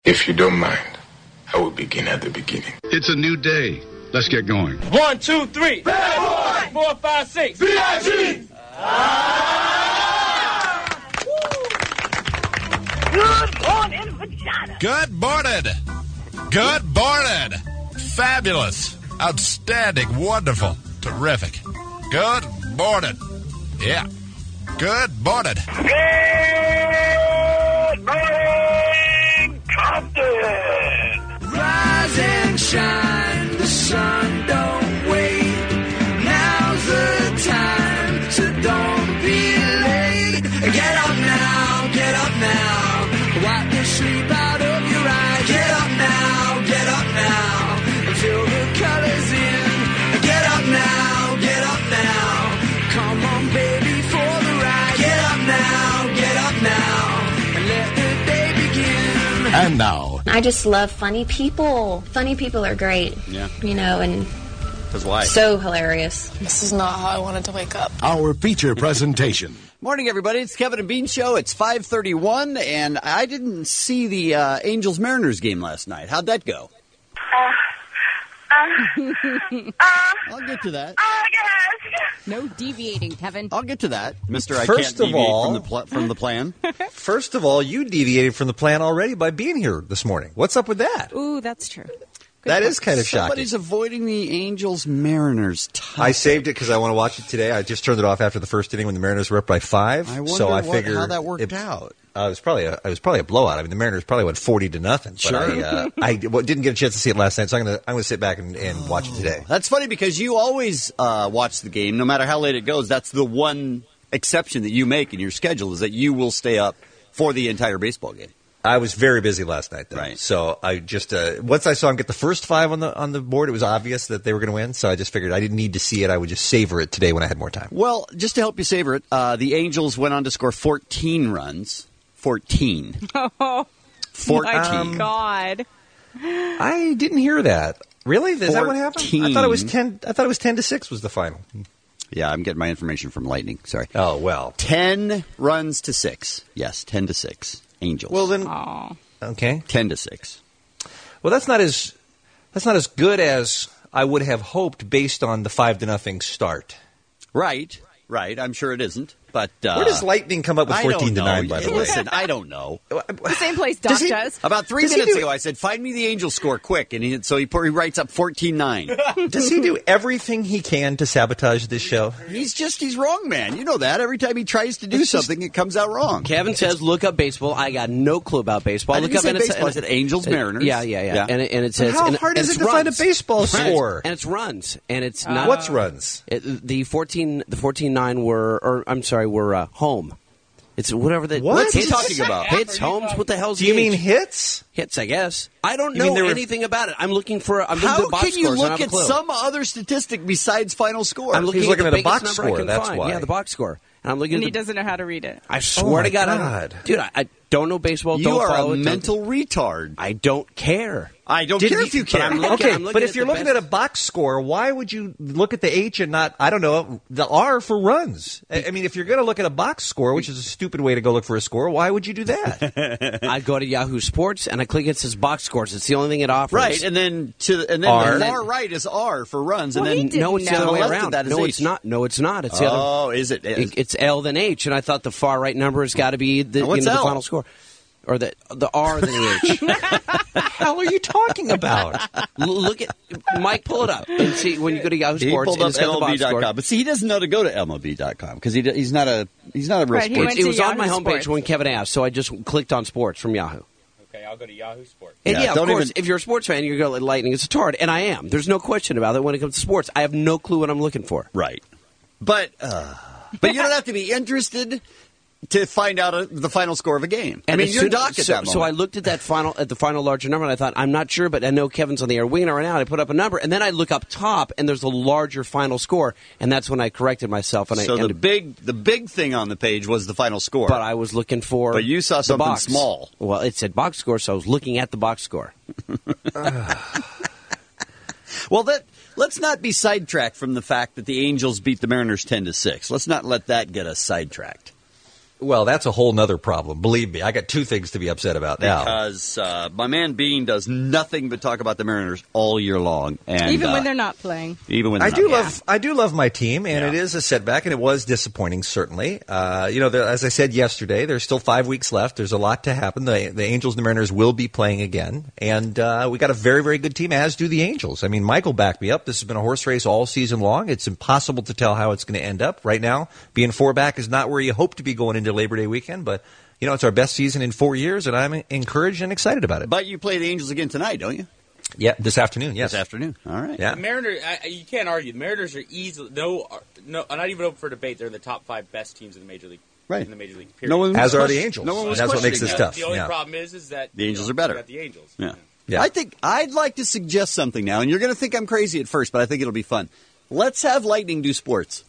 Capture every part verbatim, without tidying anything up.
If you don't mind, I will begin at the beginning. It's a new day. Let's get going. One, two, three. Bad boy. Four, five, six. B I G. Ah! Good morning, vagina. Good morning. Good morning. Fabulous. Outstanding. Wonderful. Terrific. Good morning. Yeah. Good morning. Good morning, Compton. Rise and shine. The sun don't wait. Now's the time, so don't be late. Get up now, get up now. Wipe the sleep out of your eyes. Get up now, get up now. And feel the colors in. Get up now, get up now. Come on, baby, for the ride. Get up now, get up now. And let the day begin. And now. I just love funny people. Funny people are great. Yeah. You know, and Because why? so hilarious. This is not how I wanted to wake up. Our feature presentation. Morning, everybody. It's Kevin and Bean Show. It's five thirty-one, and I didn't see the uh, Angels-Mariners game last night. How'd that go? Uh, uh, uh, I'll get to that. oh, yes. No deviating, Kevin. I'll get to that, Mister I First can't of deviate all- from the, pl- from the plan. First of all, you deviated from the plan already by being here this morning. What's up with that? Ooh, that's true. That is kind of shocking. Somebody's avoiding the Angels-Mariners topic. I saved it because I want to watch it today. I just turned it off after the first inning when the Mariners were up by five. I wonder so I what- figured how that worked it, out. Uh, it was probably a it was probably a blowout. I mean, the Mariners probably went forty to nothing. But Sure. I, uh, I well, didn't get a chance to see it last night, so I'm gonna I'm gonna sit back and, and watch it today. That's funny because you always uh, watch the game, no matter how late it goes. That's the one exception that you make in your schedule is that you will stay up for the entire baseball game. I was very busy last night, though. Right. So I just uh, once I saw him get the first five on the on the board, it was obvious that they were going to win. So I just figured I didn't need to see it. I would just savor it today when I had more time. Well, just to help you savor it, uh, the Angels went on to score fourteen runs. fourteen. Oh, fourteen. my God. I didn't hear that. Really? Is that what happened? I thought it was ten. I thought it was ten to six was the final. Yeah, I'm getting my information from Lightning. Sorry. Oh well. Ten runs to six. Yes, ten to six. Angels. Well then. Aw. Okay. ten to six. Well, that's not as that's not as good as I would have hoped based on the five to nothing start. Right. Right. I'm sure it isn't. But uh, Where does Lightning come up with I don't fourteen to know. nine? By the way, Listen, I don't know. The same place Doc Does does. he- About three Does he minutes do- ago, I said, "Find me the Angels score quick," and he, so he, he writes up fourteen nine. Does he do everything he can to sabotage this show? He's just he's wrong, man. You know that. Every time he tries to do something, it comes out wrong. Kevin says, "Look up baseball." I got no clue about baseball. I Look didn't up say and it baseball. I says- said Angels, Mariners. Yeah, yeah, yeah. Yeah. And it, and it But says, how and, hard and is it's it to find a runs. baseball And it's- score? And it's runs, and it's not. What's runs? It, the fourteen, the fourteen nine were, or I'm sorry, were uh, home. It's whatever the What? What's he talking about? hits, homes. What the hell's Do you the mean H? hits? hits? I guess I don't You know mean there were- anything about it. I'm looking for. I'm looking How at box can you scores. I don't look have a at clue. some other statistic besides final score? I'm looking He's looking at, the at a biggest box number I score, can that's find. why. Yeah, the box score. And I'm looking And at he the, doesn't know how to read it. I swear my to God, I God. don't, dude, I, I don't know baseball. you don't are follow a it, don't- mental retard. I don't care. I don't Did care you- if you but care. I'm looking- Okay, I'm looking but at if you're the looking best- at a box score, why would you look at the H and not, I don't know, the R for runs? I I mean, if you're going to look at a box score, which is a stupid way to go look for a score, why would you do that? I go to Yahoo Sports and I click it says box scores. It's the only thing it offers. Right, and then to and then R. the far right is R for runs, Well, and he then didn't no, it's the know. other way To the left of around. that is No, H. it's not. No, it's not. It's the other. Oh, is it? It, it's L then H, and I thought the far right number has got to be the, Now, what's you know, the L? final score, or the the R then the H. What the hell are you talking about? L- Look at Mike. Pull it up and see when you go to Yahoo He Sports. pulled and up it's got the M L B box dot score. com, but see, he doesn't know to go to M L B dot com because he, he's not a he's not a real Right, he sports. went It to was on my Yahoo homepage Sports. when Kevin asked, so I just clicked on sports from Yahoo. Okay, I'll go to Yahoo Sports. And Yeah, yeah, of don't course, even- if you're a sports fan, you're going to like Lightning. It's a tard, and I am. There's no question about it when it comes to sports. I have no clue what I'm looking for. Right, but uh, but you don't have to be interested to find out a, the final score of a game. I mean, as you're soon- Doc at so, that moment. so I looked at that final at the final larger number, and I thought, I'm not sure, but I know Kevin's on the air. We're gonna run out. I put up a number, and then I look up top, and there's a larger final score, and that's when I corrected myself. And so I the and, big the big thing on the page was the final score. but I was looking for. But you saw the something box. small. Well, it said box score, so I was looking at the box score. Well, that let's not be sidetracked from the fact that the Angels beat the Mariners ten to six. Let's not let that get us sidetracked. Well, that's a whole nother problem. Believe me, I got two things to be upset about now. Because uh, my man Bean does nothing but talk about the Mariners all year long, and Even uh, when they're not playing. even when I they're do not. love I do love my team, and it is a setback, and it was disappointing, certainly. Uh, you know, there, as I said yesterday, there's still five weeks left. There's a lot to happen. The, the Angels and the Mariners will be playing again, and uh, we got a very, very good team, as do the Angels. I mean, Michael backed me up. This has been a horse race all season long. It's impossible to tell how it's going to end up. Right now, being four back is not where you hope to be going into Labor Day weekend, but you know, it's our best season in four years, and I'm encouraged and excited about it. But you play the Angels again tonight, don't you? Yeah, this afternoon, yes. This afternoon. All right. Yeah. The Mariners, I, you can't argue. The Mariners are easily no, no, not even open for debate. They're the top five best teams in the major league. Right. In the major league. Period. No one was As are the question- Angels. No one was And that's what makes questioning this that. tough. The only Yeah. problem is, is that The you Angels know, are better. you got the Angels. Yeah. Yeah. I think I'd like to suggest something now, and you're going to think I'm crazy at first, but I think it'll be fun. Let's have Lightning do sports.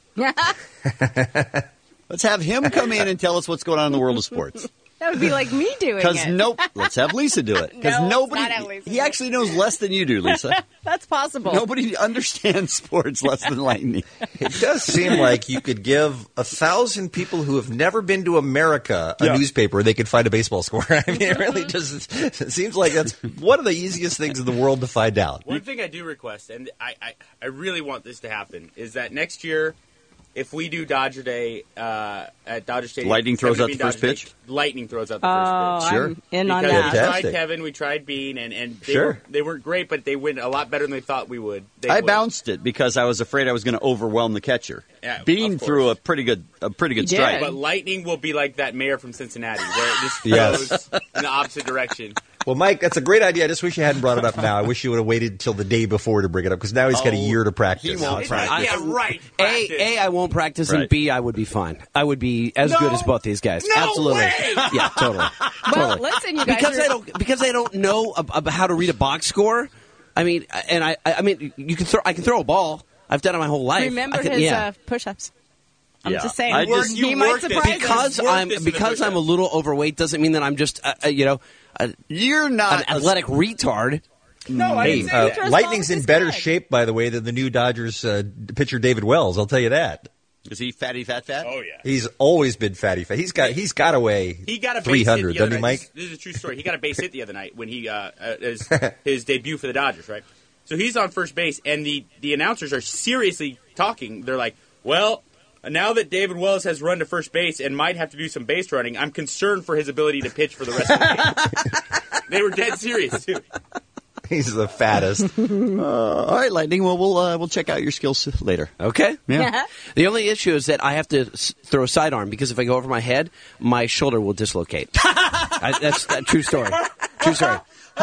Let's have him come in and tell us what's going on in the world of sports. That would be like me doing Because it. nope, let's have Lisa do it. Because No, let's nobody, not have Lisa he do it. actually knows less than you do, Lisa. That's possible. Nobody understands sports less than Lightning. It does seem like you could give a thousand people who have never been to America a Yeah. newspaper, they could find a baseball score. I mean, it really just it seems like that's one of the easiest things in the world to find out. One thing I do request, and I, I, I really want this to happen, is that next year, if we do Dodger Day uh, at Dodger Stadium, Lightning throws out the Dodger first pitch? Day, Lightning throws out the Oh, first pitch. Sure. I'm in on Because that. we tried Fantastic. Kevin, we tried Bean, and, and they, Sure. were, they weren't great, but they went a lot better than they thought we would. They I would. bounced it because I was afraid I was going to overwhelm the catcher. Yeah, Bean of course. threw a pretty good, a pretty good He did. strike. But Lightning will be like that mayor from Cincinnati, where it just Yes. goes in the opposite direction. Well, Mike, that's a great idea. I just wish you hadn't brought it up now. I wish you would have waited till the day before to bring it up because now he's got a Oh, year to practice. he won't It's practice. like, yeah, right. A, practice. A, I won't practice, Right. and B, I would be fine. I would be as No. good as both these guys. No Absolutely. way! Yeah, totally. Well, totally. listen, you guys. because are- I don't because I don't know ab- ab- how to read a box score. I mean, and I I mean, you can throw I can throw a ball. I've done it my whole life. remember I can, his yeah. uh, push-ups. I'm Yeah. just saying. I he just- you he might worked it surprise us. because Work I'm this in the because I'm a push-ups. little overweight doesn't mean that I'm just uh, uh, you know a, You're not an athletic retard. No, I Hey, didn't say uh, that. Trust Lightning's Paul in is better good. shape, by the way, than the new Dodgers uh, pitcher David Wells. I'll tell you that. Is he fatty, fat, fat? Oh, yeah. He's always been fatty fat. He's got he's got away He got a base three hit hundred, the other doesn't he, night. Mike? This, this is a true story. He got a base hit the other night when he uh, uh, his, his debut for the Dodgers, right? So he's on first base, and the, the announcers are seriously talking. They're like, well, now that David Wells has run to first base and might have to do some base running, I'm concerned for his ability to pitch for the rest of the game. They were dead serious, too. He's the fattest. Uh, all right, Lightning. Well, we'll uh, we'll check out your skills later. Okay. Yeah. The only issue is that I have to s- throw a sidearm because if I go over my head, my shoulder will dislocate. I, that's a true story. True story.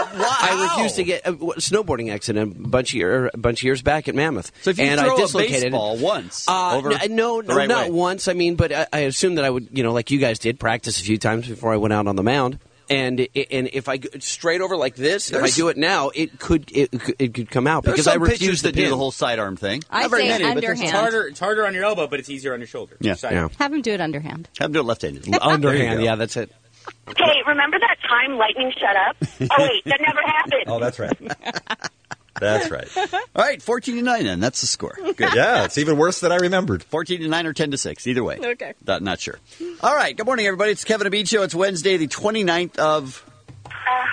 I refused to get a w- snowboarding accident a bunch of, year, a bunch of years back at Mammoth. So if you and throw I a dislocated baseball once uh, over n- no, the no, right not way. once. I mean, but I, I assumed that I would, you know, like you guys did, practice a few times before I went out on the mound. And it, and if I go straight over like this, if I There's- do it now, it could it, could- it could come out There's because some I refuse pitchers to that do pin. the whole sidearm thing. I Not very say many, but there's underhand. It's harder, it's harder on your elbow, but it's easier on your shoulder. Yeah. Side. Yeah. Have him do it underhand. Have them do it left-handed. Underhand, yeah, that's it. Hey, remember that time Lightning shut up? Oh, wait, that never happened. Oh, that's right. That's right. All right, fourteen to nine. Then that's the score. Good. Yeah, it's even worse than I remembered. Fourteen to nine or ten to six. Either way. Okay. Not, not sure. All right. Good morning, everybody. It's Kevin and Bean Show. It's Wednesday, the twenty-ninth of. Uh,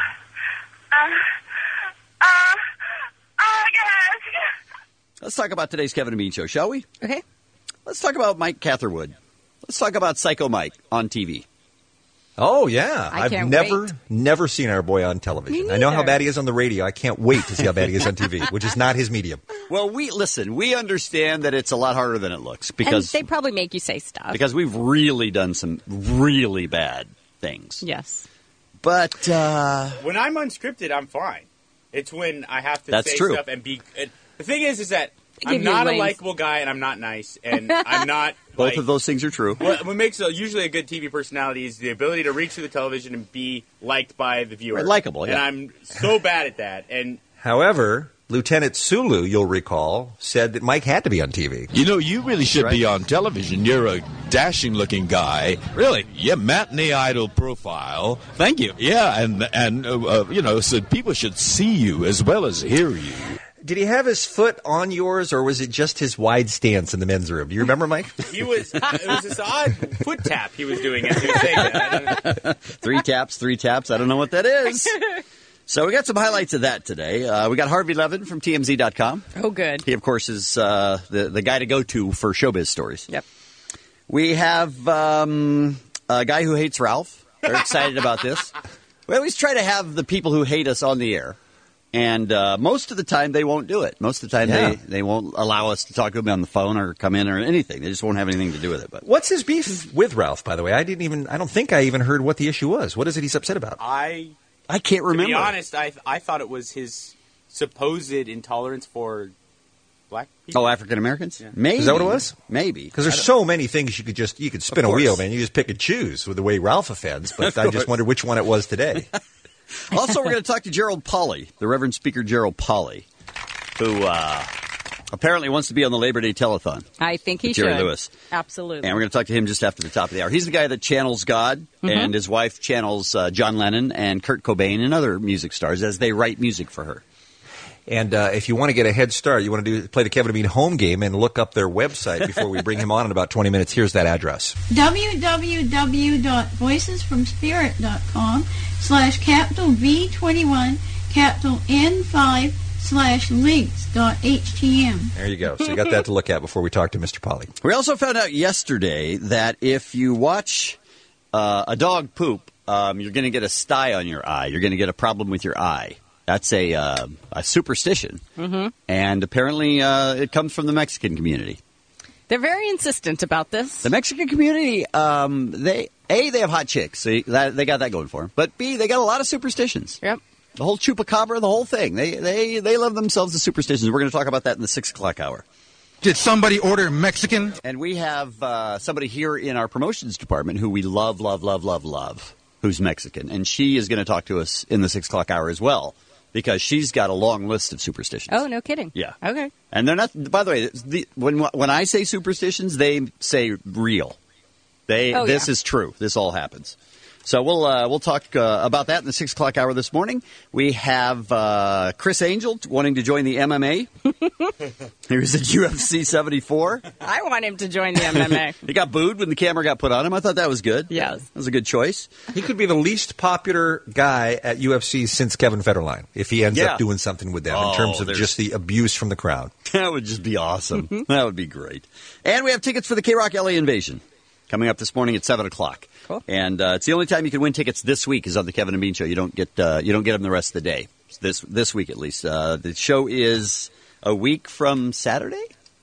uh, uh, yes. Let's talk about today's Kevin and Bean Show, shall we? Okay. Let's talk about Mike Catherwood. Let's talk about Psycho Mike on T V. Oh, yeah. I I've can't never, wait. never seen our boy on television. Me I know how neither. bad he is on the radio. I can't wait to see how bad he is on T V, which is not his medium. Well, we listen. We understand that it's a lot harder than it looks because and they probably make you say stuff. because we've really done some really bad things. Yes. But uh, When I'm unscripted, I'm fine. It's when I have to That's say true. stuff and be. It, the thing is, is that Give I'm you not a wings. likable guy, and I'm not nice, and I'm not. both like, of those things are true. What, what makes a, usually a good T V personality is the ability to reach through the television and be liked by the viewer. Right, likable, And yeah. I'm so bad at that. And However, Lieutenant Sulu, you'll recall, said that Mike had to be on T V. You know, you really should Right. be on television. You're a dashing-looking guy. Really, yeah, matinee idol profile. Thank you. Yeah, and and uh, uh, you know, so people should see you as well as hear you. did he have his foot on yours, or was it just his wide stance in the men's room? Do you remember, Mike? He was. It was this odd foot tap he was doing as he was saying that. I don't know. Three taps, three taps. I don't know what that is. So we got some highlights of that today. Uh, we got Harvey Levin from T M Z dot com. Oh, good. He, of course, is uh, the, the guy to go to for showbiz stories. Yep. We have um, a guy who hates Ralph. They're excited about this. We always try to have the people who hate us on the air. And uh, most of the time, they won't do it. Most of the time, Yeah. they, they won't allow us to talk to them on the phone or come in or anything. They just won't have anything to do with it. But What's his beef with Ralph, by the way? I didn't even, I don't think I even heard what the issue was. What is it he's upset about? I I can't remember. To be honest, I I thought it was his supposed intolerance for black people. Oh, African Americans? Yeah. Maybe. Is that what it was? Maybe. Because there's so many things you could just, you could spin Of a wheel, course. man. You just pick and choose with the way Ralph offends. But Of I just course. wondered which one it was today. Also, we're going to talk to Gerald Pauley, the Reverend Speaker Gerald Pauley, who uh, apparently wants to be on the Labor Day telethon. I think he With Jerry should. Lewis. Absolutely. And we're going to talk to him just after the top of the hour. He's the guy that channels God, Mhm. and his wife channels uh, John Lennon and Kurt Cobain and other music stars as they write music for her. And uh, if you want to get a head start, you want to do play the Kevin and Bean home game and look up their website before we bring him on in about twenty minutes. Here's that address. www.voicesfromspirit.com slash capital V twenty-one capital N five slash links dot htm. There you go. So you got that to look at before we talk to Mister Polly. We also found out yesterday that if you watch uh, a dog poop, um, you're going to get a sty on your eye. You're going to get a problem with your eye. That's a uh, a superstition, Mhm. and apparently uh, it comes from the Mexican community. They're very insistent about this. The Mexican community, um, they a they have hot chicks, so that, they got that going for them. But b they got a lot of superstitions. Yep. The whole chupacabra, the whole thing. They they they love themselves the superstitions. We're going to talk about that in the six o'clock hour. Did somebody order Mexican? And we have uh, somebody here in our promotions department who we love, love, love, love, love, who's Mexican, and she is going to talk to us in the six o'clock hour as well. Because she's got a long list of superstitions. Oh, no kidding. Yeah. Okay. And they're not, by the way, the, when when I say superstitions, they say real. They Oh, This yeah. is true. This all happens. So we'll uh, we'll talk uh, about that in the six o'clock hour this morning. We have uh, Chris Angel wanting to join the M M A. He was at U F C seventy-four. I want him to join the M M A. He got booed when the camera got put on him. I thought that was good. Yes. That was a good choice. He could be the least popular guy at U F C since Kevin Federline if he ends Yeah. up doing something with them Oh, in terms of there's- just the abuse from the crowd. That would just be awesome. That would be great. And we have tickets for the K-Rock L A Invasion coming up this morning at seven o'clock. Cool. And uh, it's the only time you can win tickets this week is on the Kevin and Bean Show. You don't get uh, you don't get them the rest of the day. This this week at least. Uh, the show is a week from Saturday.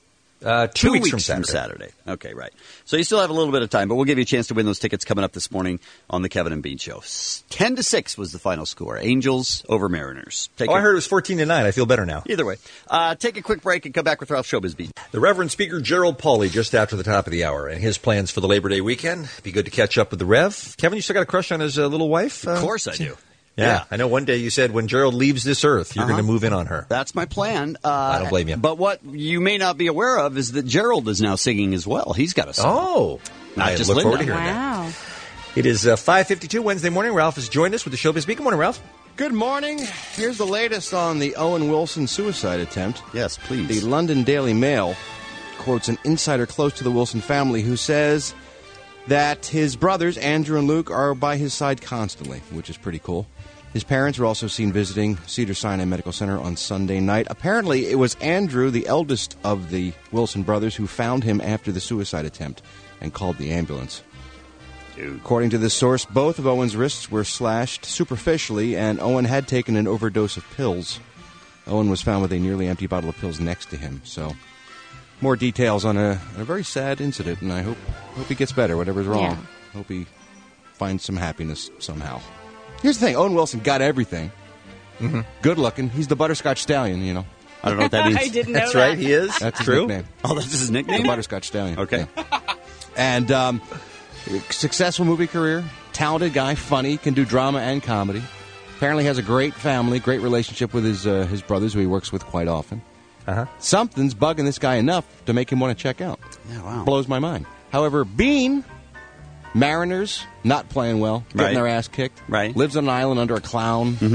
Uh, two, weeks, from Saturday. Saturday. Okay, right. So you still have a little bit of time, but we'll give you a chance to win those tickets coming up this morning on the Kevin and Bean Show. S- Ten to six was the final score. Angels over Mariners. Take Oh, a- I heard it was fourteen to nine. I feel better now. Either way, uh, take a quick break and come back with Ralph Showbiz Beat. The Reverend Speaker Gerald Pauley just after the top of the hour and his plans for the Labor Day weekend. Be good to catch up with the Rev. Kevin, you still got a crush on his uh, little wife? Of Uh, course I do. Yeah. Yeah. I know one day you said when Gerald leaves this earth, you're Uh-huh. going to move in on her. That's my plan. Uh, I don't blame you. But what you may not be aware of is that Gerald is now singing as well. He's got a song. Oh. Not I just look forward Linda. to hearing that. Wow. It is uh, five fifty-two Wednesday morning. Ralph has joined us with the Showbiz Beat. Good morning, Ralph. Good morning. Here's the latest on the Owen Wilson suicide attempt. Yes, please. The London Daily Mail quotes an insider close to the Wilson family who says that his brothers, Andrew and Luke, are by his side constantly, which is pretty cool. His parents were also seen visiting Cedars-Sinai Medical Center on Sunday night. Apparently, it was Andrew, the eldest of the Wilson brothers, who found him after the suicide attempt and called the ambulance. Dude. According to this source, both of Owen's wrists were slashed superficially, and Owen had taken an overdose of pills. Owen was found with a nearly empty bottle of pills next to him. So, more details on a, a very sad incident, and I hope hope he gets better, whatever's wrong. Yeah. Hope he finds some happiness somehow. Here's the thing, Owen Wilson got everything. Mm-hmm. Good looking. He's the Butterscotch Stallion, you know. I don't know what that means. I didn't know That's that. right, he is. That's his True. nickname. Oh, that's his The nickname? Butterscotch Stallion. Okay. Yeah. And um, successful movie career, talented guy, funny, can do drama and comedy. Apparently has a great family, great relationship with his uh, his brothers, who he works with quite often. Uh-huh. Something's bugging this guy enough to make him want to check out. Yeah, wow. Blows my mind. However, Bean, Mariners, not playing well, getting Right. their ass kicked. Right. Lives on an island under a clown. Mm-hmm.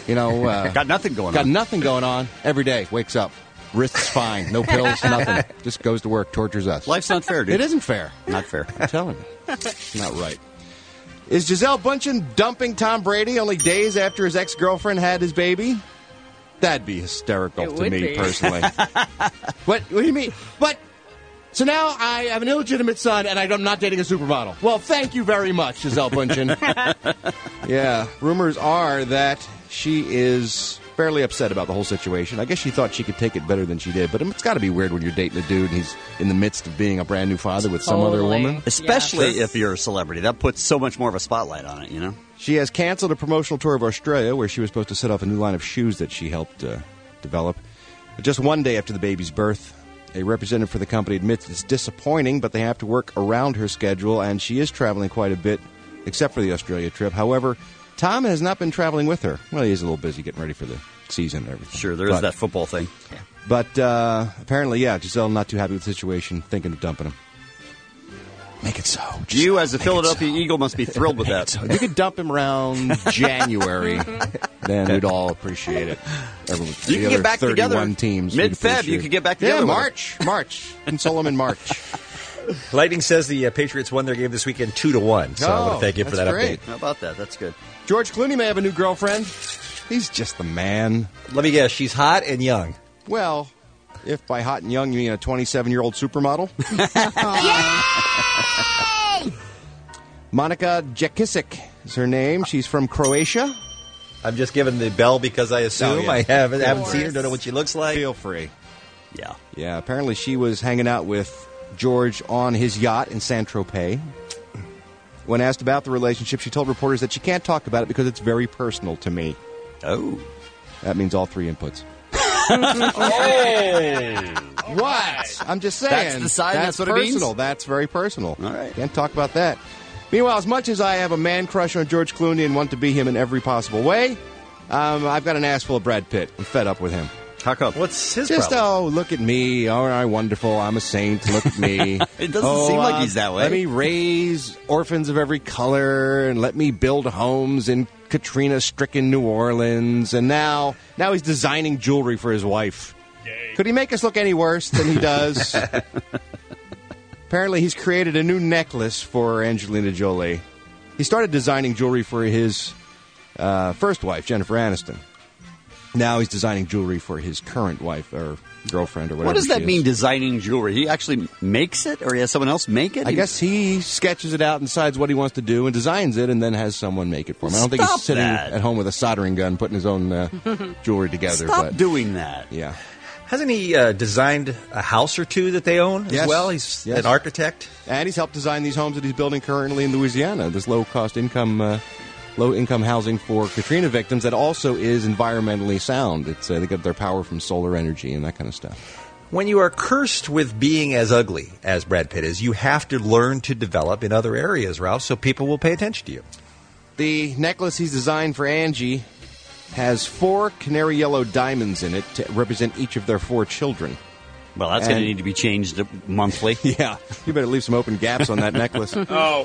You know, uh, got nothing going got on. nothing going on. Every day, wakes up, wrists fine, no pills, nothing. Just goes to work, tortures us. Life's not fair, dude. It isn't fair. Not fair. I'm telling you, it's not right. Is Gisele Bundchen dumping Tom Brady only days after his ex-girlfriend had his baby? That'd be hysterical It to would me be. personally. what? What do you mean? But so now I have an illegitimate son, and I'm not dating a supermodel. Well, thank you very much, Gisele Bundchen. Yeah, rumors are that she is fairly upset about the whole situation. I guess she thought she could take it better than she did, but it's got to be weird when you're dating a dude and he's in the midst of being a brand new father with some other Totally. woman. Especially Yeah. if you're a celebrity. That puts so much more of a spotlight on it, you know? She has canceled a promotional tour of Australia where she was supposed to set off a new line of shoes that she helped uh, develop. But just one day after the baby's birth, a representative for the company admits it's disappointing, but they have to work around her schedule, and she is traveling quite a bit, except for the Australia trip. However, Tom has not been traveling with her. Well, he is a little busy getting ready for the season and everything. Sure, there is But- that football thing. But uh, apparently, yeah, Giselle not too happy with the situation, thinking of dumping him. Make it so. You, as a Make it Philadelphia so. Eagle, must be thrilled with Make that. it so. If you could dump him around January, then we'd all appreciate it. Everyone, You the can other get back together. thirty-one teams. we'd Mid-Feb, appreciate you it. could get back Yeah, together with March. March. Console them in March. Lightning says the uh, Patriots won their game this weekend two to one. So I want Oh, to thank you for that's that great. update. How about that? That's good. George Clooney may have a new girlfriend. He's just the man. Let me guess, she's hot and young. Well, if by hot and young you mean a twenty-seven-year-old supermodel. Monica Jakisic is her name. She's from Croatia. I'm just giving the bell because I assume Oh, yeah. I haven't, Of haven't seen her, course. don't know what she looks like. Feel free. Yeah. Yeah, apparently she was hanging out with George on his yacht in Saint-Tropez. When asked about the relationship, she told reporters that she can't talk about it because it's very personal to me. Oh. That means all three inputs. Oh. What? I'm just saying. That's the sign, that's what it means? personal. That's very personal. All right. Can't talk about that. Meanwhile, as much as I have a man crush on George Clooney and want to be him in every possible way, um, I've got an ass full of Brad Pitt. I'm fed up with him. How come? What's his Just, problem? oh, look at me. Oh, I'm wonderful. I'm a saint. Look at me. It doesn't oh, seem like uh, he's that way. Let me raise orphans of every color and let me build homes in Katrina-stricken New Orleans. And now, now he's designing jewelry for his wife. Could he make us look any worse than he does? Apparently, he's created a new necklace for Angelina Jolie. He started designing jewelry for his uh, first wife, Jennifer Aniston. Now he's designing jewelry for his current wife or girlfriend or whatever. What does that she is. mean, designing jewelry? He actually makes it, or he has someone else make it? I guess he sketches it out and decides what he wants to do and designs it and then has someone make it for him. I don't think Stop he's sitting that. at home with a soldering gun putting his own uh, jewelry together. Stop but doing that. Yeah. Hasn't he uh, designed a house or two that they own as Yes. well? He's Yes. an architect. And he's helped design these homes that he's building currently in Louisiana, this low-cost income uh, low-income housing for Katrina victims that also is environmentally sound. It's uh, they get their power from solar energy and that kind of stuff. When you are cursed with being as ugly as Brad Pitt is, you have to learn to develop in other areas, Ralph, so people will pay attention to you. The necklace he's designed for Angie has four canary yellow diamonds in it to represent each of their four children. Well, that's going to And- need to be changed monthly. Yeah, you better leave some open gaps on that necklace. Oh.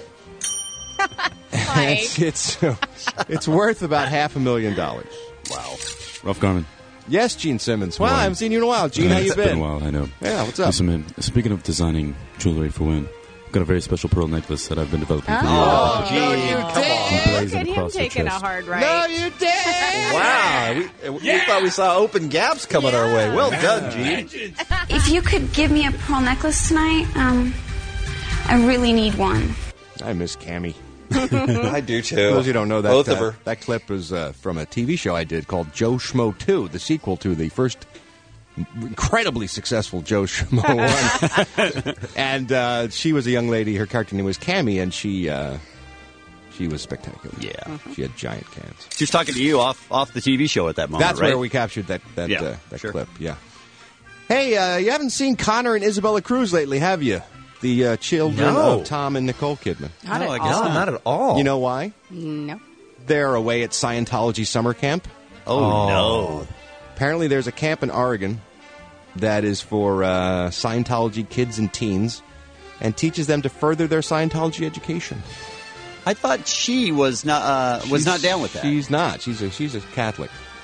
it's it's, it's worth about half a million dollars. Wow. Ralph Garman. Yes, Gene Simmons. Wow, I Morning. haven't seen you in a while. Gene, how you It's been? been a while, I know. Yeah, what's up? Listen, man, speaking of designing jewelry for women, I've got a very special pearl necklace that I've been developing for Oh, years. no, you Look Emblazoned at him across her taking a chest. hard right. No, you did. Wow. We, we thought we saw open gaps coming our way. Well done, Gene. If you could give me a pearl necklace tonight, um, I really need one. I miss Cammie. I do, too. For those who don't know, that Both uh, of her. that clip was uh, from a T V show I did called Joe Schmo two, the sequel to the first incredibly successful Joe Schmo one. And uh, she was a young lady. Her character name was Cammie, and she uh, she was spectacular. Yeah. She had giant cans. She was talking to you off off the T V show at that moment, That's right? where we captured that that, Yeah, uh, that sure. clip. Yeah. Hey, uh, you haven't seen Connor and Isabella Cruz lately, have you? The uh, children No. of Tom and Nicole Kidman. Not No, at I guess all. No, not at all. You know why? No. They're away at Scientology summer camp. Oh, Oh. no. Apparently, there's a camp in Oregon that is for uh, Scientology kids and teens and teaches them to further their Scientology education. I thought she was not uh, was She's- not down with that. She's not. She's a she's a Catholic.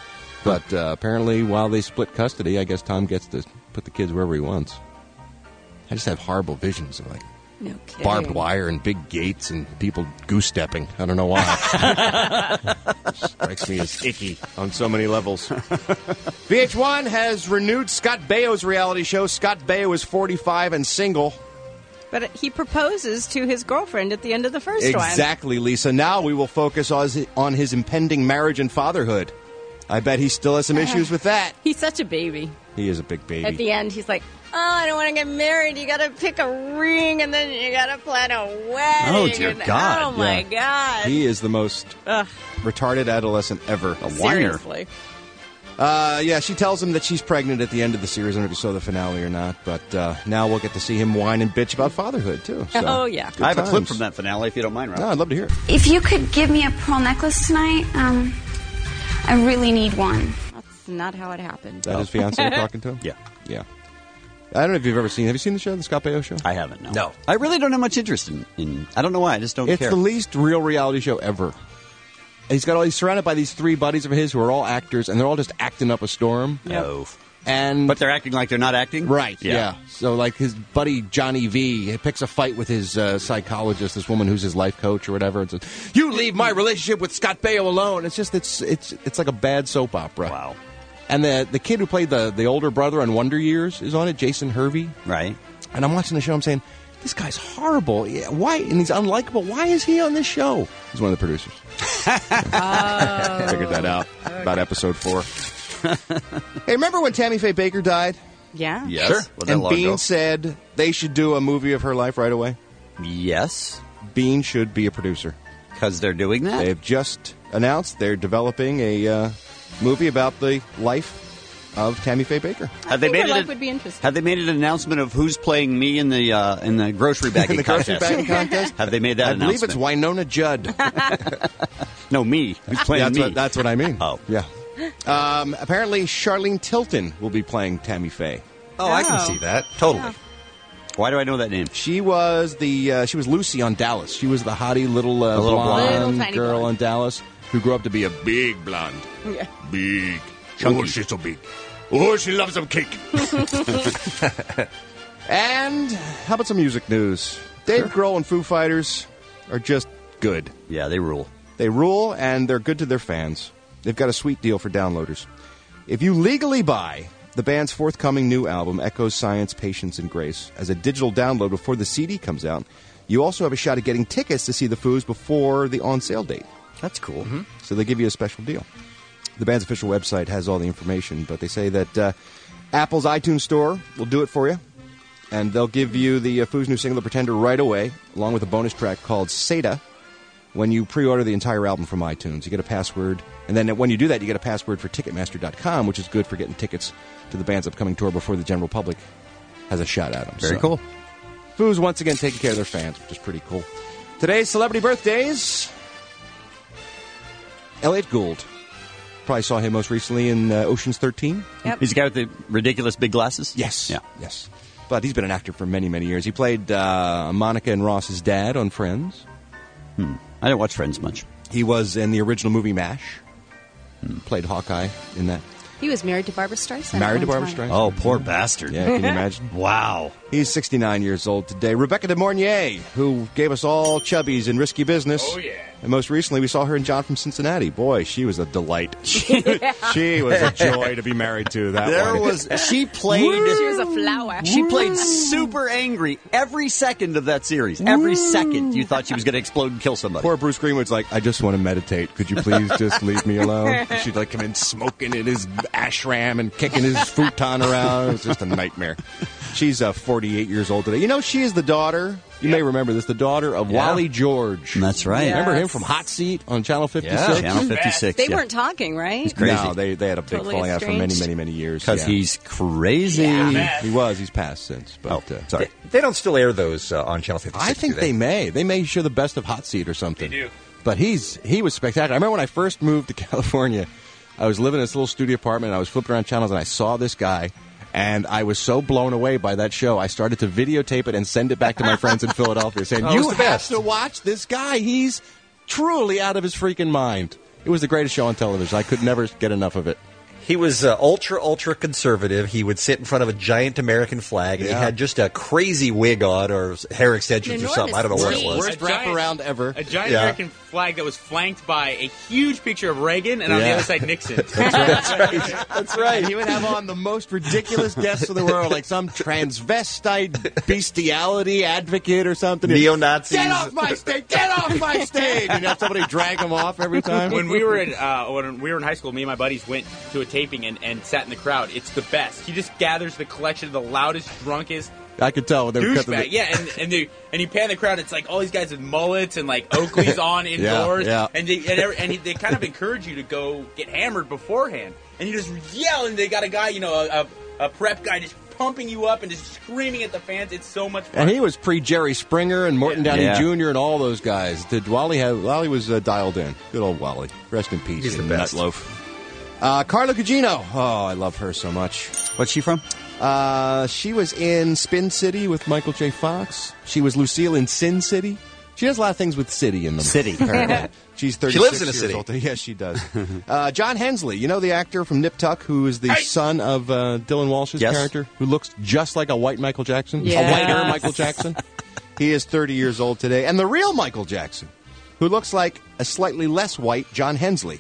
But uh, apparently, while they split custody, I guess Tom gets to put the kids wherever he wants. I just have horrible visions of, like, No kidding. barbed wire and big gates and people goose-stepping. I don't know why. Strikes me as icky on so many levels. V H one has renewed Scott Baio's reality show. Scott Baio is forty-five and single. But he proposes to his girlfriend at the end of the first one. Exactly, Lisa. Now we will focus on his, on his impending marriage and fatherhood. I bet he still has some issues with that. He's such a baby. He is a big baby. At the end, he's like, oh, I don't want to get married. You got to pick a ring, and then you got to plan a wedding. Oh, dear and, God. Oh, my Yeah. God. He is the most Ugh. retarded adolescent ever. A whiner. Seriously. Uh, yeah, she tells him that she's pregnant at the end of the series. I don't know if you saw the finale or not, but uh, now we'll get to see him whine and bitch about fatherhood, too. So, Oh, yeah. good I have a clip times. from that finale, if you don't mind, Rob. No, I'd love to hear it. If you could give me a pearl necklace tonight, um, I really need one. That's not how it happened. Is that his fiance talking to him? Yeah. Yeah. I don't know if you've ever seen. Have you seen the show, the Scott Baio show? I haven't, no. No. I really don't have much interest in, in I don't know why, I just don't It's care. the least real reality show ever. He's got all. He's surrounded by these three buddies of his who are all actors, and they're all just acting up a storm. Oh. And But they're acting like they're not acting? right, Yeah. yeah. So like his buddy Johnny V he picks a fight with his uh, psychologist, this woman who's his life coach or whatever, and says, "You leave my relationship with Scott Baio alone." It's just it's it's it's like a bad soap opera. Wow. And the the kid who played the the older brother on Wonder Years is on it, Jason Hervey. Right. And I'm watching the show. I'm saying, this guy's horrible. Yeah, why? And he's unlikable. Why is he on this show? He's one of the producers. I figured that out about episode four. Hey, remember when Tammy Faye Baker died? Yeah. Yes. Sure. Was that And long Bean ago? said they should do a movie of her life right away. Yes. Bean should be a producer. Because they're doing that? They've just announced they're developing a uh, movie about the life of Tammy Faye Baker. Have they I think made her it? life a- would be interesting. Have they made an announcement of who's playing me in the uh, in the grocery bagging In the grocery contest? bagging contest? Have they made that I announcement? believe it's Winona Judd. No, me. Who's playing that's me? What, that's what I mean. Oh. Yeah. Um, apparently, Charlene Tilton will be playing Tammy Faye. Oh, I can Oh. see that. Totally. Why do I know that name? She was the uh, she was Lucy on Dallas. She was the hottie little, uh, A little blonde blonde. Little tiny girl blonde. on Dallas who grew up to be a big blonde. Yeah. Big. Chunky. Oh, she's so big. Oh, she loves some cake. And how about some music news? Dave Grohl and Foo Fighters are just good. Yeah, they rule. They rule, and they're good to their fans. They've got a sweet deal for downloaders. If you legally buy the band's forthcoming new album, Echoes, Science, Patience, and Grace, as a digital download before the C D comes out, you also have a shot at getting tickets to see the Foos before the on-sale date. That's cool. Mm-hmm. So they give you a special deal. The band's official website has all the information, but they say that uh, Apple's iTunes Store will do it for you, and they'll give you the uh, Foos' new single, The Pretender, right away, along with a bonus track called Seda, when you pre-order the entire album from iTunes. You get a password, and then when you do that, you get a password for Ticketmaster dot com, which is good for getting tickets to the band's upcoming tour before the general public has a shot at them. Very So, cool. Foos once again taking care of their fans, which is pretty cool. Today's celebrity birthdays. Elliot Gould. Probably saw him most recently in uh, Ocean's thirteen. Yep. He's the guy with the ridiculous big glasses? Yes. Yeah. Yes. But he's been an actor for many, many years. He played uh, Monica and Ross's dad on Friends. Hmm. I don't watch Friends much. He was in the original movie MASH. Hmm. Played Hawkeye in that. He was married to Barbara Streisand. Married at to one Barbara time. Streisand. Oh, poor bastard. Yeah, can you imagine? Wow. He's sixty-nine years old today. Rebecca De Mornay, who gave us all Chubbies in Risky Business. Oh, yeah. And most recently, we saw her in John from Cincinnati. Boy, she was a delight. She was a joy to be married to. That There one. was she played She was a flower. She played super angry every second of that series. Every second you thought she was going to explode and kill somebody. Poor Bruce Greenwood's like, I just want to meditate. Could you please just leave me alone? She'd like come in smoking in his ashram and kicking his futon around. It was just a nightmare. She's uh, forty-eight years old today. You know, she is the daughter, you may remember this, the daughter of Yeah. Wally George. That's right. Yeah. Remember him Yes. from Hot Seat on Channel fifty-six? Yeah, Channel fifty-six. They yeah. weren't talking, right? It's crazy. No, they, they had a big Totally falling out for many, estranged. many, many years. Because yeah. he's crazy. He was. He's passed since. But, Oh, uh, sorry. They don't still air those uh, on Channel fifty-six. I think do they may. They may show the best of Hot Seat or something. They do. But he's he was spectacular. I remember when I first moved to California, I was living in this little studio apartment, and I was flipping around channels, and I saw this guy, and I was so blown away by that show, I started to videotape it and send it back to my friends in Philadelphia, saying, Oh, you it's the have best. to watch this guy. He's truly out of his freaking mind. It was the greatest show on television. I could never get enough of it. He was uh, ultra, ultra conservative. He would sit in front of a giant American flag, and Yeah. he had just a crazy wig on or hair extensions or something. I don't know what it was. Worst wraparound ever. A giant Yeah. American flag that was flanked by a huge picture of Reagan, and on the Yeah. other side, Nixon. That's right. That's right. He would have on the most ridiculous guests in the world, like some transvestite bestiality advocate or something. Neo-Nazis. Get off my stage! Get off my stage! And have somebody drag him off every time. When we were in uh, when we were in high school, me and my buddies went to a taping and, and sat in the crowd. It's the best. He just gathers the collection of the loudest, drunkest. I could tell when they were cutting douchebag. the- Yeah, and and, they, and you pan the crowd. It's like all these guys with mullets and like Oakley's on indoors, yeah. and they and, every, and he, they kind of encourage you to go get hammered beforehand. And you just yell, and they got a guy, you know, a, a, a prep guy, just pumping you up and just screaming at the fans. It's so much fun. And he was pre Jerry Springer and Morton Downey Yeah. Junior and all those guys. Did Wally have? Wally was uh, dialed in. Good old Wally. Rest in peace. He's the you best. nutloaf. Uh, Carla Gugino. Oh, I love her so much. What's she from? Uh, she was in Spin City with Michael J. Fox. She was Lucille in Sin City. She does a lot of things with city in them. City. apparently. She's thirty-six She lives in a years city. old. Yes, she does. uh, John Hensley, you know the actor from Nip Tuck who is the son of uh, Dylan Walsh's Yes. character, who looks just like a white Michael Jackson, Yes. a whiter Michael Jackson. He is thirty years old today, and the real Michael Jackson, who looks like a slightly less white John Hensley,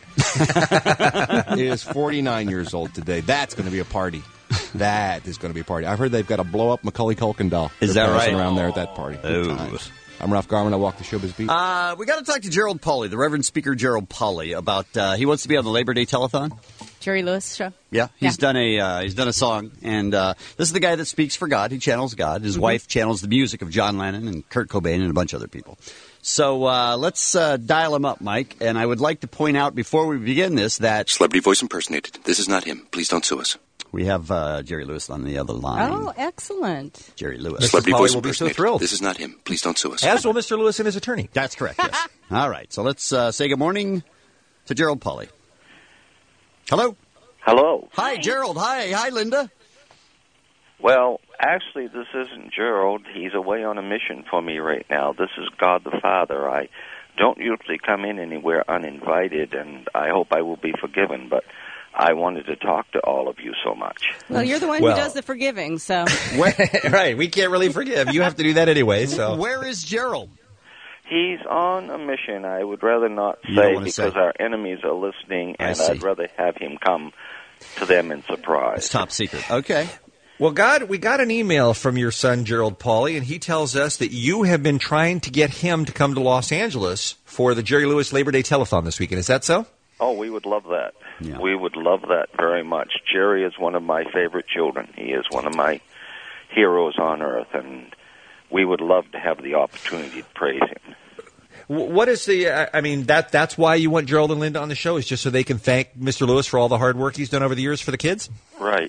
is forty-nine years old today. That's going to be a party. That is going to be a party. I've heard they've got a blow-up Macaulay Culkin doll. Is They're that passing right? around there at that party. Good Oh. times. I'm Ralph Garman. I walk the showbiz beat. Uh, we got to talk to Gerald Pauley, the Reverend Speaker Gerald Pauley, about uh, he wants to be on the Labor Day telethon. Jerry Lewis show. Yeah, he's done a uh, he's done a song, and uh, this is the guy that speaks for God. He channels God. His Mhm. wife channels the music of John Lennon and Kurt Cobain and a bunch of other people. So uh, let's uh, dial him up, Mike. And I would like to point out before we begin this that Celebrity voice impersonated. This is not him. Please don't sue us. we have uh, Jerry Lewis on the other line. Oh, excellent. Jerry Lewis. Celebrity Pauly voice will be so impersonated. thrilled. This is not him. Please don't sue us. As will Mister Lewis and his attorney. That's correct, yes. All right, so let's uh, say good morning to Gerald Pauley. Hello. Hello. Hi, Gerald. Hi. Hi, Linda. Well, actually, this isn't Gerald. He's away on a mission for me right now. This is God the Father. I don't usually come in anywhere uninvited, and I hope I will be forgiven, but I wanted to talk to all of you so much. Well, you're the one Well- who does the forgiving, so. Right, we can't really forgive. You have to do that anyway. So Where is Gerald? He's on a mission. I would rather not You don't say wanna because say. our enemies are listening, I and see. I'd rather have him come to them in surprise. It's top secret. Okay. Well, God, we got an email from your son, Gerald Pauley, and he tells us that you have been trying to get him to come to Los Angeles for the Jerry Lewis Labor Day Telethon this weekend. Is that so? Oh, we would love that. Yeah. We would love that very much. Jerry is one of my favorite children. He is one of my heroes on earth, and we would love to have the opportunity to praise him. W- What is the? uh, I mean, that that's why you want Gerald and Linda on the show, is just so they can thank Mister Lewis for all the hard work he's done over the years for the kids? Right.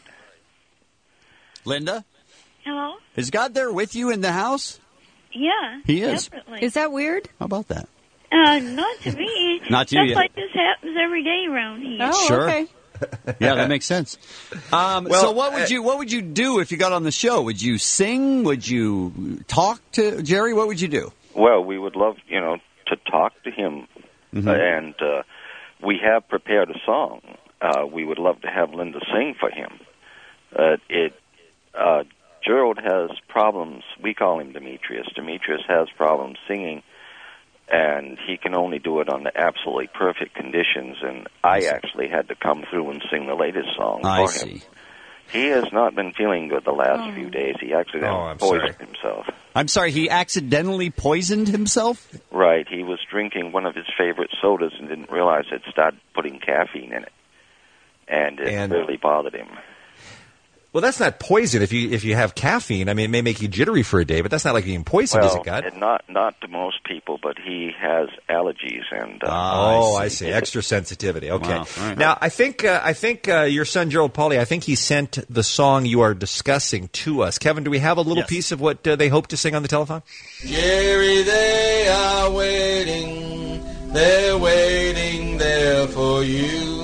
Linda, Hello? is God there with you in the house? Yeah. He is. Definitely. Is that weird? How about that? Uh, not to me. Not to you, Stuff yeah. like this happens every day around here. Oh, Sure. okay. Yeah, that makes sense. Um, Well, so, what would uh, you what would you do if you got on the show? Would you sing? Would you talk to Jerry? What would you do? Well, we would love, you know, to talk to him, Mhm. uh, and uh, we have prepared a song. Uh, we would love to have Linda sing for him. Uh, it uh, Gerald has problems. We call him Demetrius. Demetrius has problems singing, and he can only do it under absolutely perfect conditions. And I actually had to come through and sing the latest song I for him. see. He has not been feeling good the last Oh. few days. He accidentally Oh, I'm poisoned himself. I'm sorry, he accidentally poisoned himself? Right. He was drinking one of his favorite sodas and didn't realize it started putting caffeine in it. And it And- really bothered him. Well, that's not poison. If you if you have caffeine, I mean, it may make you jittery for a day, but that's not like being poisoned, well, is it, God? it not not to most people, but he has allergies and uh, Oh, I see. Extra sensitivity. Okay. Wow. All right. Now, I think uh, I think uh, your son Gerald Pauley, I think he sent the song you are discussing to us. Kevin, do we have a little Yes. piece of what uh, they hope to sing on the telethon? Jerry, they are waiting, they're waiting there for you.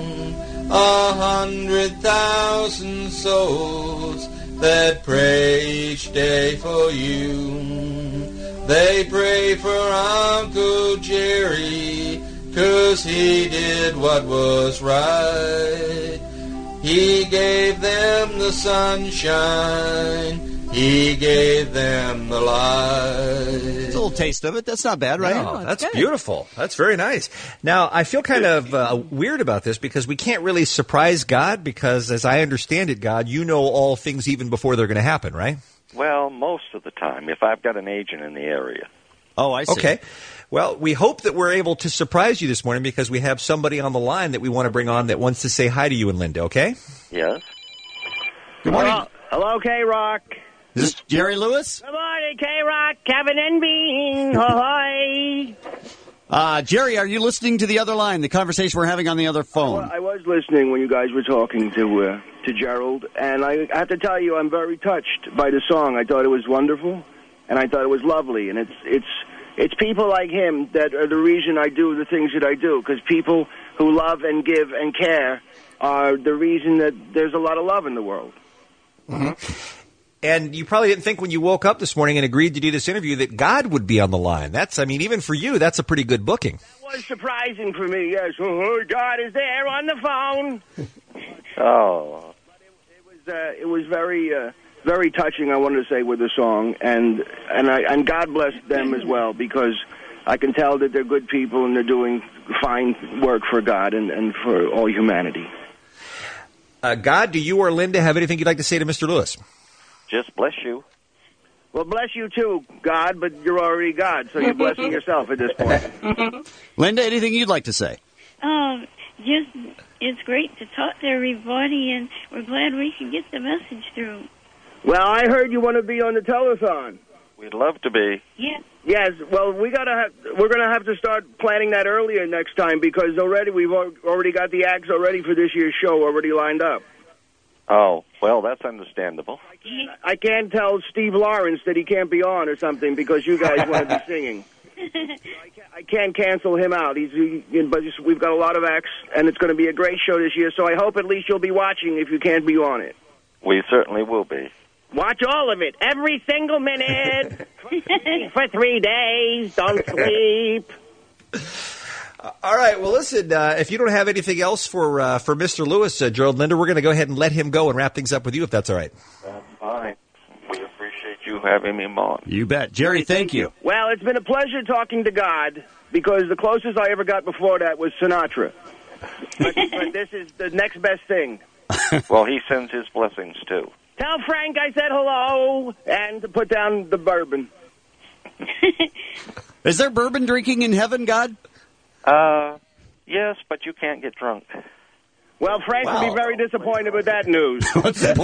A hundred thousand souls that pray each day for you. They pray for Uncle Jerry, 'cause he did what was right. He gave them the sunshine. He gave them the light. It's a little taste of it. That's not bad, right? No, that's beautiful. That's very nice. Now, I feel kind of uh, weird about this because we can't really surprise God because, as I understand it, God, you know all things even before they're going to happen, right? Well, most of the time, if I've got an agent in the area. Oh, I see. Okay. Well, we hope that we're able to surprise you this morning because we have somebody on the line that we want to bring on that wants to say hi to you and Linda, okay? Yes. Good morning. Hello, hello K-Rock. Is this Jerry Lewis? Good morning, K-Rock, Kevin and Bean. Ahoy. Uh, Jerry, are you listening to the other line, the conversation we're having on the other phone? Well, I was listening when you guys were talking to uh, to Gerald, and I have to tell you, I'm very touched by the song. I thought it was wonderful, and I thought it was lovely, and it's it's it's people like him that are the reason I do the things that I do, because people who love and give and care are the reason that there's a lot of love in the world. Mm-hmm. And you probably didn't think when you woke up this morning and agreed to do this interview that God would be on the line. That's, I mean, even for you, that's a pretty good booking. That was surprising for me, yes. Oh, God is there on the phone. Oh. But it, it was uh, it was very uh, very touching, I wanted to say, with the song. And and I, and God bless them as well, because I can tell that they're good people and they're doing fine work for God and, and for all humanity. Uh, God, do you or Linda have anything you'd like to say to Mister Lewis? Just bless you. Well, bless you too, God, but you're already God, so you're blessing yourself at this point. Linda, anything you'd like to say? Um, just it's great to talk to everybody, and we're glad we can get the message through. Well, I heard you want to be on the telethon. We'd love to be. Yeah. Yes. Well, we gotta have, we're gonna have to start planning that earlier next time, because already we've al- already got the acts already for this year's show already lined up. Oh, well, that's understandable. I can't tell Steve Lawrence that he can't be on or something because you guys want to be singing. I, can't, I can't cancel him out. He's, he, but just, we've got a lot of acts, and it's going to be a great show this year, so I hope at least you'll be watching if you can't be on it. We certainly will be. Watch all of it, every single minute, for three days. Don't sleep. All right. Well, listen, uh, if you don't have anything else for uh, for Mister Lewis, uh, Gerald Linda, we're going to go ahead and let him go and wrap things up with you, if that's all right. That's fine. We appreciate you having me on. You bet. Jerry, thank you. Well, it's been a pleasure talking to God, because the closest I ever got before that was Sinatra. But, but this is the next best thing. Well, he sends his blessings, too. Tell Frank I said hello, and to put down the bourbon. Is there bourbon drinking in heaven, God? Uh, yes, but you can't get drunk. Well, Frank Wow. would be very disappointed with that news. What's the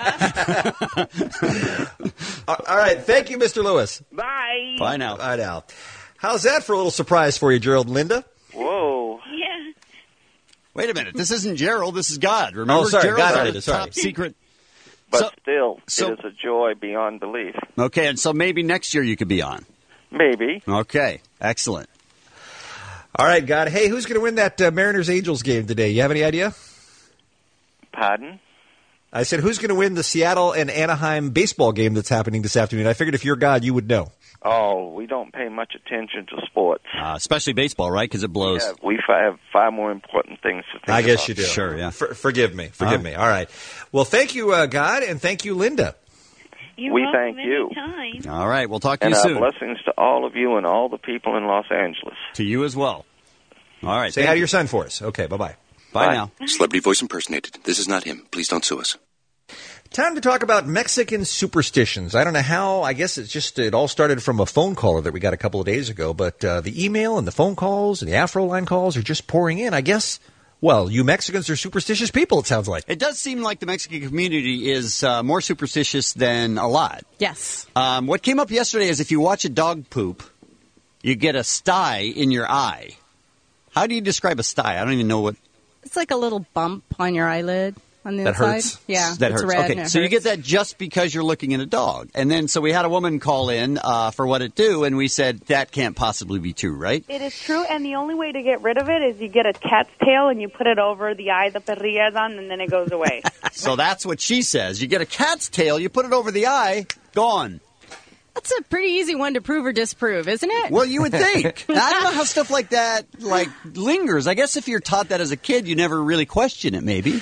point? All right. Thank you, Mister Lewis. Bye. Bye now. Bye now. How's that for a little surprise for you, Gerald and Linda? Whoa. Yeah. Wait a minute. This isn't Gerald. This is God. Remember, Oh, sorry, Gerald's God, our right, sorry. top secret. But So- still, so- it is a joy beyond belief. Okay, and so maybe next year you could be on. Maybe. Okay, excellent. All right, God. Hey, who's going to win that uh, Mariners-Angels game today? You have any idea? Pardon? I said, who's going to win the Seattle and Anaheim baseball game that's happening this afternoon? I figured if you're God, you would know. Oh, we don't pay much attention to sports. Uh, especially baseball, right? Because it blows. Yeah, we fi- have far more important things to think I guess about. you do. Sure, yeah. For, forgive me. Forgive Uh-huh. me. All right. Well, thank you, uh, God, and thank you, Linda. You're We welcome thank you. anytime. All right, we'll talk to And you our soon. blessings to all of you and all the people in Los Angeles. To you as well. All right. Say thank hi to you. your son for us. Okay, bye-bye. Bye, Bye. now. Celebrity voice impersonated. This is not him. Please don't sue us. Time to talk about Mexican superstitions. I don't know how. I guess it's just it all started from a phone caller that we got a couple of days ago. But uh, the email and the phone calls and the Afro line calls are just pouring in. I guess. Well, you Mexicans are superstitious people. It sounds like. It does seem like the Mexican community is uh, more superstitious than a lot. Yes. Um, what came up yesterday is if you watch a dog poop, you get a sty in your eye. How do you describe a sty? I don't even know what. It's like a little bump on your eyelid on the That inside. hurts. Yeah. That it's hurts. red Okay, and it so you hurts. get that just because you're looking at a dog. And then, so we had a woman call in uh, for what it do, and we said that can't possibly be true, right? It is true, and the only way to get rid of it is you get a cat's tail and you put it over the eye the perilla is on, and then it goes away. So that's what she says. You get a cat's tail, you put it over the eye, gone. That's a pretty easy one to prove or disprove, isn't it? Well, you would think. I don't know how stuff like that like lingers. I guess if you're taught that as a kid, you never really question it, maybe.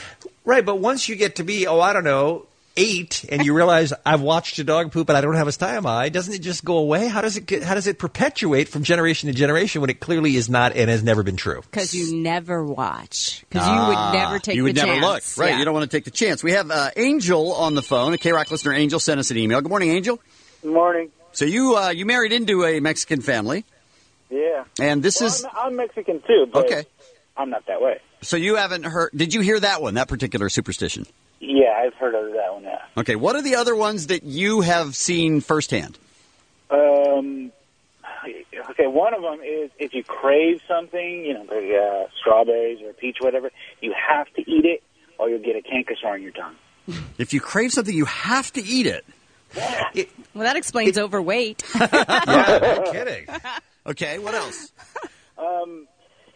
Right, but once you get to be, oh, I don't know, eight, and you realize I've watched a dog poop and I don't have a stymie, doesn't it just go away? How does it get, how does it perpetuate from generation to generation when it clearly is not and has never been true? Because you never watch. Because Ah, you would never take you would the never chance. look. Right, Yeah. you don't want to take the chance. We have uh, Angel on the phone. A K-Rock listener, Angel, sent us an email. Good morning, Angel. Good morning. So you uh, you married into a Mexican family. Yeah. And this well, is... I'm, I'm Mexican too, but Okay. I'm not that way. So you haven't heard... Did you hear that one, that particular superstition? Yeah, I've heard of that one, yeah. Okay, what are the other ones that you have seen firsthand? Um, okay, one of them is if you crave something, you know, like uh, strawberries or peach, whatever, you have to eat it or you'll get a canker sore on your tongue. If you crave something, you have to eat it. It, well, that explains overweight. Yeah, no kidding. Okay, what else? Um,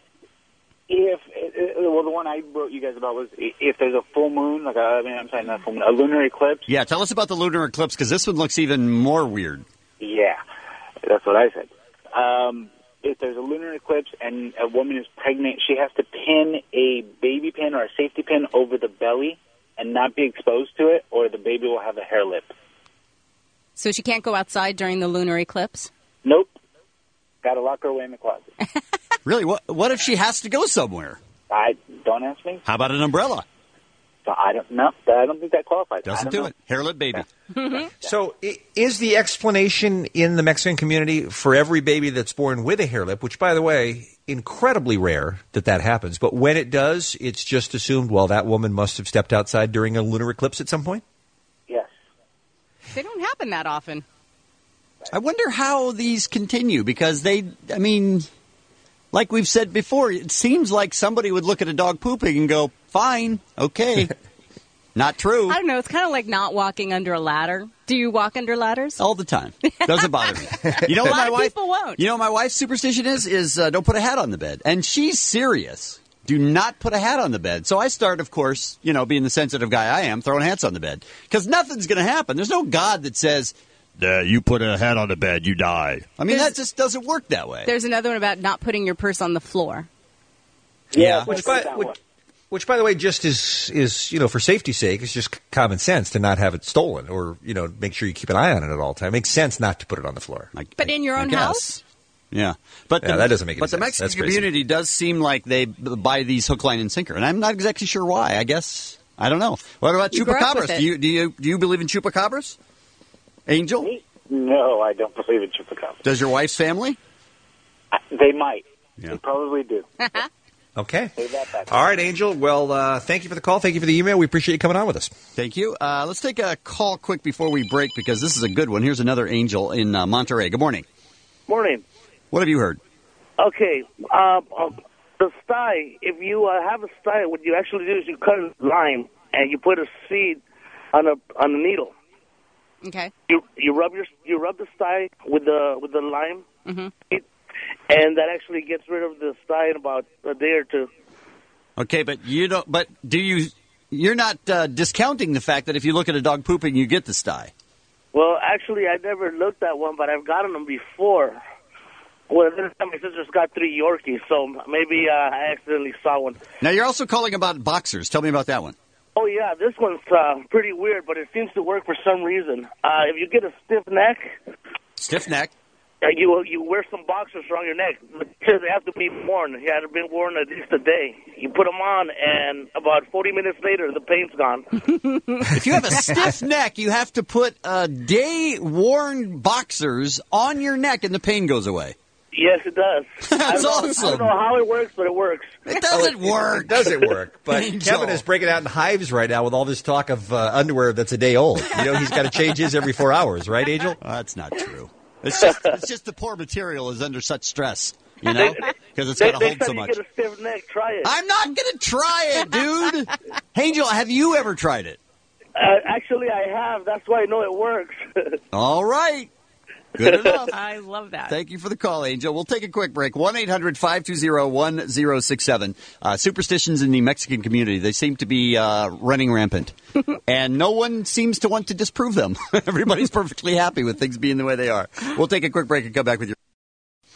if uh, well, the one I wrote you guys about was if there's a full moon, like a, I mean, I'm sorry, not a full moon, a lunar eclipse. Yeah, tell us about the lunar eclipse, because this one looks even more weird. Yeah, that's what I said. Um, if there's a lunar eclipse and a woman is pregnant, she has to pin a baby pin or a safety pin over the belly and not be exposed to it, or the baby will have a hair lip. So she can't go outside during the lunar eclipse? Nope. Got to lock her away in the closet. Really? What What if she has to go somewhere? I don't ask me. How about an umbrella? So I don't know. I don't think that qualifies. I Doesn't don't do know. it. Hairlip baby. So i- is the explanation in the Mexican community for every baby that's born with a hair lip, which, by the way, incredibly rare that that happens, but when it does, it's just assumed, well, that woman must have stepped outside during a lunar eclipse at some point? Yes. They don't happen that often. I wonder how these continue, because they, I mean, like we've said before, it seems like somebody would look at a dog pooping and go, fine, okay. Not true. I don't know. It's kind of like not walking under a ladder. Do you walk under ladders? All the time. Doesn't bother me. You know A what lot my of wife? people won't. You know what my wife's superstition is? Is uh, don't put a hat on the bed, and she's serious. Do not put a hat on the bed. So I start, of course, you know, being the sensitive guy I am, throwing hats on the bed because nothing's going to happen. There's no God that says, uh, "You put a hat on the bed, you die." I mean, There's- that just doesn't work that way. There's another one about not putting your purse on the floor. Yeah, which by, which, which by the way, just is is you know for safety's sake, it's just c- common sense to not have it stolen, or you know make sure you keep an eye on it at all time. It makes sense not to put it on the floor. But in your I own guess. house? Yeah, but Yeah, the, that doesn't make any But the sense. Mexican That's crazy. community does seem like they b- buy these hook, line, and sinker, and I'm not exactly sure why. I guess I don't know. What about You grew up with chupacabras? it. Do you do you do you believe in chupacabras? Angel, No, I don't believe in chupacabra. does your wife's family? They might. Yeah. They probably do. Okay. Save that back. All right, Angel. Well, uh, thank you for the call. Thank you for the email. We appreciate you coming on with us. Thank you. Uh, let's take a call quick before we break because this is a good one. Here's another Angel in uh, Monterey. Good morning. Morning. What have you heard? Okay, uh, uh, the sty, if you uh, have a sty, what you actually do is you cut a lime and you put a seed on a on a needle. Okay. You you rub your you rub the sty with the with the lime, Mm-hmm. and that actually gets rid of the sty in about a day or two. Okay, but you don't. But do you? You're not uh, discounting the fact that if you look at a dog pooping, you get the sty. Well, actually, I never looked at one, but I've gotten them before. Well, this time my sister's got three Yorkies, so maybe uh, I accidentally saw one. Now you're also calling about boxers. Tell me about that one. Oh, yeah, this one's uh, pretty weird, but it seems to work for some reason. Uh, if you get a stiff neck, Stiff neck. uh, you you wear some boxers around your neck. They have to be worn. They have been worn at least a day. You put them on, and about forty minutes later, the pain's gone. If you have a stiff neck, you have to put uh, day-worn boxers on your neck, and the pain goes away. Yes, it does. That's I don't know, I awesome. don't know how it works, but it works. It doesn't work. It doesn't work. But Angel. Kevin is breaking out in hives right now with all this talk of uh, underwear that's a day old. You know, he's got to change his every four hours, right, Angel? Uh, that's not true. It's just, it's just the poor material is under such stress, you know, because it's got to Next hold time so you much. get a stiff neck, try it. I'm not going to try it, dude. Angel, have you ever tried it? Uh, actually, I have. That's why I know it works. All right. Good enough. I love that. Thank you for the call, Angel. We'll take a quick break. one eight hundred five two zero one zero six seven. Uh, superstitions in the Mexican community, they seem to be uh, running rampant. And no one seems to want to disprove them. Everybody's perfectly happy with things being the way they are. We'll take a quick break and come back with your...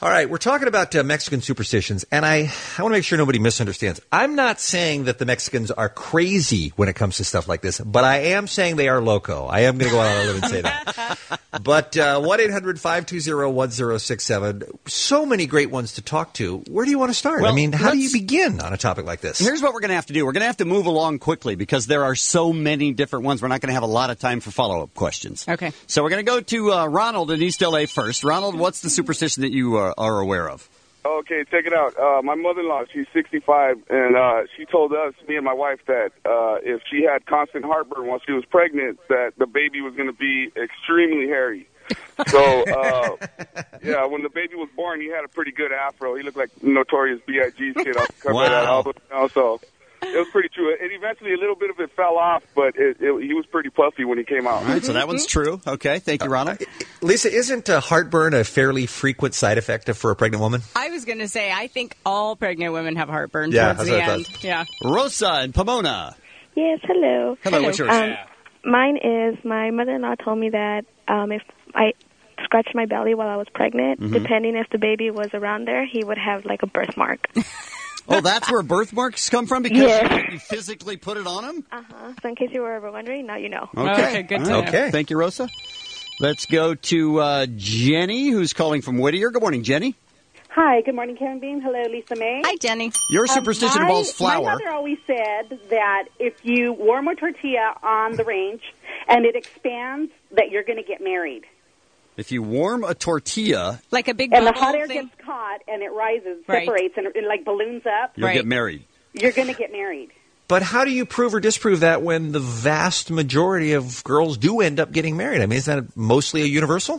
All right, we're talking about uh, Mexican superstitions, and I, I want to make sure nobody misunderstands. I'm not saying that the Mexicans are crazy when it comes to stuff like this, but I am saying they are loco. I am going to go out on a limb and say that. But uh, one eight hundred five two zero one zero six seven, so many great ones to talk to. Where do you want to start? Well, I mean, how do you let's- begin on a topic like this? Here's what we're going to have to do. We're going to have to move along quickly because there are so many different ones. We're not going to have a lot of time for follow-up questions. Okay. So we're going to go to uh, Ronald in East L A first. Ronald, what's the superstition that you uh, are aware of? Okay, check it out. Uh, my mother-in-law, she's sixty-five, and uh, she told us, me and my wife, that uh, if she had constant heartburn while she was pregnant, that the baby was going to be extremely hairy. So, uh, yeah, when the baby was born, he had a pretty good afro. He looked like Notorious B I G's kid. I'll cover Wow. that album. You know, so it was pretty true. And eventually, a little bit of it fell off, but it, it, he was pretty puffy when he came out. All right, so that one's true. Okay, thank you, Ronald. Lisa, isn't uh, heartburn a fairly frequent side effect for a pregnant woman? I was going to say, I think all pregnant women have heartburn Yeah, towards that's the what I end. thought. Yeah. Rosa in Pomona. Yes, hello. Hello, what's yours? Um, mine is my mother-in-law told me that um, if I scratched my belly while I was pregnant, Mhm. depending if the baby was around there, he would have like a birthmark. Oh, that's where birthmarks come from? Because Yes. you physically put it on him? Uh-huh. So in case you were ever wondering, now you know. Okay, good All to right. know. Okay. Thank you, Rosa. Let's go to uh, Jenny, who's calling from Whittier. Good morning, Jenny. Hi, good morning, Karen Bean. Hello, Lisa May. Hi, Jenny. Your superstition my, involves flour. My mother always said that if you warm a tortilla on the range and it expands, that you're going to get married. If you warm a tortilla, Like a big And the bubble hot air thing? gets caught and it rises, Right. separates, and it, it like balloons up. you'll get married. You're going to get married. But how do you prove or disprove that when the vast majority of girls do end up getting married? I mean, isn't that mostly a universal?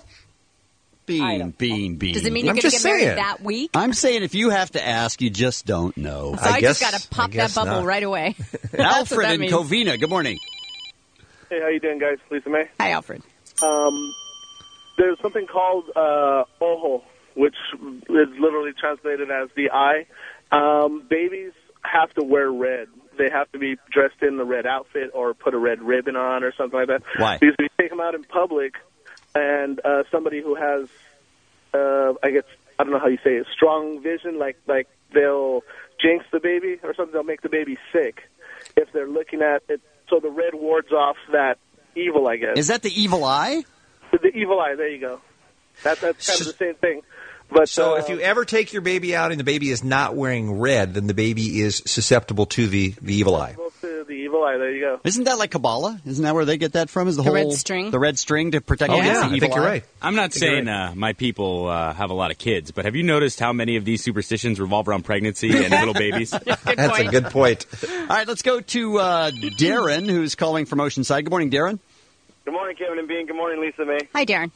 Bean, bean, bean. Does it mean you're I'm going to just get married saying. that week? I'm saying if you have to ask, you just don't know. So I, just got to pop that bubble not. right away. That's what Alfred that in means. Covina. Good morning. Hey, how you doing, guys? Lisa May. Hi, Alfred. Um, there's something called uh, ojo, which is literally translated as the eye. Um, babies have to wear red. They have to be dressed in the red outfit or put a red ribbon on or something like that. Why? Because if you take them out in public, and uh, somebody who has, uh, I guess, I don't know how you say it, strong vision, like like they'll jinx the baby or something, they'll make the baby sick if they're looking at it. So the red wards off that evil, I guess. Is that the evil eye? The, the evil eye, there you go. That, that's kind of the same thing. But So uh, if you ever take your baby out and the baby is not wearing red, then the baby is susceptible to the, the evil eye. to the evil eye, there you go. Isn't that like Kabbalah? Isn't that where they get that from? Is the, The whole red string? The red string to protect Oh, against yeah, the I evil think you're eye? right. I'm not saying uh, my people uh, have a lot of kids, but have you noticed how many of these superstitions revolve around pregnancy and little babies? That's a good point. All right, let's go to uh, Darren, who's calling from Oceanside. Good morning, Darren. Good morning, Kevin and Bean. Good morning, Lisa May. Hi, Darren.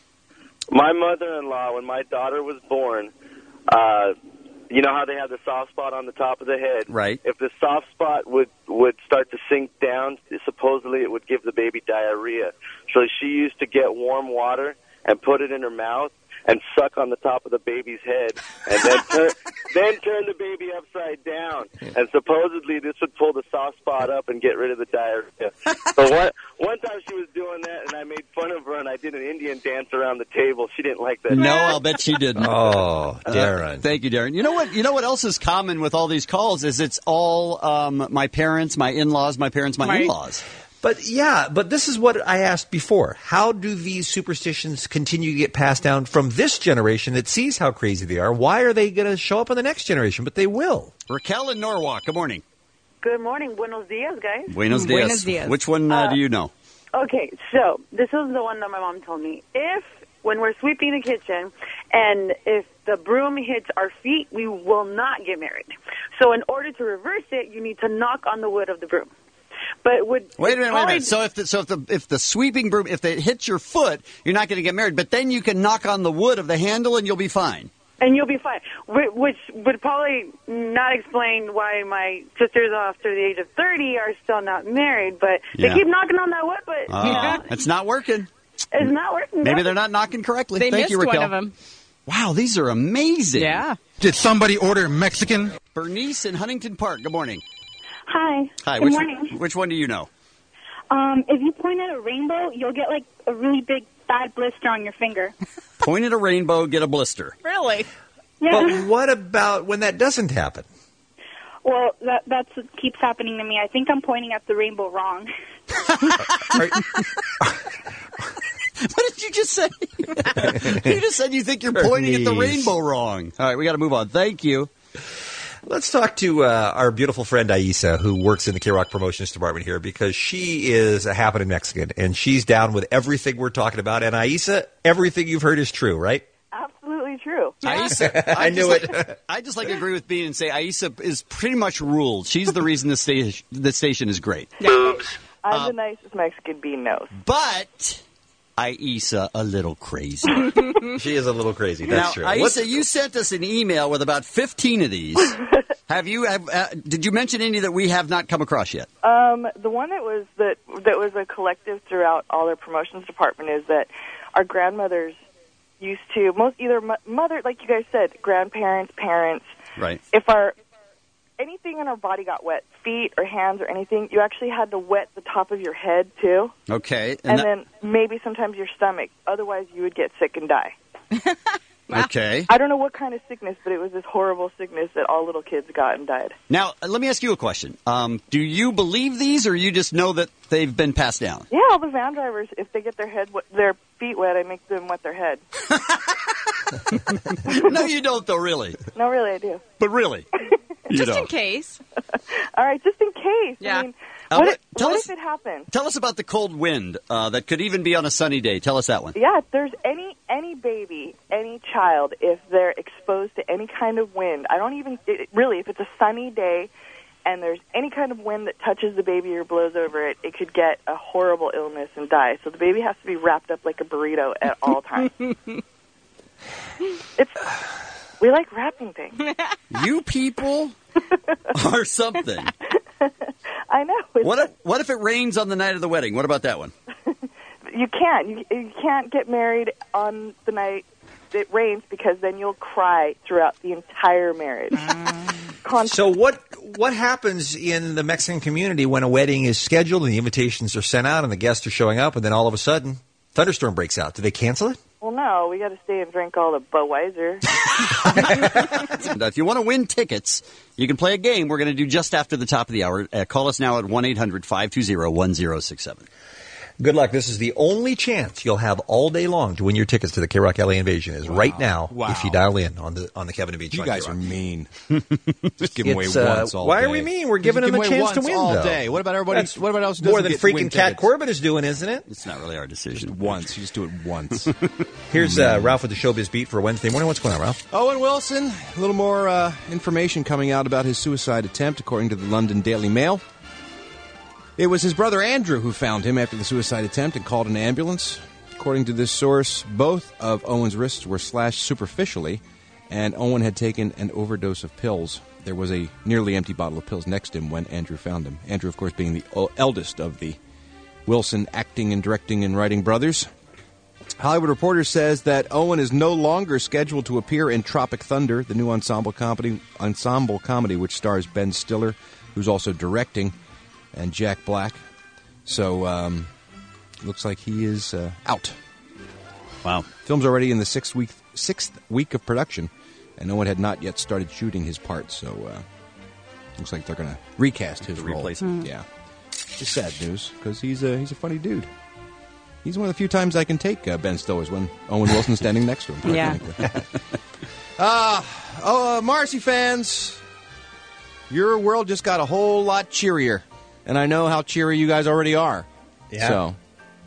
My mother-in-law, when my daughter was born, uh, you know how they have the soft spot on the top of the head? Right. If the soft spot would, would start to sink down, supposedly it would give the baby diarrhea. So she used to get warm water and put it in her mouth and suck on the top of the baby's head, and then turn, then turn the baby upside down. And supposedly this would pull the soft spot up and get rid of the diarrhea. So one, one time she was doing that, and I made fun of her, and I did an Indian dance around the table. She didn't like that. No, I'll bet she didn't. Oh, Uh, Darren. thank you, Darren. You know what? You know what else is common with all these calls is it's all um, my parents, my in-laws, my parents, my Right. in-laws. But yeah, but this is what I asked before. How do these superstitions continue to get passed down from this generation that sees how crazy they are? Why are they going to show up in the next generation? But they will. Raquel in Norwalk. Good morning. Good morning. Buenos dias, guys. Buenos dias. Buenos dias. Which one uh, Uh, do you know? Okay, so this is the one that my mom told me. If, when we're sweeping the kitchen, and if the broom hits our feet, we will not get married. So in order to reverse it, you need to knock on the wood of the broom. But would Wait a minute, wait a probably- minute. So if the, so if the if the sweeping broom if it hits your foot, you're not going to get married. But then you can knock on the wood of the handle and you'll be fine. And you'll be fine. Wh- Which would probably not explain why my sisters after the age of thirty are still not married. But Yeah. they keep knocking on that wood, but Uh, you know, it's not working. it's not working. Maybe they're not knocking correctly. They Thank missed you, Raquel. one of them. Wow, these are amazing. Yeah. Did somebody order Mexican? Bernice in Huntington Park. Good morning. Hi. Hi. Good which, morning. Which one do you know? Um, if you point at a rainbow, you'll get like a really big bad blister on your finger. Point at a rainbow, get a blister. Really? Yeah. But what about when that doesn't happen? Well, that that's what keeps happening to me. I think I'm pointing at the rainbow wrong. What did you just say? You just said you think you're pointing at the rainbow wrong. All right, we got to move on. Thank you. Let's talk to uh, our beautiful friend Aisa, who works in the K-Rock Promotions Department here, because she is a happening Mexican, and she's down with everything we're talking about. And Aisa, everything you've heard is true, right? Absolutely true. Aisa, I knew just it. Like, I just like to agree with Bean and say Aisa is pretty much ruled. She's the reason the station, the station is great. I'm Uh, the nicest Mexican Bean knows. But Aisa a little crazy. She is a little crazy. That's now, true. Aisa, What's- you sent us an email with about fifteen of these. Have you? Have, uh, did you mention any that we have not come across yet? Um, the one that was that that was a collective throughout all their promotions department is that our grandmothers used to most either mo- mother, like you guys said, grandparents, parents. Right. If our anything in our body got wet, feet or hands or anything, you actually had to wet the top of your head too, Okay. and, that- then maybe sometimes your stomach. Otherwise, you would get sick and die. Okay. I don't know what kind of sickness, but it was this horrible sickness that all little kids got and died. Now, uh, let me ask you a question. Um, do you believe these, or you just know that they've been passed down? Yeah, all the van drivers, if they get their head, wet, their feet wet, I make them wet their head. No, you don't, though, really. No, really, I do. But really, you Just don't. in case. All right, just in case. Yeah. I mean, Uh, what, what- if, tell what us- if it happens? Tell us about the cold wind uh, that could even be on a sunny day. Tell us that one. Yeah, if there's any any baby, any child, if they're exposed to any kind of wind, I don't even it, really. If it's a sunny day and there's any kind of wind that touches the baby or blows over it, it could get a horrible illness and die. So the baby has to be wrapped up like a burrito at all times. It's we like wrapping things. You people are something. I know. It's, What if, what if it rains on the night of the wedding? What about that one? you can't you, you can't get married on the night it rains because then you'll cry throughout the entire marriage. So what what happens in the Mexican community when a wedding is scheduled and the invitations are sent out and the guests are showing up, and then all of a sudden thunderstorm breaks out? Do they cancel it? Well, no, we got to stay and drink all the Budweiser. Now, if you want to win tickets, you can play a game we're going to do just after the top of the hour. Uh, call us now at one eight hundred five two zero one zero six seven. Good luck. This is the only chance you'll have all day long to win your tickets to the K-Rock L A Invasion is right now Wow. if you dial in on the on the Kevin and Beach. You on guys K-Rock. are mean. Just give away It's, uh, once all why day. are we mean? We're Just giving give them a away chance to once win, all though. day. What about everybody? That's what about else? more doesn't than get freaking win Cat tickets? Corbett is doing, isn't it? It's not really our decision. Once. You just do it once. Here's uh, Ralph with the Showbiz Beat for Wednesday morning. What's going on, Ralph? Owen Wilson, a little more uh, information coming out about his suicide attempt, according to the London Daily Mail. It was his brother Andrew who found him after the suicide attempt and called an ambulance. According to this source, both of Owen's wrists were slashed superficially, and Owen had taken an overdose of pills. There was a nearly empty bottle of pills next to him when Andrew found him. Andrew, of course, being the o- eldest of the Wilson acting and directing and writing brothers. Hollywood Reporter says that Owen is no longer scheduled to appear in Tropic Thunder, the new ensemble comedy, ensemble comedy which stars Ben Stiller, who's also directing, and Jack Black. So, um, looks like he is uh, out. Wow. Film's already in the sixth week, sixth week of production, and Owen had not yet started shooting his part, so uh, looks like they're going to recast his To role. replace him. Yeah. It's sad news, because he's a, he's a funny dude. He's one of the few times I can take uh, Ben Stiller's when Owen Wilson's standing next to him. quite Yeah. frankly. Ah, oh, uh, Marcy fans, your world just got a whole lot cheerier, and I know how cheery you guys already are. Yeah. So,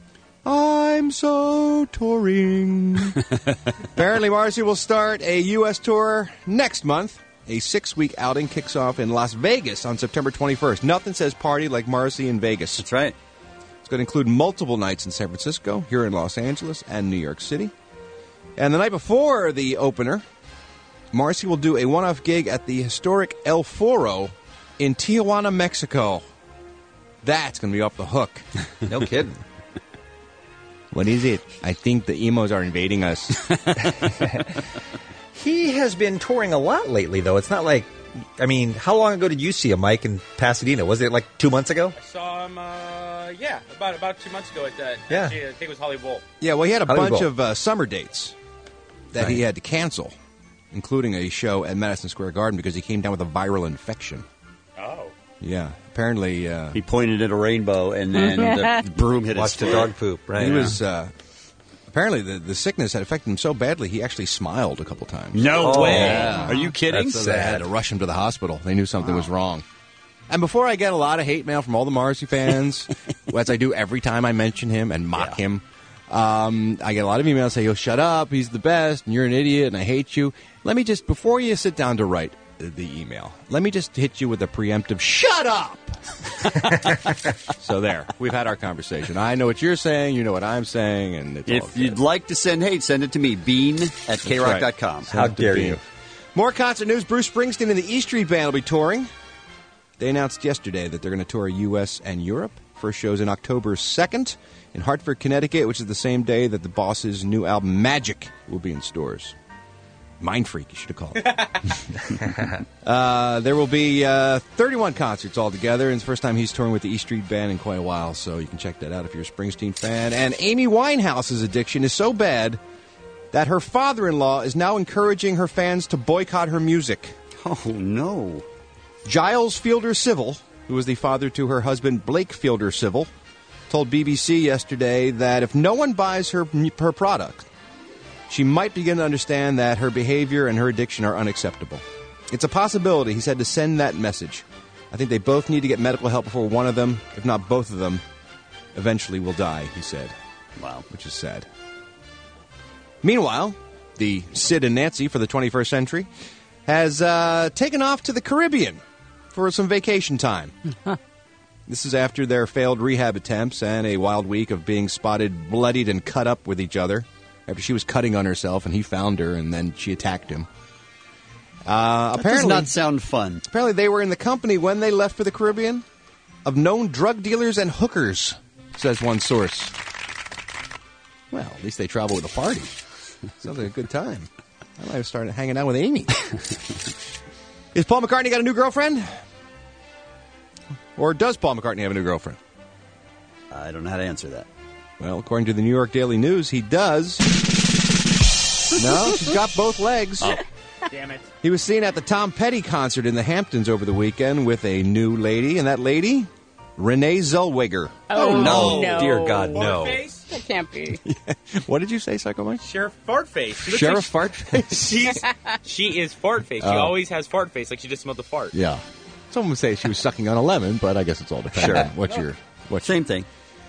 I'm so touring. Apparently, Marcy will start a U S tour next month. A six-week outing kicks off in Las Vegas on September twenty-first. Nothing says party like Marcy in Vegas. That's right. It's going to include multiple nights in San Francisco, here in Los Angeles, and New York City. And the night before the opener, Marcy will do a one-off gig at the historic El Foro in Tijuana, Mexico. That's going to be off the hook. No kidding. What is it? I think the emos are invading us. He has been touring a lot lately, though. It's not like, I mean, how long ago did you see him, Mike, in Pasadena? Was it like two months ago? I saw him, uh, yeah, about about two months ago at that. Yeah. Actually, I think it was Holly Bowl. Yeah, well, he had a How did it bunch go? of uh, summer dates that he Right. had to cancel. including a show at Madison Square Garden because he came down with a viral infection. Oh. Yeah. Apparently, uh, he pointed at a rainbow and then the broom hit Watched his the dog poop, right? He Yeah. was uh, apparently the, the sickness had affected him so badly he actually smiled a couple times. No Oh, way! yeah. Are you kidding? So they had to rush him to the hospital. They knew something was wrong. And before I get a lot of hate mail from all the Marcy fans, as I do every time I mention him and mock Yeah. him, um, I get a lot of emails saying, "Yo, shut up! He's the best, and you're an idiot, and I hate you." Let me just, before you sit down to write the email, let me just hit you with a preemptive "shut up." So there, we've had our conversation. I know what you're saying, you know what I'm saying, and it's all If good. you'd like to send hate, send it to me, bean at k rock dot com. That's right. How dare you. More concert news. Bruce Springsteen and the E Street Band will be touring. They announced yesterday that they're going to tour U S and Europe. First show's in October second in Hartford, Connecticut, which is the same day that the Boss's new album, Magic, will be in stores. Mind Freak, you should have called it. uh, there will be uh, thirty-one concerts altogether, and it's the first time he's touring with the E Street Band in quite a while, so you can check that out if you're a Springsteen fan. And Amy Winehouse's addiction is so bad that her father-in-law is now encouraging her fans to boycott her music. Oh, no. Giles Fielder Civil, who was the father to her husband Blake Fielder Civil, told B B C yesterday that if no one buys her, her product, she might begin to understand that her behavior and her addiction are unacceptable. It's a possibility, he said, to send that message. I think they both need to get medical help before one of them, if not both of them, eventually will die, he said. Wow. Which is sad. Meanwhile, the Sid and Nancy for the twenty-first century has uh, taken off to the Caribbean for some vacation time. This is after their failed rehab attempts and a wild week of being spotted bloodied and cut up with each other after she was cutting on herself and he found her and then she attacked him. Uh, That apparently, does not sound fun. Apparently they were in the company when they left for the Caribbean of known drug dealers and hookers, says one source. Well, at least they travel with a party. Sounds like a good time. I might have started hanging out with Amy. Is Paul McCartney got a new girlfriend? Or does Paul McCartney have a new girlfriend? I don't know how to answer that. Well, according to the New York Daily News, he does. No, she's got both legs. Oh. Damn it. He was seen at the Tom Petty concert in the Hamptons over the weekend with a new lady, and that lady, Renee Zellweger. Oh, no. no. Dear God, Fart no. face? That can't be. What did you say, Psycho Mike? Sheriff Fart Face. She looks Sheriff like Fart Face? She's, she is Fart Face. She Oh. always has Fart Face, like she just smelled the fart. Yeah. Someone would say she was sucking on a lemon, but I guess it's all depends Sure. on what your what Same thing.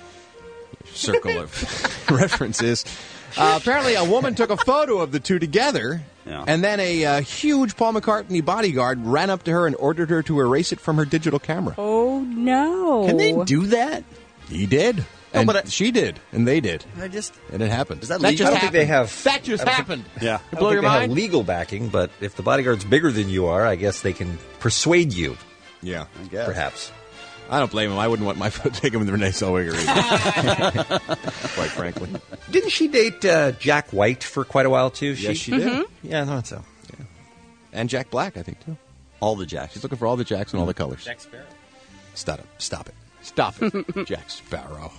circle of reference is. Uh, apparently, a woman took a photo of the two together, Yeah. and then a uh, huge Paul McCartney bodyguard ran up to her and ordered her to erase it from her digital camera. Oh, no. Can they do that? He did, No, and but I- she did, and they did, I just. and it happened. Is that that legal? just I don't think they happened. have. That just I don't think- happened. Yeah. I don't blow think your they have mind? legal backing, but if the bodyguard's bigger than you are, I guess they can persuade you, Yeah, I guess. perhaps. I don't blame him. I wouldn't want my foot taken with Renee Zellweger either. Quite frankly. Didn't she date uh, Jack White for quite a while, too? Yes, she did. Yeah, I thought so. And Jack Black, I think, too. All the jacks. She's looking for all the Jacks and all the colors. Jack Sparrow. Stop it. Stop it. Stop it. Jack Sparrow.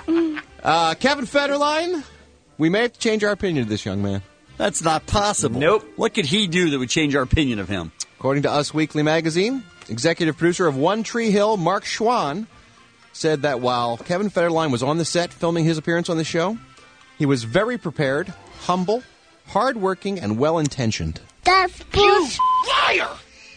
Uh, Kevin Federline, we may have to change our opinion of this young man. That's not possible. Nope. What could he do that would change our opinion of him? According to Us Weekly magazine, executive producer of One Tree Hill, Mark Schwann, said that while Kevin Federline was on the set filming his appearance on the show, he was very prepared, humble, hardworking, and well-intentioned. That's bullshit. Liar!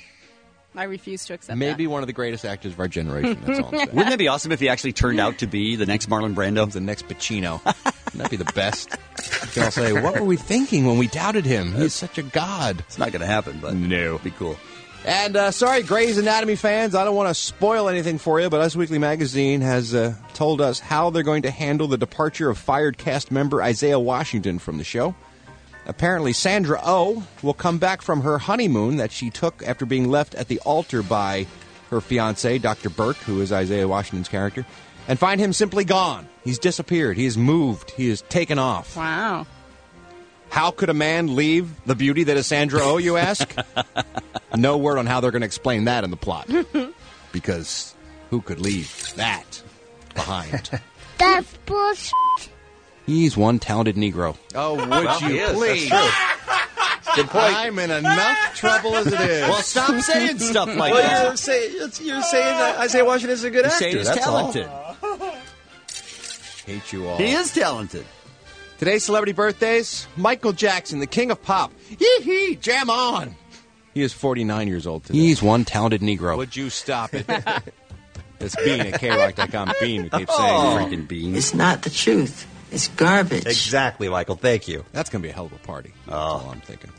I refuse to accept Maybe one of the greatest actors of our generation. That's all I'm saying. Wouldn't that be awesome if he actually turned out to be the next Marlon Brando? The next Pacino. Wouldn't that be the best? You can all say, what were we thinking when we doubted him? He's such a god. It's not going to happen, but No. it'd be cool. And uh, sorry, Grey's Anatomy fans, I don't want to spoil anything for you, but Us Weekly magazine has uh, told us how they're going to handle the departure of fired cast member Isaiah Washington from the show. Apparently, Sandra Oh will come back from her honeymoon that she took after being left at the altar by her fiance, Doctor Burke, who is Isaiah Washington's character, and find him simply gone. He's disappeared. He has moved. He has taken off. Wow. How could a man leave the beauty that is Sandra Oh, you ask? No word on how they're going to explain that in the plot. Because who could leave that behind? That's bullshit. He's one talented Negro. Oh, would Well, he you is. please? That's true. Good point. I'm in enough trouble as it is. Well, stop saying stuff like well, that. You're, say, you're saying that Isaiah Washington is a good You're actor. saying he's That's talented. all. Hate you all. He is talented. Today's celebrity birthdays: Michael Jackson, the king of pop. Yee-hee, jam on. He is forty-nine years old today. He's one talented Negro. Would you stop it? It's Bean at K Rock dot com. Bean, we keep saying. Oh. Freaking Bean. It's not the truth. It's garbage. Exactly, Michael. Thank you. That's going to be a hell of a party. That's Oh. all I'm thinking.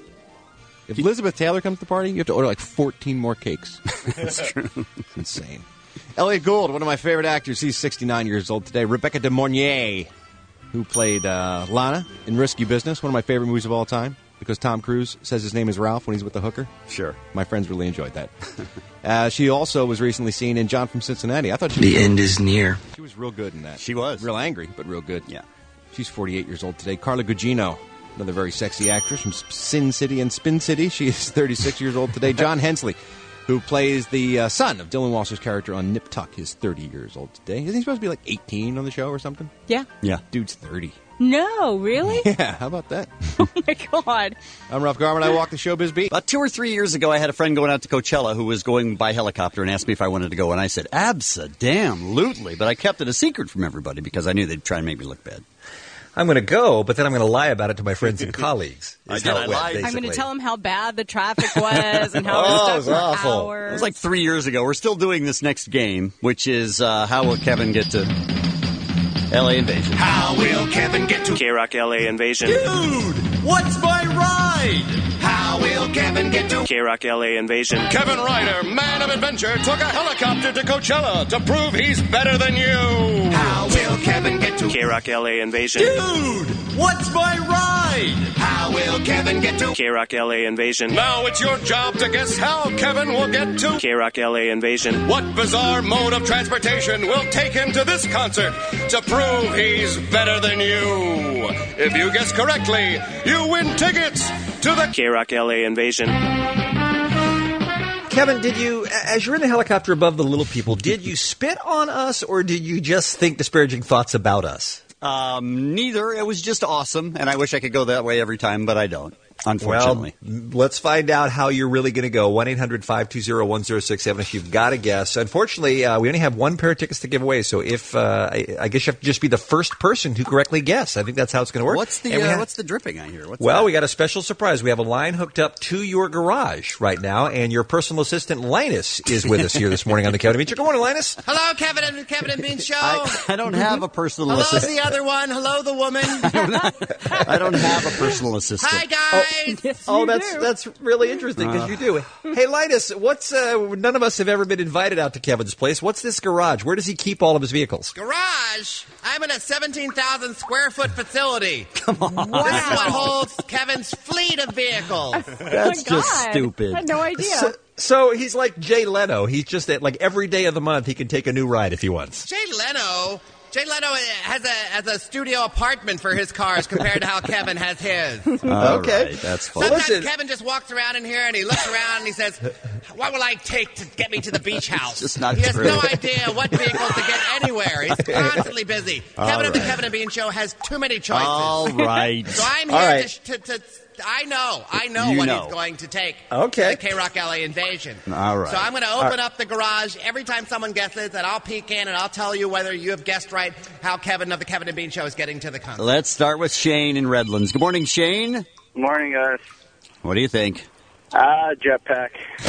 If Elizabeth Taylor comes to the party, you have to order like fourteen more cakes. That's true. It's insane. Elliot Gould, one of my favorite actors. He's sixty-nine years old today. Rebecca De Mornay, who played uh, Lana in Risky Business, one of my favorite movies of all time, because Tom Cruise says his name is Ralph when he's with the hooker. Sure. My friends really enjoyed that. uh, she also was recently seen in John from Cincinnati. I thought she The was end is near. She was real good in that. She was. Real angry, but real good. Yeah. She's forty-eight years old today. Carla Gugino, another very sexy actress from Sin City and Spin City. She is thirty-six years old today. John Hensley, who plays the uh, son of Dylan Walsh's character on Nip Tuck, is thirty years old today. Isn't he supposed to be like eighteen on the show or something? Yeah. Yeah. Dude's thirty. No, really? Yeah, how about that? Oh, my God. I'm Ralph Garman. I walk the showbiz beat. About two or three years ago, I had a friend going out to Coachella who was going by helicopter and asked me if I wanted to go, and I said, abso-damn-lutely, but I kept it a secret from everybody because I knew they'd try and make me look bad. I'm going to go, but then I'm going to lie about it to my friends and colleagues. I is did, how I it went, lied. I'm going to basically. tell him how bad the traffic was and how Oh, it it was was stuck for awful. hours. It was like three years ago. We're still doing this next game, which is uh, how will Kevin get to L A Invasion? How will Kevin get to K-Rock L A Invasion? Dude, what's my ride? How will Kevin get to K-Rock L A Invasion? Kevin Ryder, man of adventure, took a helicopter to Coachella to prove he's better than you. How will Kevin get to K-Rock L A Invasion? Dude, what's my ride? How will Kevin get to K-Rock L A Invasion? Now it's your job to guess how Kevin will get to K-Rock L A Invasion. What bizarre mode of transportation will take him to this concert to prove he's better than you? If you guess correctly, you win tickets to the K-Rock L A Invasion. Kevin, did you, as you're in the helicopter above the little people, did you spit on us or did you just think disparaging thoughts about us? Um, neither. It was just awesome, and I wish I could go that way every time, but I don't, unfortunately. Well, let's find out how you're really going to go. one eight hundred five two zero one zero six seven if you've got a guess. Unfortunately, uh, we only have one pair of tickets to give away, so if uh, I, I guess you have to just be the first person to correctly guess. I think that's how it's going to work. What's the And we uh, have- what's the dripping I hear? What's well, that? we got a special surprise. We have a line hooked up to your garage right now, and your personal assistant, Linus, is with us here this morning on the Kevin and Bean Show. Good morning, Linus. Hello, Kevin and Kevin and Bean Show. I, I don't have a personal Hello, assistant. the other one. Hello, the woman. I don't have a personal assistant. Hi, guys. Oh, that's that's really interesting because you do. Hey, Linus, what's uh, none of us have ever been invited out to Kevin's place. What's this garage? Where does he keep all of his vehicles? Garage. I'm in a seventeen thousand square foot facility. Come on. This is what holds Kevin's fleet of vehicles. That's just stupid. I had no idea. So, so he's like Jay Leno. He's just that, like every day of the month he can take a new ride if he wants. Jay Leno. Jay Leno has a has a studio apartment for his cars compared to how Kevin has his. All Okay. right, that's fine. Sometimes listen. Kevin just walks around in here and he looks around and he says, "What will I take to get me to the beach house?" just not he has true. no idea what vehicles to get anywhere. He's constantly busy. All Kevin of the right. Kevin and Bean Show has too many choices. All right. So I'm here All right. to, to, to. I know. I know You what know. he's going to take. Okay. The K-Rock L A Invasion. All right. So I'm going to open up the garage every time someone guesses, and I'll peek in and I'll tell you whether you have guessed right how Kevin of the Kevin and Bean Show is getting to the concert. Let's start with Shane in Redlands. Good morning, Shane. Good morning, guys. What do you think? Ah, jetpack.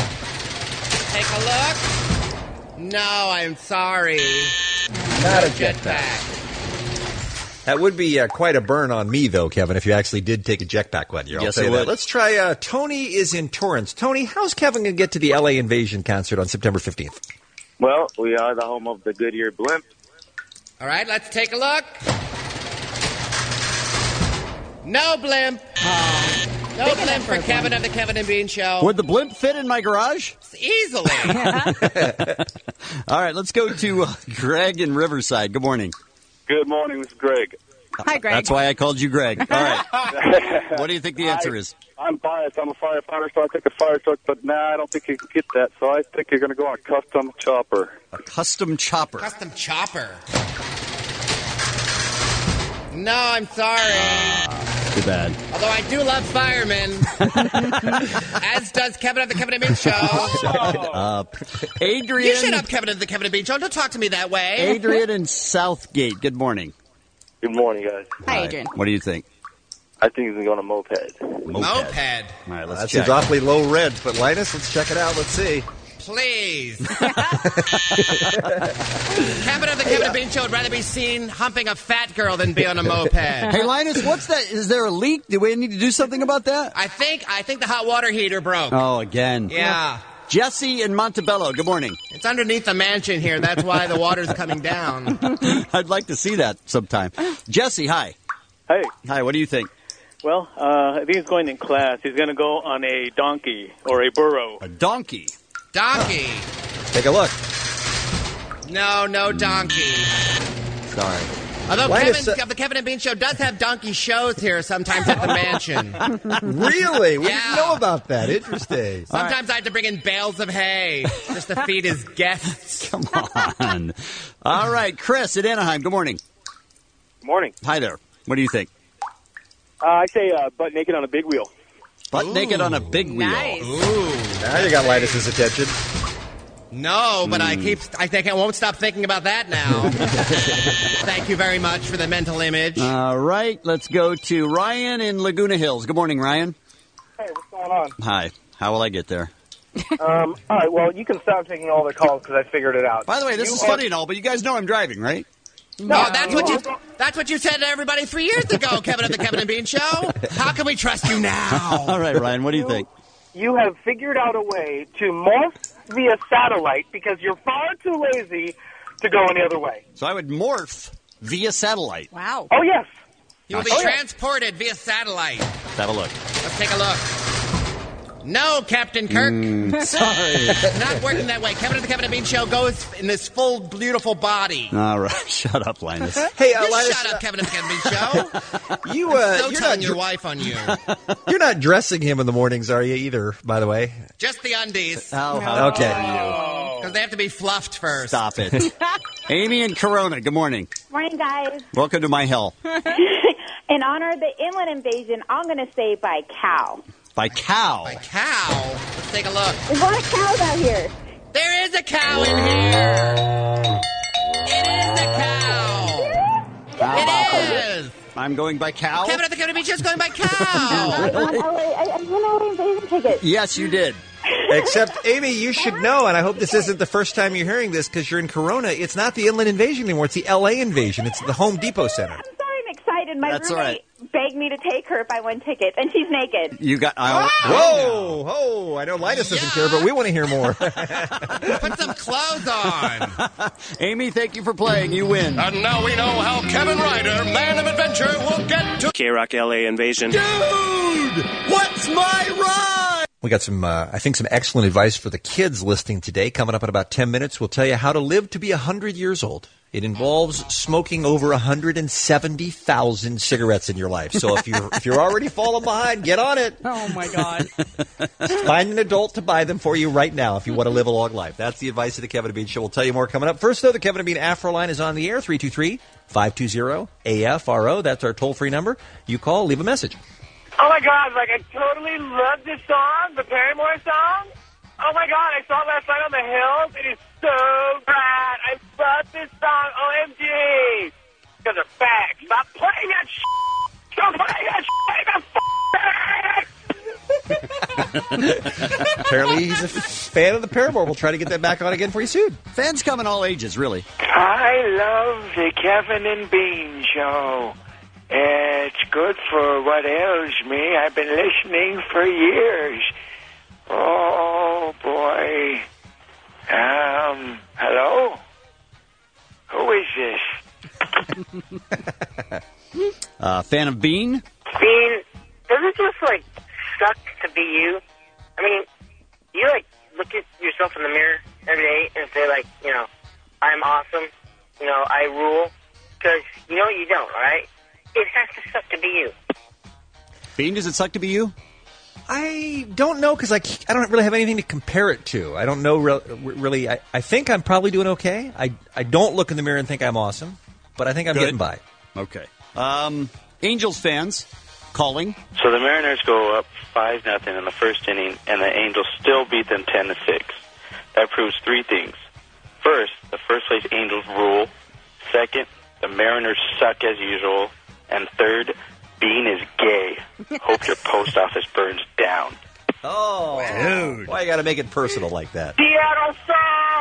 Take a look. No, I'm sorry. Not a jetpack. That would be uh, quite a burn on me, though, Kevin, if you actually did take a jetpack one year. I'll Yes, tell it you that. would. Let's try. Uh, Tony is in Torrance. Tony, how's Kevin going to get to the L A Invasion concert on September fifteenth? Well, we are the home of the Goodyear Blimp. All right, let's take a look. No blimp. No blimp for Kevin of the Kevin and Bean Show. Would the blimp fit in my garage? Easily. All right, let's go to uh, Greg in Riverside. Good morning. Good morning, this is Greg. Hi, Greg. That's why I called you Greg. All right. What do you think the answer I, is? I'm biased. I'm a firefighter, so I take a fire truck, but nah, I don't think you can get that. So I think you're going to go on a custom chopper. A custom chopper. Custom chopper. No, I'm sorry. Too bad. Although I do love firemen. As does Kevin of the Kevin and Bean Show. Shut up. Adrian. You shut up, Kevin of the Kevin and Bean Show. Don't talk to me that way. Adrian in Southgate. Good morning. Good morning, guys. Hi, Adrian. What do you think? I think he's going to go on a moped. Moped. Moped. All right, let's That check. seems awfully low rent, but Linus, let's check it out. Let's see. Please. Kevin of the Kevin and Bean Show would rather be seen humping a fat girl than be on a moped. Hey, Linus, what's that? Is there a leak? Do we need to do something about that? I think I think the hot water heater broke. Oh, again. Yeah. Jesse in Montebello. Good morning. It's underneath the mansion here. That's why the water's coming down. I'd like to see that sometime. Jesse, hi. Hey. Hi, what do you think? Well, uh, I think he's going in class. He's going to go on a donkey or a burro. A donkey? Donkey. Take a look. No, no donkey. Sorry. Although Linus, Kevin, the Kevin and Bean Show does have donkey shows here sometimes at the mansion. Really? We Yeah. didn't know about that. Interesting. Sometimes I have to bring in bales of hay just to feed his guests. Come on. All right, Chris in Anaheim. Good morning. Good morning. Hi there. What do you think? Uh, I say uh, butt naked on a big wheel. Butt Ooh. naked on a big wheel. Nice. Ooh. Now you got Linus's attention. No, but I keep. I think I won't stop thinking about that now. Thank you very much for the mental image. All right, let's go to Ryan in Laguna Hills. Good morning, Ryan. Hey, what's going on? Hi. How will I get there? Um, all right, well, you can stop taking all their calls because I figured it out. By the way, this You is are- funny and all, but you guys know I'm driving, right? No, that's what you. That's what you said to everybody three years ago, Kevin at the Kevin and Bean Show. How can we trust you now? All right, Ryan, what do you think? You have figured out a way to morph via satellite because you're far too lazy to go any other way. So I would morph via satellite. Wow. Oh, yes. You will be Oh, yeah. transported via satellite. Let's have a look. Let's take a look. No, Captain Kirk. Mm, sorry. Not working that way. Kevin at the Kevin and Bean Show goes in this full, beautiful body. All right, shut up, Linus. Hey, uh, You Linus, shut up, Kevin at the Kevin and Bean Show. you, uh, so you're telling not your dr- wife on you. You're not dressing him in the mornings, are you, either, by the way? Just the undies. How, how Okay. dare Because they have to be fluffed first. Stop it. Amy in Corona, good morning. Morning, guys. Welcome to my hell. In honor of the inland invasion, I'm going to say by cow. By cow. By cow? Let's take a look. There's a lot of cows out here. There is a cow in here. It is a cow. It is. I'm going by cow. Kevin at the Kevin and Bean Show is going by cow. I, I, I won L A invasion tickets. Yes, you did. Except, Amy, you should know, and I hope this isn't the first time you're hearing this because you're in Corona, it's not the Inland Invasion anymore. It's the L A Invasion. It's the Home Depot Center. I'm sorry, I'm excited. My That's all roommate begged me to take her if I won tickets, and she's naked. You got. I, Whoa! Whoa! I know Linus doesn't care, but we want to hear more. Put some clothes on. Amy, thank you for playing. You win. And now we know how Kevin Ryder, man of adventure, will get to K-Rock L A Invasion. Dude! What's my ride? We got some, uh, I think, some excellent advice for the kids listening today. Coming up in about ten minutes, we'll tell you how to live to be one hundred years old. It involves smoking over one hundred seventy thousand cigarettes in your life. So if you're if you're already falling behind, get on it. Oh, my God. Find an adult to buy them for you right now if you want to live a long life. That's the advice of the Kevin and Bean Show. We'll tell you more coming up. First, though, the Kevin and Bean Afro line is on the air, three two three, five two zero, A F R O. That's our toll-free number. You call, leave a message. Oh, my God, like, I totally love this song, the Paramore song. Oh, my God, I saw it last night on the Hills. It is so rad. I love this song, O M G. Because of facts. Stop playing that shit. Stop playing that shit. Apparently, he's a fan of the Paramore. We'll try to get that back on again for you soon. Fans come in all ages, really. I love the Kevin and Bean Show. It's good for what ails me. I've been listening for years. Oh, boy. Um, hello? Who is this? Uh, fan of Bean? Bean, does it just, like, suck to be you? I mean, you, like, look at yourself in the mirror every day and say, like, you know, I'm awesome, you know, I rule, because you know you don't, all right? It has to suck to be you. Bean, does it suck to be you? I don't know because I, I don't really have anything to compare it to. I don't know re- really. I, I think I'm probably doing okay. I, I don't look in the mirror and think I'm awesome, but I think I'm Good. getting by. Okay. Um, Angels fans, calling. So the Mariners go up five nothing in the first inning, and the Angels still beat them ten to six. That proves three things. First, the first place Angels rule. Second, the Mariners suck as usual. And third, Bean is gay. Hope your post office burns down. Oh, dude. Why you got to make it personal like that? Seattle sucks!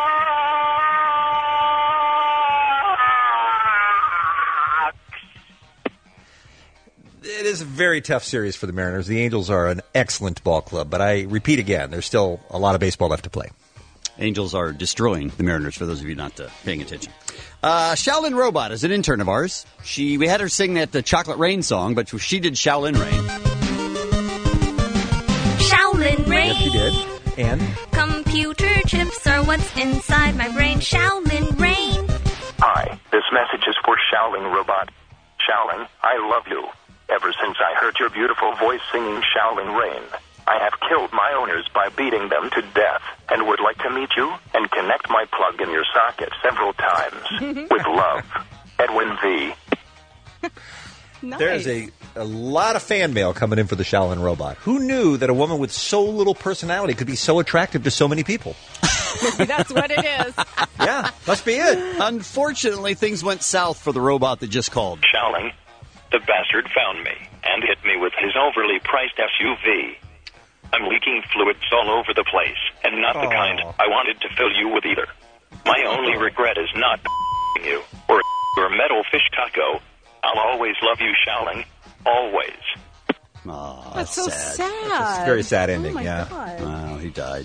It is a very tough series for the Mariners. The Angels are an excellent ball club, but I repeat again, there's still a lot of baseball left to play. Angels are destroying the Mariners, for those of you not uh, paying attention. Uh, Shaolin Robot is an intern of ours. She We had her sing that uh, Chocolate Rain song, but she did Shaolin Rain. Shaolin Rain. Yes, she did. And? Computer chips are what's inside my brain. Shaolin Rain. Hi, this message is for Shaolin Robot. Shaolin, I love you. Ever since I heard your beautiful voice singing Shaolin Rain, I have killed my owners by beating them to death and would like to meet you and connect my plug in your socket several times. With love, Edwin V. Nice. There's a, a lot of fan mail coming in for the Shaolin Robot. Who knew that a woman with so little personality could be so attractive to so many people? That's what it is. Yeah, must be it. Unfortunately, things went south for the robot that just called. Shaolin, the bastard found me and hit me with his overly priced S U V. I'm leaking fluids all over the place, and not the Oh. kind I wanted to fill you with either. My only regret is not you or your metal fish taco. I'll always love you, Shaolin. Always. Aw, That's so sad. sad. That's a very sad ending, oh my yeah. God. Wow, he died.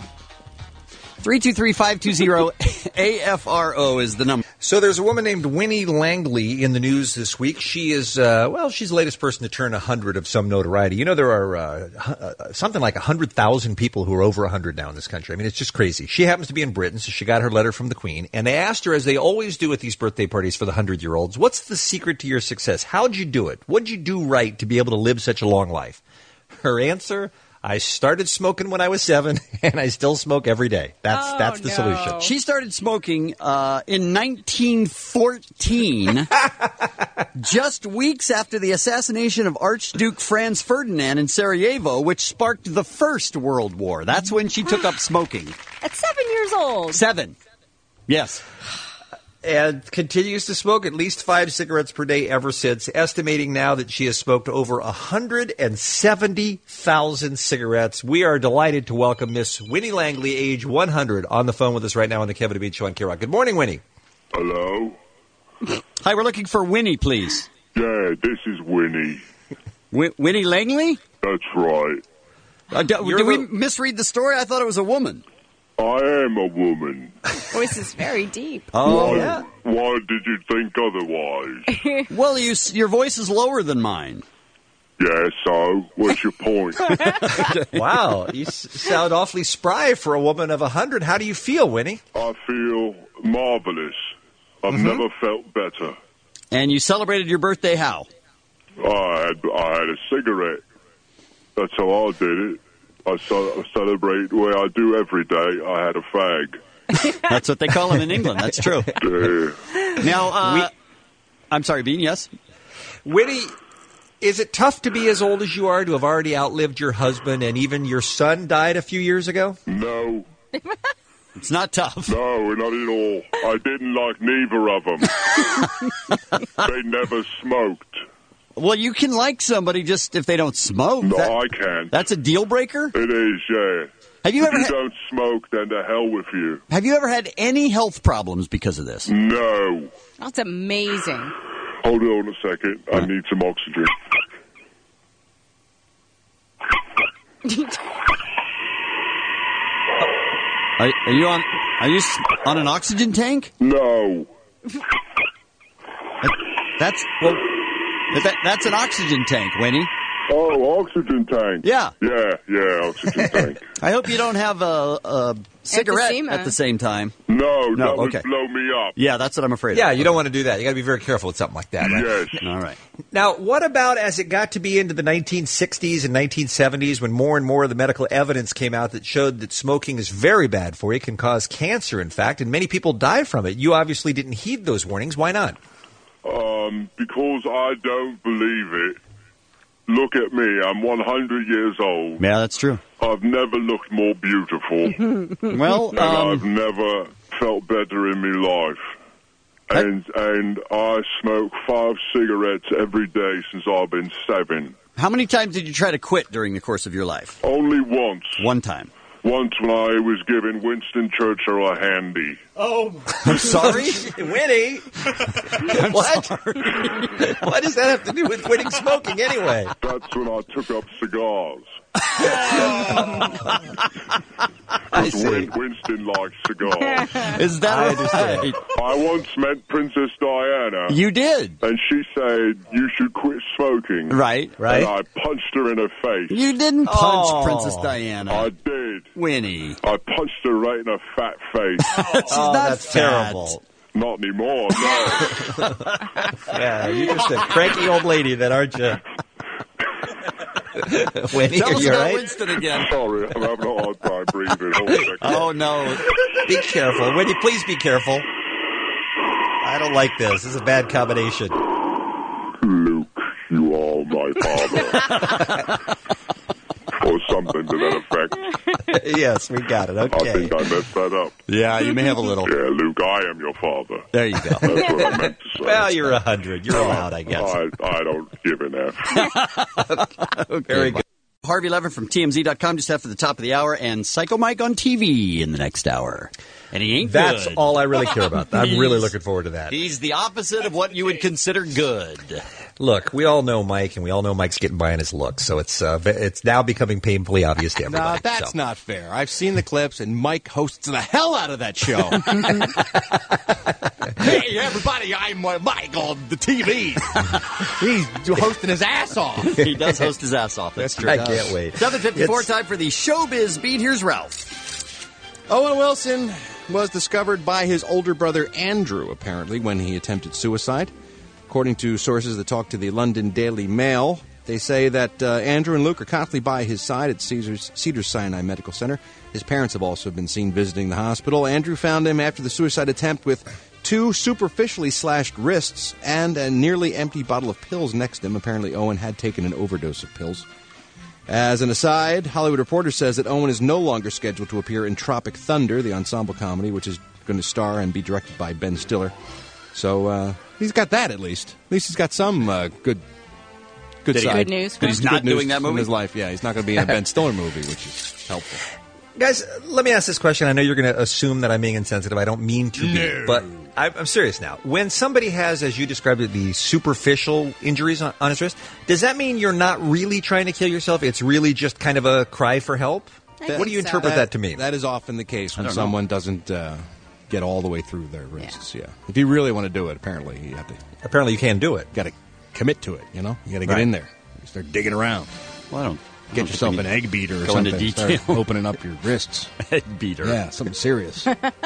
three two three, five two zero, A F R O is the number. So there's a woman named Winnie Langley in the news this week. She is, uh, well, she's the latest person to turn one hundred of some notoriety. You know, there are uh, uh, something like one hundred thousand people who are over one hundred now in this country. I mean, it's just crazy. She happens to be in Britain, so she got her letter from the Queen. And they asked her, as they always do at these birthday parties for the hundred-year-olds, what's the secret to your success? How'd you do it? What'd you do right to be able to live such a long life? Her answer... I started smoking when I was seven, and I still smoke every day. That's Oh, that's the no. solution. She started smoking uh, in nineteen fourteen, just weeks after the assassination of Archduke Franz Ferdinand in Sarajevo, which sparked the First World War. That's when she took up smoking. At seven years old. Seven. Yes. And continues to smoke at least five cigarettes per day ever since, estimating now that she has smoked over one hundred seventy thousand cigarettes. We are delighted to welcome Miss Winnie Langley, age one hundred, on the phone with us right now on the Kevin and Bean Show on K-Rock. Good morning, Winnie. Hello? Hi, we're looking for Winnie, please. Yeah, this is Winnie. Wi- Winnie Langley? That's right. Uh, d- You're did we the- misread the story? I thought it was a woman. I am a woman. Voice is very deep. Oh, why, yeah. Why did you think otherwise? Well, you, s- your voice is lower than mine. Yeah, so? What's your point? Wow, you s- sound awfully spry for a woman of one hundred. How do you feel, Winnie? I feel marvelous. I've Mm-hmm. never felt better. And you celebrated your birthday how? I had, I had a cigarette. That's how I did it. I, ce- I celebrate the way I do every day. I had a fag. That's what they call them in England. That's true. Yeah. Now, uh, I'm sorry, Bean, yes? Winnie, is it tough to be as old as you are, to have already outlived your husband, and even your son died a few years ago? No. It's not tough. No, not at all. I didn't like neither of them. They never smoked. Well, you can like somebody just if they don't smoke. No, That- I can't. That's a deal breaker? It is, yeah. Have you if ever you had- don't smoke, then to hell with you. Have you ever had any health problems because of this? No. That's amazing. Hold on a second. I need some oxygen. Are, are you on? Are you s- on an oxygen tank? No. That's well. That, that's an oxygen tank, Winnie. Oh, oxygen tank. Yeah. Yeah, yeah, oxygen tank. I hope you don't have a, a cigarette Emphysema. at the same time. No, No, that would okay. blow me up. Yeah, that's what I'm afraid Yeah, of. you don't want to do that. You got to be very careful with something like that, right? Yes. All right. Now, what about as it got to be into the nineteen sixties and nineteen seventies, when more and more of the medical evidence came out that showed that smoking is very bad for you, can cause cancer, in fact, and many people die from it? You obviously didn't heed those warnings. Why not? Um, because I don't believe it. look at me. I'm one hundred years old. Yeah, that's true. I've never looked more beautiful. Well, and um, I've never felt better in my life. And and I smoke five cigarettes every day since I've been seven. How many times did you try to quit during the course of your life? Only once. One time. Once when I was giving Winston Churchill a handy. Oh, I'm sorry? Winnie? What? What does that have to do with quitting smoking anyway? That's when I took up cigars. I see. Win- Winston likes cigars. Is that I understand. right? I once met Princess Diana. You did? And she said, you should quit smoking. Right, right. And I punched her in her face. You didn't punch Oh. Princess Diana. I did. Winnie. I punched her right in her fat face. She's Oh, not that's fat. terrible. Not anymore, no. Yeah, you're just a cranky old lady, then, aren't you? Winnie, Tell are us you about right? Winston again. Sorry, I'm having a hard time breathing. Hold on a second. Oh, no. Be careful. Winnie, please be careful. I don't like this. This is a bad combination. Luke, you are my father. Or something to that effect. Yes, we got it. I Okay. think I messed that up. Yeah, you may have a little. Yeah, Luke, I am your father. There you go. That's what I meant to say. Well, you're a hundred. You're allowed, I guess. I, I don't give an F. Okay. Very good. Harvey Levin from T M Z dot com just after the top of the hour, and Psycho Mike on T V in the next hour. And he ain't That's good. all I really care about. I'm really He's- looking forward to that. He's the opposite of what you would consider good. Look, we all know Mike, and we all know Mike's getting by on his looks, so it's uh, it's now becoming painfully obvious to No, everybody. that's so. not fair. I've seen the clips, and Mike hosts the hell out of that show. Hey, everybody, I'm uh, Mike on the T V. He's hosting his ass off. He does host his ass off. That's true. I can't wait. seven fifty-four, It's- time for the Showbiz Beat. Here's Ralph. Owen Wilson was discovered by his older brother Andrew, apparently, when he attempted suicide. According to sources that talked to the London Daily Mail, they say that uh, Andrew and Luke are constantly by his side at Caesars, Cedars-Sinai Medical Center. His parents have also been seen visiting the hospital. Andrew found him after the suicide attempt with two superficially slashed wrists and a nearly empty bottle of pills next to him. Apparently, Owen had taken an overdose of pills. As an aside, Hollywood Reporter says that Owen is no longer scheduled to appear in Tropic Thunder, the ensemble comedy, which is going to star and be directed by Ben Stiller. So uh, he's got that at least. At least he's got some uh, good, good Good side. news. But he's not Good news doing that in movie? his life. Yeah, he's not going to be in a Ben Stiller movie, which is helpful. Guys, let me ask this question. I know you're going to assume that I'm being insensitive. I don't mean to No. be, but I- I'm serious now. When somebody has, as you described it, the superficial injuries on, on his wrist, does that mean you're not really trying to kill yourself? It's really just kind of a cry for help? I What do you think so. interpret that, to mean? That is often the case when don't know. someone doesn't uh, get all the way through their wrists. Yeah. If you really want to do it, apparently you have to. Apparently, you can do it. Got to commit to it. You know, you got to get Right. in there. You start digging around. Well, I don't I Get don't yourself think an we need egg beater or go something. into Start detail. opening up your wrists. Egg beater. Yeah, something serious.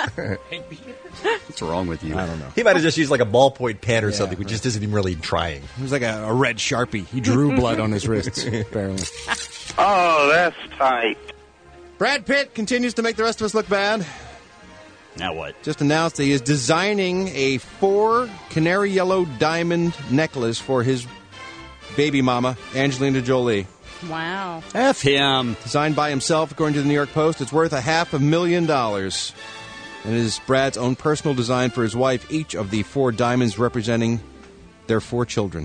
What's wrong with you? I don't know. He might have just used like a ballpoint pen or Yeah, something, which right. just isn't even really trying. It was like a, a red Sharpie. He drew blood on his wrists, apparently. Oh, that's tight. Brad Pitt continues to make the rest of us look bad. Now what? Just announced that he is designing a four canary yellow diamond necklace for his baby mama, Angelina Jolie. Wow. F him. Designed by himself, according to the New York Post. It's worth a half a million dollars. And it is Brad's own personal design for his wife, each of the four diamonds representing their four children.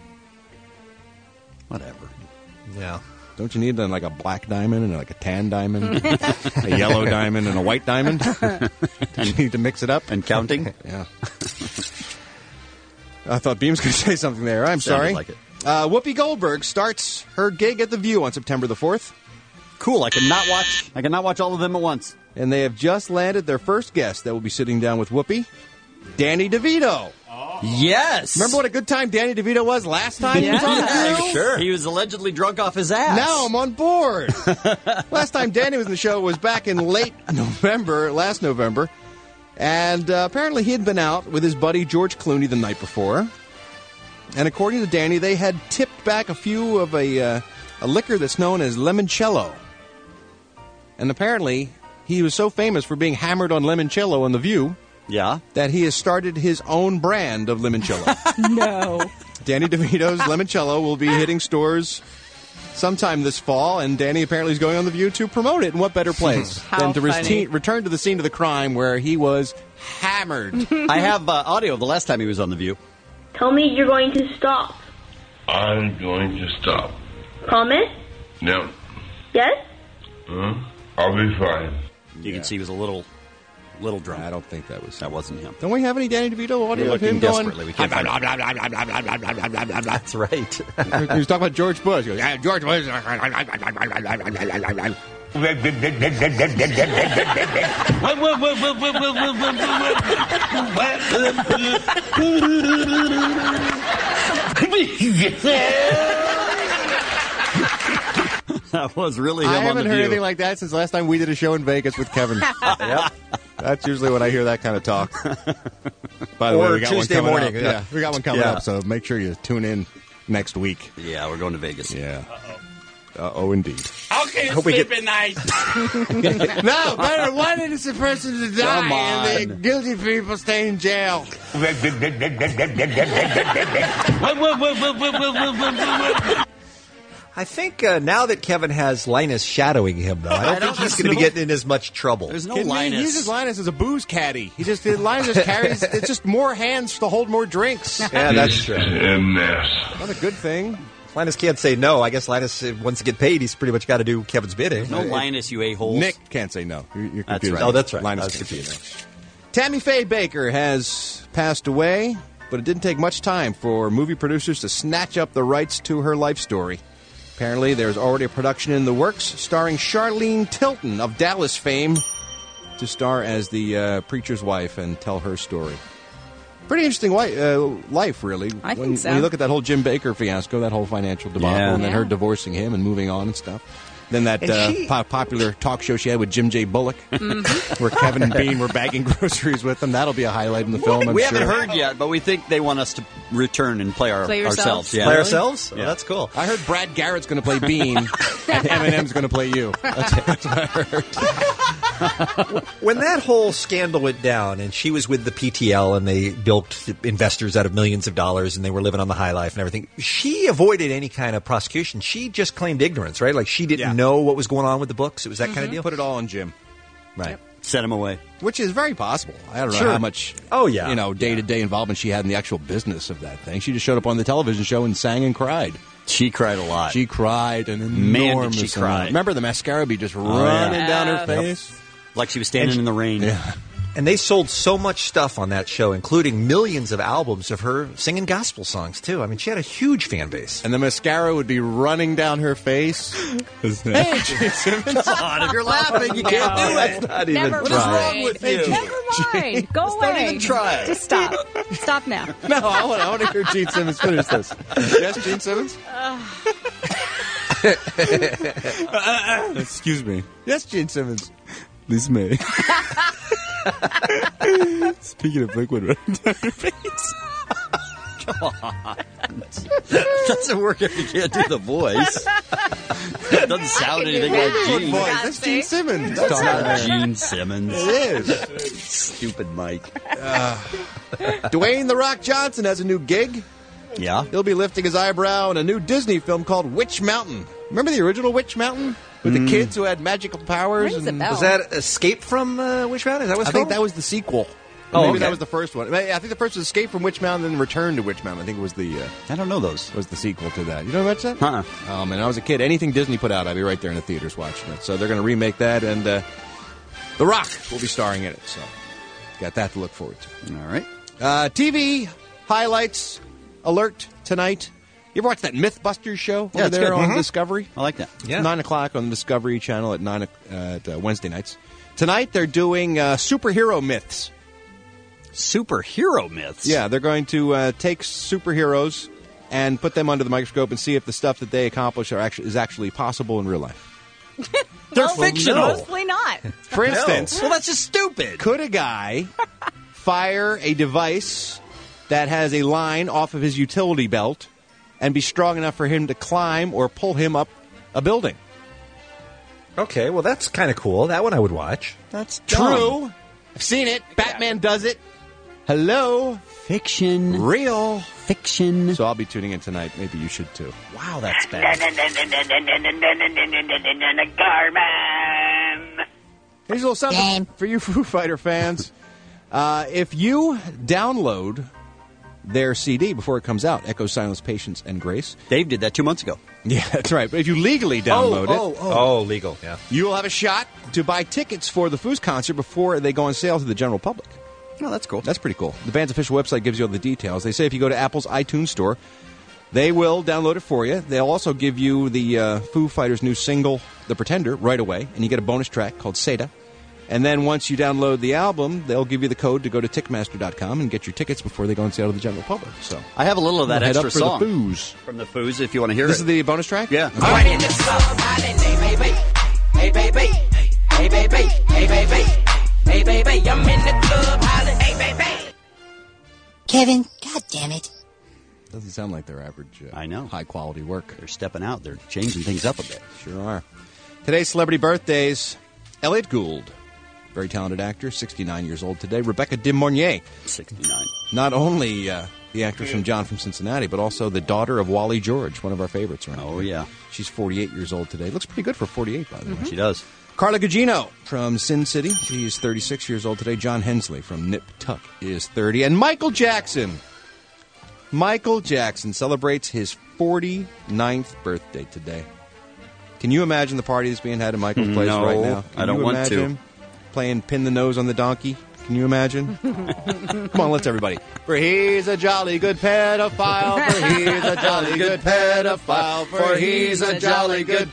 Whatever. Yeah. Don't you need then like a black diamond and like a tan diamond, a yellow diamond and a white diamond? Do you need to mix it up? And counting? Yeah. I thought Beam's going to say something there. I'm Sounded sorry. like it. Uh, Whoopi Goldberg starts her gig at The View on September the fourth. Cool. I cannot watch. I cannot watch all of them at once. And they have just landed their first guest that will be sitting down with Whoopi, Danny DeVito. Yes. Remember what a good time Danny DeVito was last time he was on The Yeah, View? sure. He was allegedly drunk off his ass. Now I'm on board. Last time Danny was in the show was back in late November, last November. And uh, apparently he had been out with his buddy George Clooney the night before. And according to Danny, they had tipped back a few of a, uh, a liquor that's known as limoncello. And apparently he was so famous for being hammered on limoncello on The View Yeah. That he has started his own brand of limoncello. No. Danny DeVito's limoncello will be hitting stores sometime this fall, and Danny apparently is going on The View to promote it. And what better place How than to funny. rete- return to the scene of the crime where he was hammered? I have uh, audio of the last time he was on The View. Tell me you're going to stop. I'm going to stop. Promise? No. Yes? Huh? I'll be fine. You can see he was a little, little drunk. I don't think that was. That wasn't him. Don't we have any Danny DeVito We're audio of looking him going? desperately. We can't find it. That's right. He was talking about George Bush. He goes, "Yeah, George Bush." That was really him I on haven't The heard View. anything like that since last time we did a show in Vegas with Kevin. Yep. That's usually when I hear that kind of talk. By the Or way, we got Tuesday one coming morning, up. yeah. Yeah, we got one coming Yeah. up, so make sure you tune in next week. Yeah, we're going to Vegas. Yeah. Uh-oh, indeed. Okay, Hope we sleep get- at night. No, better one innocent person to die Come and the on. guilty people stay in jail. I think uh, now that Kevin has Linus shadowing him, though, I don't I think don't- he's going to be getting in as much trouble. There's no Kidding me? Linus. He uses Linus as a booze caddy. He just Linus just carries. It's just more hands to hold more drinks. Yeah, that's true. A mess. Not a good thing. Linus can't say no. I guess Linus, uh, wants to get paid, he's pretty much got to do Kevin's bidding. No Linus, you a-holes. Nick can't say no. You're, you're That's confused. right. Oh, that's right. I Linus was can't say confused. no. Tammy Faye Baker has passed away, but it didn't take much time for movie producers to snatch up the rights to her life story. Apparently, there's already a production in the works starring Charlene Tilton of Dallas fame to star as the uh, preacher's wife and tell her story. Pretty interesting wi- uh, life, really. I when, think so. When you look at that whole Jim Baker fiasco, that whole financial debacle, Yeah. and then Yeah. her divorcing him and moving on and stuff. Then that And uh, she- po- popular talk show she had with Jim J. Bullock, Mm-hmm. where Kevin and Bean were bagging groceries with them. That'll be a highlight in the film, I'm we sure. haven't heard yet, but we think they want us to return and play, our, Play yourselves? ourselves. Yeah. Play ourselves? Yeah. Oh, that's cool. I heard Brad Garrett's going to play Bean, and Eminem's going to play you. That's, that's what I heard. When that whole scandal went down and she was with the P T L and they bilked investors out of millions of dollars and they were living on the high life and everything, she avoided any kind of prosecution. She just claimed ignorance, right? Like she didn't Yeah. know what was going on with the books. It was that kind of deal? Put it all on Jim. Right. Set him away. Which is very possible. I don't know Sure. how much Oh, yeah. you know, day-to-day involvement she had in the actual business of that thing. She just showed up on the television show and sang and cried. She cried a lot. She cried an Man, did enormous she cry. amount. Remember the mascara be just yeah. running down her Yeah. face? Like she was standing And- in the rain. Yeah. And they sold so much stuff on that show, including millions of albums of her singing gospel songs, too. I mean, she had a huge fan base. And the mascara would be running down her face. Hey, Gene Simmons. God, if you're laughing, you can't do it. Not Never even What's try. wrong with you? Never mind. Go Just away. don't even try. Just stop. Stop now. No, I want, I want to hear Gene Simmons finish this. Yes, Gene Simmons? Excuse me. Yes, Gene Simmons. This May. Speaking of liquid running down your face. Come on. Doesn't work if you can't do the voice. It doesn't sound anything like Gene. Boy, that's Gene Simmons. That's talking not there. Gene Simmons. It is. Stupid Mike. Dwayne The Rock Johnson has a new gig. Yeah. He'll be lifting his eyebrow in a new Disney film called Witch Mountain. Remember the original Witch Mountain? With the kids who had magical powers? Rings a and bell. Was that Escape from uh, Witch Mountain? Is that what I it's think called? that was the sequel. Oh, Maybe okay. that was the first one. I think the first was Escape from Witch Mountain, then Return to Witch Mountain. I think it was the uh, I don't know those. was the sequel to that. You know about that? Huh. Oh man, I was a kid. Anything Disney put out, I'd be right there in the theaters watching it. So they're going to remake that, and uh, The Rock will be starring in it. So got that to look forward to. All right. Uh, T V highlights alert tonight. You ever watch that MythBusters show Yeah, over it's there good. on Mhm. Discovery? I like that. Yeah. Nine o'clock on the Discovery Channel at nine o- uh, at uh, Wednesday nights. Tonight they're doing uh, superhero myths. Superhero myths. Yeah, they're going to uh, take superheroes and put them under the microscope and see if the stuff that they accomplish are actually is actually possible in real life. They're Well, fictional. Mostly not. For instance, Well, that's just stupid. could a guy fire a device that has a line off of his utility belt and be strong enough for him to climb or pull him up a building? Okay, well, that's kind of cool. That one I would watch. That's True. I've seen it. Batman does it. Hello. Fiction. Real. Fiction. So I'll be tuning in tonight. Maybe you should too. Wow, that's bad. Garman. Here's a little something for you Foo Fighter fans. Uh, if you download their C D before it comes out, Echo, Silence, Patience, and Grace. Dave did that two months ago. Yeah, that's right. But if you legally download oh, it, oh, oh. oh, legal, yeah, you will have a shot to buy tickets for the Foos concert before they go on sale to the general public. Oh, that's cool. That's pretty cool. The band's official website gives you all the details. They say if you go to Apple's iTunes store, they will download it for you. They'll also give you the uh, Foo Fighters' new single, The Pretender, right away, and you get a bonus track called Seda. And then once you download the album, they'll give you the code to go to Ticketmaster dot com and get your tickets before they go on sale to the general public. So I have a little of that head extra up for song the Foos. from the Foos if you want to hear this it. This is the bonus track? Yeah. Okay. I'm in the club, holiday, baby. Hey, baby. Hey, baby. Hey, baby. Hey, baby. I'm in the club, holiday, baby. Kevin, God damn it. Doesn't sound like their average uh, I know. high-quality work. They're stepping out. They're changing things up a bit. Sure are. Today's celebrity birthdays. Elliot Gould, very talented actor, sixty-nine years old today. Rebecca De Mornay. sixty-nine. Not only uh, the actress from John from Cincinnati, but also the daughter of Wally George, one of our favorites around Oh, here. yeah. She's forty-eight years old today. Looks pretty good for forty-eight, by the Mm-hmm. way. She does. Carla Gugino from Sin City. She's thirty-six years old today. John Hensley from Nip Tuck is thirty. And Michael Jackson. Michael Jackson celebrates his forty-ninth birthday today. Can you imagine the party that's being had in Michael's place No, right now? Can I don't you want imagine to. him playing Pin the Nose on the Donkey? Can you imagine? Come on, let's everybody. For he's a jolly good pedophile. For he's a jolly good pedophile. For he's a jolly good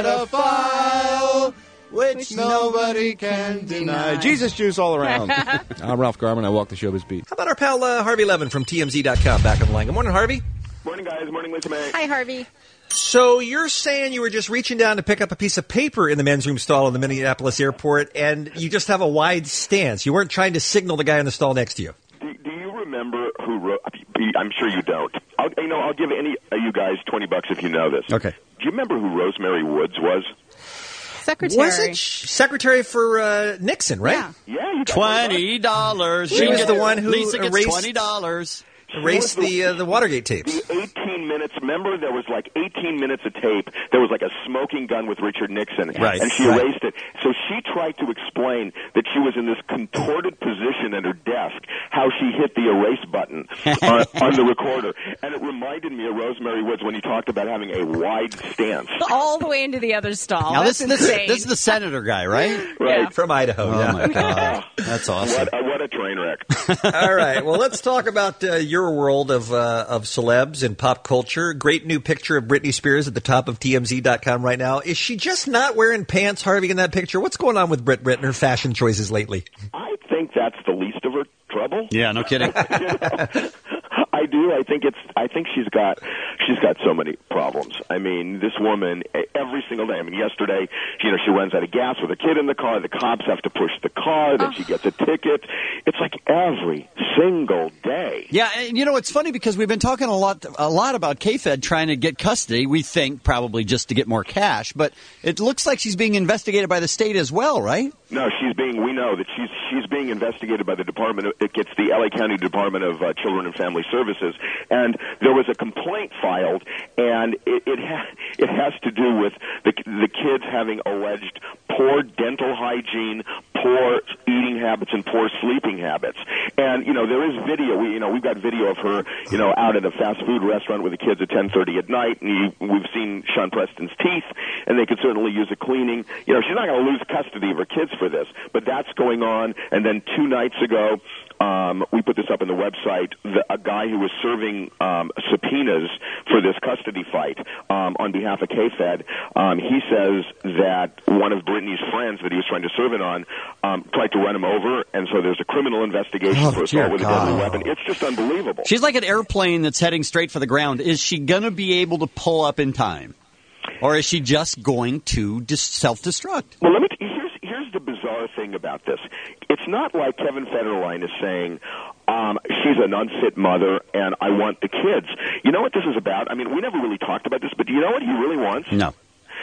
pedophile. Which nobody can deny. Jesus juice all around. I'm Ralph Garman. I walk the showbiz beat. How about our pal uh, Harvey Levin from T M Z dot com back on the line? Good morning, Harvey. Morning, guys. Morning, Lisa May. Hi, Harvey. So you're saying you were just reaching down to pick up a piece of paper in the men's room stall in the Minneapolis airport, and you just have a wide stance. You weren't trying to signal the guy in the stall next to you. Do, do you remember who wrote? I'm sure you don't. I'll, you know, I'll give any of you guys twenty bucks if you know this. Okay. Do you remember who Rosemary Woods was? Secretary. Was it sh- secretary for uh, Nixon, right? Yeah. Yeah, you got Twenty dollars. She was the one who Lisa gets erased- twenty dollars. Erased the uh, the Watergate tapes. The eighteen minutes. Remember, there was like eighteen minutes of tape. There was like a smoking gun with Richard Nixon, Right. and she Right. erased it. So she tried to explain that she was in this contorted position at her desk, how she hit the erase button on, on the recorder, and it reminded me of Rosemary Woods when he talked about having a wide stance. All the way into the other stall. Now That's this, this, insane. this is the senator guy, right? Right. Yeah. From Idaho. Oh yeah. my god, that's awesome. What a, what a train wreck. All right. Well, let's talk about uh, your world of uh, of celebs and pop culture. Great new picture of Britney Spears at the top of T M Z dot com right now. Is she just not wearing pants, Harvey, in that picture? What's going on with Brit Brit and her fashion choices lately? I think that's the least of her trouble. Yeah, no kidding. You know? I do. I think it's. I think she's got. She's got so many problems. I mean, this woman every single day. I mean, yesterday, you know, she runs out of gas with a kid in the car. The cops have to push the car. Then she gets a ticket. It's like every single day. Yeah, and you know it's funny because we've been talking a lot, a lot about K-Fed trying to get custody. We think probably just to get more cash, but it looks like she's being investigated by the state as well, right? No, she's being. We know that she's she's being investigated by the Department. Of, it gets the L A County Department of uh, Children and Family Services, and there was a complaint filed, and it it, ha- it has to do with the the kids having alleged poor dental hygiene, poor eating habits, and poor sleeping habits. And you know there is video. We you know we've got video of her you know out at a fast food restaurant with the kids at ten thirty at night, and you, we've seen Sean Preston's teeth, and they could certainly use a cleaning. You know she's not going to lose custody of her kids for this, but that's going on. And then two nights ago, um, we put this up on the website, the, a guy who was serving um, subpoenas for this custody fight um, on behalf of K-Fed, um, he says that one of Brittany's friends that he was trying to serve it on um, tried to run him over, and so there's a criminal investigation Oh, for dear assault with a God. deadly weapon. It's just unbelievable. She's like an airplane that's heading straight for the ground. Is she going to be able to pull up in time? Or is she just going to dis- self-destruct? Well, let me. T- here's here's the bizarre thing about this. It's not like Kevin Federline is saying um, she's an unfit mother and I want the kids. You know what this is about? I mean, we never really talked about this, but do you know what he really wants? No.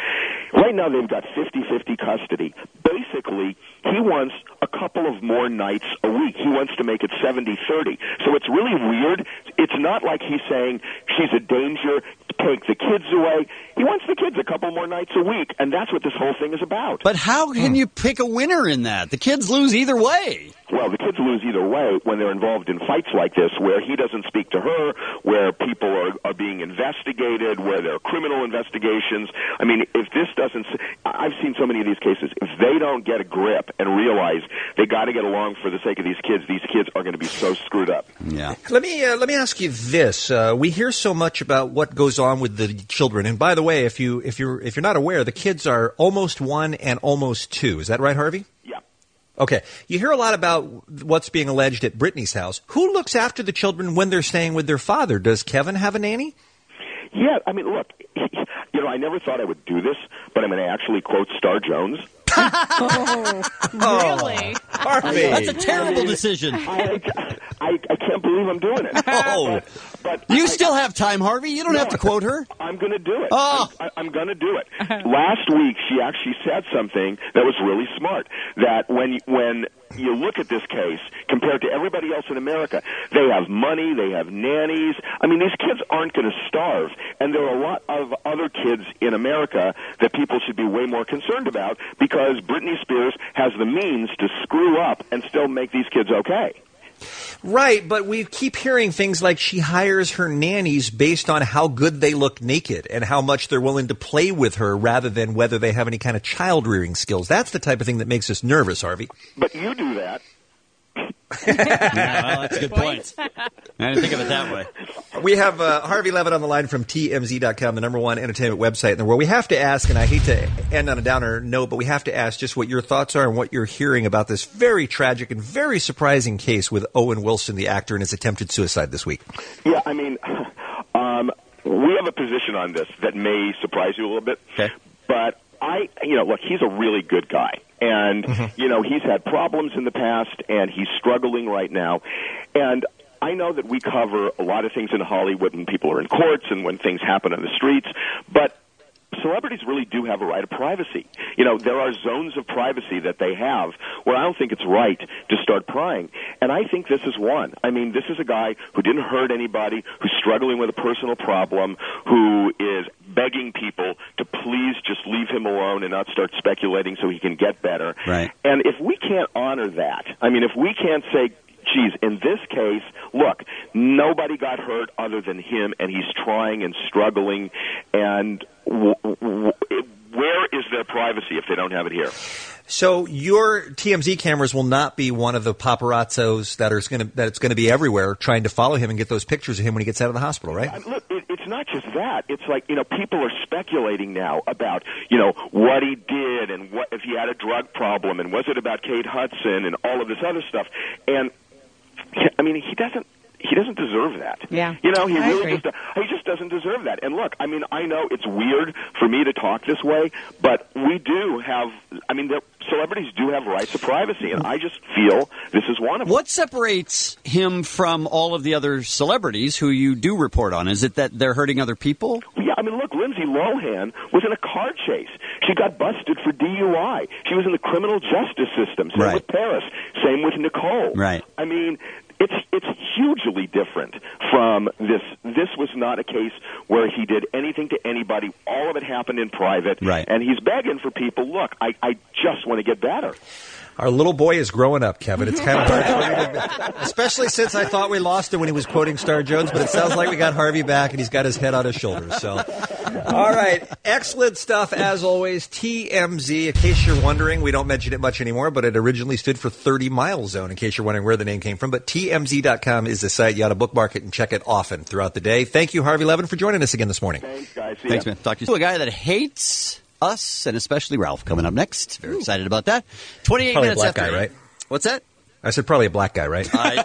Right now they've got fifty-fifty custody. Basically, he wants a couple of more nights a week. He wants to make it seventy thirty. So it's really weird. It's not like he's saying she's a danger, take the kids away. He wants the kids a couple more nights a week, and that's what this whole thing is about. But how can you pick a winner in that? The kids lose either way. Well, the kids lose either way when they're involved in fights like this, where he doesn't speak to her, where people are, are being investigated, where there are criminal investigations. I mean, if this doesn't... I've seen so many of these cases. If they don't get a grip and realize they got to get along for the sake of these kids, these kids are going to be so screwed up. Yeah. Let me uh, let me ask you this: uh, we hear so much about what goes on with the children, and by the way, if you if you're if you're not aware, the kids are almost one and almost two. Is that right, Harvey? Yeah. Okay. You hear a lot about what's being alleged at Brittany's house. Who looks after the children when they're staying with their father? Does Kevin have a nanny? Yeah, I mean, look, you know, I never thought I would do this, but I'm going to actually quote Star Jones. Oh, really? Harvey. That's a terrible decision. I, I, I can't believe I'm doing it. Oh. But You I, still have time, Harvey. You don't no, have to quote her. I'm going to do it. Oh. I'm, I'm going to do it. Last week, she actually said something that was really smart, that when when you look at this case compared to everybody else in America, they have money, they have nannies. I mean, these kids aren't going to starve, and there are a lot of other kids in America that people should be way more concerned about because Britney Spears has the means to screw up and still make these kids okay. Right, but we keep hearing things like she hires her nannies based on how good they look naked and how much they're willing to play with her rather than whether they have any kind of child-rearing skills. That's the type of thing that makes us nervous, Harvey. But you do that. Yeah, well, that's a good point. I didn't think of it that way. We have uh, Harvey Levitt on the line from T M Z dot com, the number one entertainment website in the world. We have to ask, and I hate to end on a downer note, but we have to ask just what your thoughts are and what you're hearing about this very tragic and very surprising case with Owen Wilson, the actor, and his attempted suicide this week. Yeah, I mean, um, we have a position on this that may surprise you a little bit. Okay. But I, you know, look, he's a really good guy. And, mm-hmm. you know, he's had problems in the past, and he's struggling right now. And I know that we cover a lot of things in Hollywood when people are in courts and when things happen on the streets, but celebrities really do have a right of privacy. You know, there are zones of privacy that they have where I don't think it's right to start prying. And I think this is one. I mean, this is a guy who didn't hurt anybody, who's struggling with a personal problem, who is begging people to please just leave him alone and not start speculating so he can get better. Right. And if we can't honor that, I mean, if we can't say, geez, in this case, look, nobody got hurt other than him, and he's trying and struggling, and w- w- where is their privacy if they don't have it here? So your T M Z cameras will not be one of the paparazzos that are going to that it's going to be everywhere trying to follow him and get those pictures of him when he gets out of the hospital, right? Yeah, look, it, it's not just that. It's like, you know, people are speculating now about, you know, what he did and what if he had a drug problem and was it about Kate Hudson and all of this other stuff. And I mean, he doesn't. He doesn't deserve that. Yeah. You know, he I really agree. just he just doesn't deserve that. And look, I mean, I know it's weird for me to talk this way, but we do have. I mean, there, celebrities do have rights of privacy, and I just feel this is one of them. What separates him from all of the other celebrities who you do report on? Is it that they're hurting other people? Yeah, I mean, look, Lindsay Lohan was in a car chase. She got busted for D U I. She was in the criminal justice system. Same Right. with Paris. Same with Nicole. Right. I mean, it's it's hugely different from this. This was not a case where he did anything to anybody. All of it happened in private. Right. And he's begging for people, look, I, I just want to get better. Our little boy is growing up, Kevin. It's kind of hard for me to, especially since I thought we lost him when he was quoting Star Jones, but it sounds like we got Harvey back, and he's got his head on his shoulders. So, all right, excellent stuff as always. T M Z. In case you're wondering, we don't mention it much anymore, but it originally stood for thirty mile zone. In case you're wondering where the name came from, but T M Z dot com is the site. You ought to bookmark it and check it often throughout the day. Thank you, Harvey Levin, for joining us again this morning. Thanks, guys. See Thanks, ya. man. Talk to you. A guy that hates us, and especially Ralph, coming up next. Very excited about that. twenty-eight Probably a minutes black after guy, eight. right? What's that? I said probably a black guy, right? I,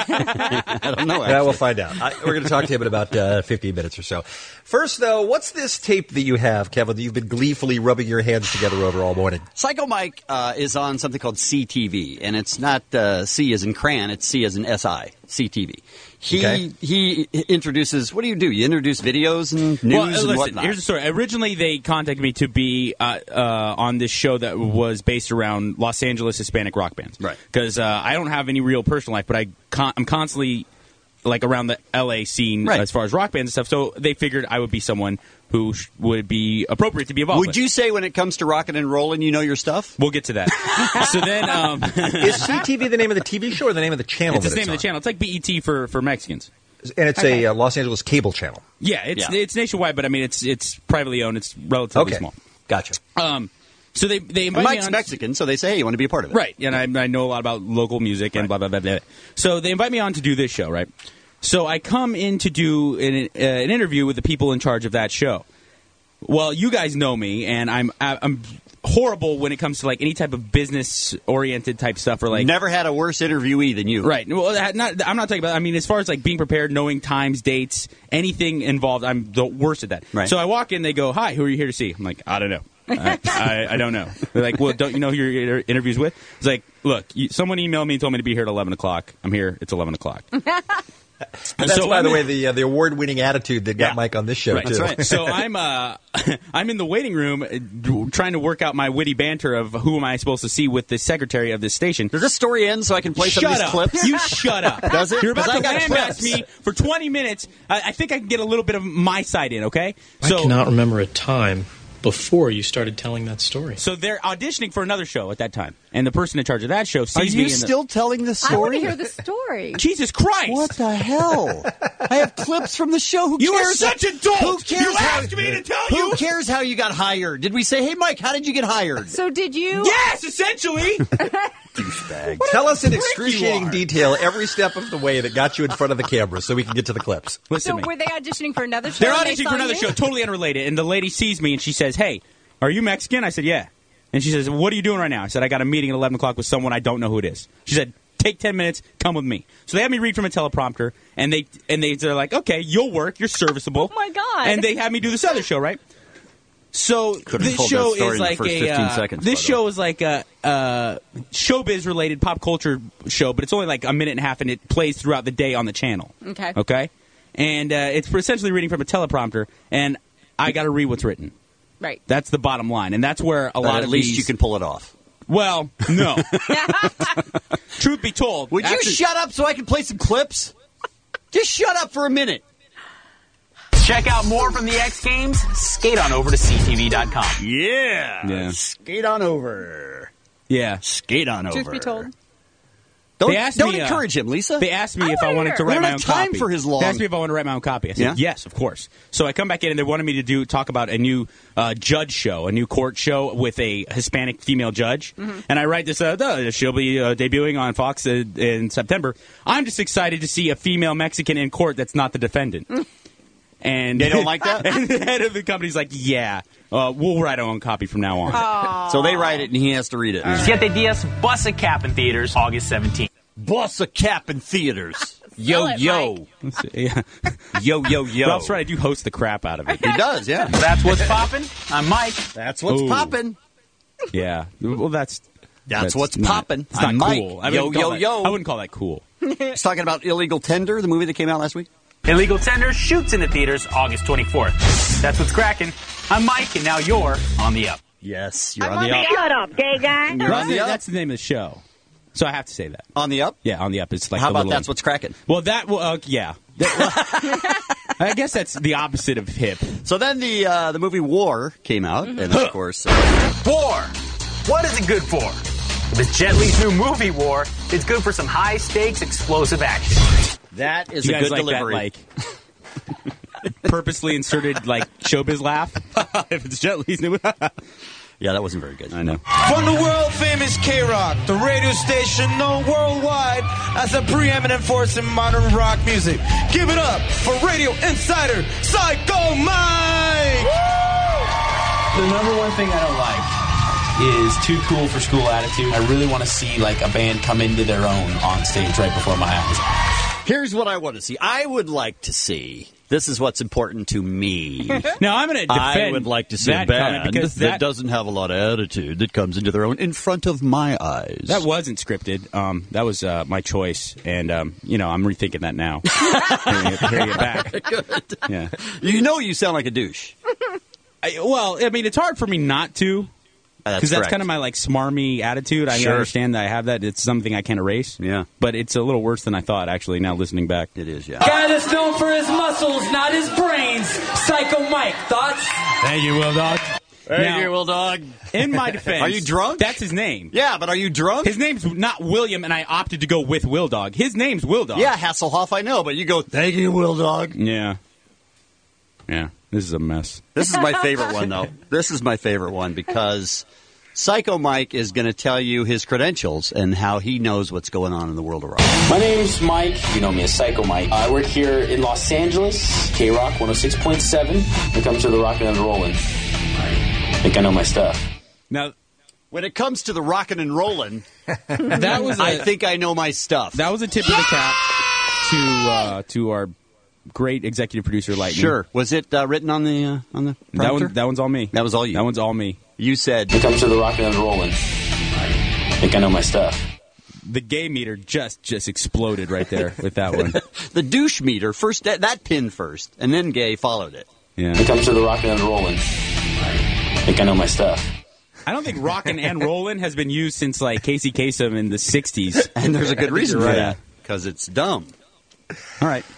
I don't know. Yeah, we'll find out. I, we're going to talk to him in about uh, fifteen minutes or so. First, though, what's this tape that you have, Kevin, that you've been gleefully rubbing your hands together over all morning? Psycho Mike uh, is on something called C T V, and it's not uh, C as in crayon, it's C as in S I. C T V. He Okay. he introduces. What do you do? You introduce videos and news well, uh, and listen, whatnot. here's the story. Originally, they contacted me to be uh, uh, on this show that was based around Los Angeles Hispanic rock bands. Right. Because uh, I don't have any real personal life, but I con- I'm constantly like around the L A scene Right. as far as rock bands and stuff. So they figured I would be someone who sh- would be appropriate to be involved Would with. you say when it comes to rocking and rolling, you know your stuff? We'll get to that. So then, um, Is C T V the name of the T V show or the name of the channel? it's the that name of the on? channel. It's like B E T for, for Mexicans. And it's a uh, Los Angeles cable channel. Yeah, it's Yeah. it's nationwide, but I mean it's it's privately owned. It's relatively Okay. small. Gotcha. Um, so they they And invite Mike's me on, Mexican, so they say, hey, you want to be a part of it. right? And I, I know a lot about local music and blah blah blah blah. So they invite me on to do this show, right? So I come in to do an, uh, an interview with the people in charge of that show. Well, you guys know me, and I'm I'm horrible when it comes to like any type of business oriented type stuff or like Never had a worse interviewee than you. Right. Well, that- not, I'm not talking about. I mean, as far as like being prepared, knowing times, dates, anything involved, I'm the worst at that. Right. So I walk in, they go, "Hi, who are you here to see?" I'm like, "I don't know. I, I, I don't know." They're like, "Well, don't you know who your interview's with?" It's like, "Look, you, someone emailed me and told me to be here at eleven o'clock. I'm here. It's eleven o'clock." And that's, So by I'm the in- way, the uh, the award-winning attitude that got Mike on this show, Right. too. That's right. So I'm uh, I'm in the waiting room uh, d- trying to work out my witty banter of who am I supposed to see with the secretary of this station. Does this story end so I can play some shut of these up. clips? You shut up. Does it? You're about 'Cause to I got lambast clips. me for twenty minutes. I, I think I can get a little bit of my side in, okay? I cannot remember a time before you started telling that story. So they're auditioning for another show at that time, and the person in charge of that show sees Are me. you in the- still telling this I want story? to hear the story. Jesus Christ! What the hell? I have clips from the show. Who You are cares? such a dolt! Who cares? You how, asked me to tell Who you! cares how you got hired? Did we say, hey, Mike, how did you get hired? So did you? Yes, essentially. Douchebag. Tell us in prick you excruciating are. detail every step of the way that got you in front of the camera so we can get to the clips. Listen So to me. were they auditioning for another show? They're and they auditioning saw for another you? show, totally unrelated. And the lady sees me and she says, "Hey, are you Mexican?" I said, "Yeah." And she says, "What are you doing right now?" I said, "I got a meeting at eleven o'clock with someone I don't know who it is." She said, "Take ten minutes, come with me." So they have me read from a teleprompter, and they and they they're like, "Okay, you'll work. You're serviceable." Oh my God. And they have me do this other show, right? So Could've this told show that story is in the like first a fifteen uh, seconds, this by the show is like a uh, showbiz related pop culture show, but it's only like a minute and a half, and it plays throughout the day on the channel. Okay. Okay, and uh, it's essentially reading from a teleprompter, and I got to read what's written. Right. That's the bottom line, and that's where a But lot at of least these, you can pull it off. Well, no. Truth be told, Would actually- you shut up so I can play some clips? Just shut up for a minute. Check out more from the X Games. Skate on over to C T V dot com. Yeah. Yeah. Skate on over. Yeah. Skate on over. Truth be told. Don't, They asked don't me, uh, encourage him, Lisa. They asked me I if I wanna wanted to hear. We write don't my have own time copy. for his long- They asked me if I wanted to write my own copy. I said Yeah? yes, of course. So I come back in and they wanted me to do talk about a new uh, judge show, a new court show with a Hispanic female judge. Mm-hmm. And I write this. Uh, uh, she'll be uh, debuting on Fox uh, in September. I'm just excited to see a female Mexican in court that's not the defendant. And They don't like that? And the head of the company's like, yeah, uh, we'll write our own copy from now on. Aw. So they write it and he has to read it. Siete Dias Bus a Cap in theaters August seventeenth. Bust a cap in theaters. Spell Yo, it, yo. Let's see. Yeah. Yo, yo, yo. Ralph's right. I do host the crap out of it. He does, yeah. That's what's poppin'. I'm Mike. That's what's Ooh. poppin'. Yeah. Well, that's That's what's not- poppin'. It's not I'm Mike. cool. I Yo, wouldn't call yo, that- yo. I wouldn't call that cool. He's talking about Illegal Tender, the movie that came out last week. Illegal Tender shoots in the theaters August twenty-fourth. That's what's cracking. I'm Mike, and now you're on the up. Yes, you're I'm on the on up. the Shut up, gay guy. You're That's on the, the up. that's the name of the show. So I have to say that. On the up? Yeah, on the up. It's like How the about little- that's what's cracking? Well, that well, uh, yeah. I guess that's the opposite of hip. So then the uh, the movie War came out, and of course, uh, War. What is it good for? With Jet Li's new movie War, it's good for some high stakes, explosive action. that is You a guys good like delivery. that, like purposely inserted like showbiz laugh. If it's Jet Li's new. Yeah, that wasn't very good. I know. From the world famous K-Rock, the radio station known worldwide as a preeminent force in modern rock music. Give it up for radio insider Psycho Mike! The number one thing I don't like is too cool for school attitude. I really want to see like a band come into their own on stage right before my eyes. Here's what I want to see. I would like to see This is what's important to me. Now, I'm going to defend I would like to see that a band comment because that, that doesn't have a lot of attitude that comes into their own in front of my eyes. That wasn't scripted. Um, that was uh, my choice, and um, you know I'm rethinking that now. hearing, it, hearing it back. Good. Yeah. You know you sound like a douche. I, well, I mean, it's hard for me not to. That's Because that's correct. kind of my like smarmy attitude. I Sure. understand that I have that. It's something I can't erase. Yeah. But it's a little worse than I thought, actually, now listening back. It is, yeah. Guy that's known for his muscles, not his brains. Psycho Mike, thoughts? Thank you, Will Dog. Thank Now, you, Will Dog. In my defense... Are you drunk? That's his name. Yeah, but are you drunk? His name's not William, and I opted to go with Will Dog. His name's Will Dog. Yeah, Hasselhoff, I know, but you go, thank you, Will Dog. Yeah. Yeah. This is a mess. This is my favorite one, though. This is my favorite one because Psycho Mike is going to tell you his credentials and how he knows what's going on in the world of rock. My name's Mike. You know me as Psycho Mike. I work here in Los Angeles, K-Rock one oh six point seven. When it comes to the rockin' and rollin', I think I know my stuff. Now, when it comes to the rockin' and rollin', that was a, I think I know my stuff. That was a tip of the cap to uh, to our great executive producer, Lightning. Sure. Was it uh, written on the uh, on the That prompter? one, that one's all me. That was all you. That one's all me. You said... When it comes to the rockin' and rollin', I think I know my stuff. The gay meter just just exploded right there with that one. The douche meter, first that, that pin first, and then gay followed it. Yeah. When it comes to the rockin' and rollin', I think I know my stuff. I don't think rockin' and rollin' has been used since like Casey Kasem in the sixties. And there's a good reason for Right. that. Because it's dumb. All right.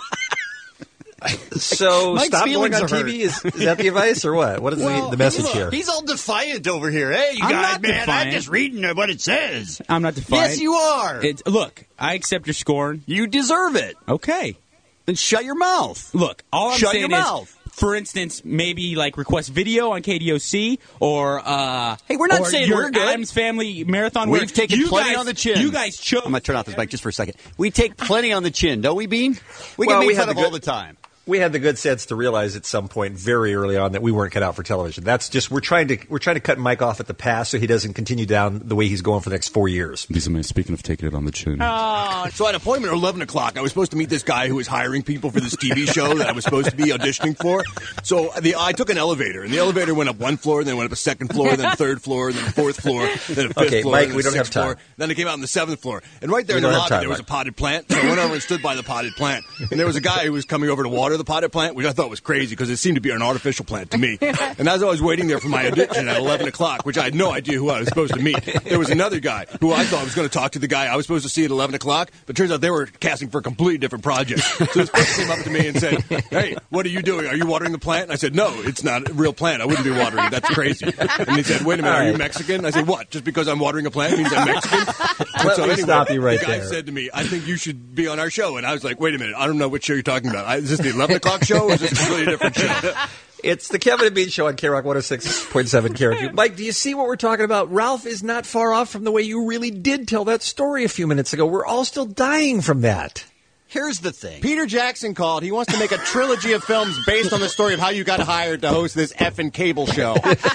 So Mike's stop going feelings on are T V? Is, is that the advice or what? What is Well, the, the message he's, here? He's all defiant over here. Hey, you I'm guys, not man, defiant. I'm just reading what it says. I'm not defiant. Yes, you are. It's, look, I accept your scorn. You deserve it. Okay. Then shut your mouth. Look, all I'm Shut saying your is, mouth. for instance, maybe like request video on K D O C or uh Hey, we're not or saying your we're good. Adams Family Marathon. We've where taken you plenty guys, on the chin. You guys chose. I'm going to turn off this mic just for a second. We take plenty on the chin, don't we, Bean? We Well, get made we fun have of the all good- the time. We had the good sense to realize at some point very early on that we weren't cut out for television. That's just we're trying to we're trying to cut Mike off at the pass so he doesn't continue down the way he's going for the next four years. Speaking of taking it on the chin. Oh, So I had an appointment at eleven o'clock. I was supposed to meet this guy who was hiring people for this T V show that I was supposed to be auditioning for. So the, I took an elevator, and the elevator went up one floor, then went up a second floor, then a third floor, then a fourth floor, then a fifth Okay, floor, Mike, then we a don't have sixth time. floor. Then I came out on the seventh floor. And right there We in the don't have lobby, time, there was Mike. a potted plant. So I went over and stood by the potted plant. And there was a guy who was coming over to water the potted plant, which I thought was crazy because it seemed to be an artificial plant to me. And as I was waiting there for my audition at eleven o'clock, which I had no idea who I was supposed to meet, there was another guy who I thought was going to talk to the guy I was supposed to see at eleven o'clock, but turns out they were casting for a completely different project. So this person came up to me and said, "Hey, what are you doing? Are you watering the plant?" And I said, "No, it's not a real plant. I wouldn't be watering it. That's crazy." And he said, "Wait a minute, All are you right. Mexican?" I said, "What? Just because I'm watering a plant means I'm Mexican?" And Let me stop you right the guy there. said to me, "I think you should be on our show." And I was like, "Wait a minute, I don't know which show you're talking about. I, is this the eleven o'clock show or is this a completely different show?" It's the Kevin and Bean Show on K Rock one oh six point seven K R Q. Mike, do you see what we're talking about? Ralph is not far off from the way you really did tell that story a few minutes ago. We're all still dying from that. Here's the thing. Peter Jackson called. He wants to make a trilogy of films based on the story of how you got hired to host this effing cable show.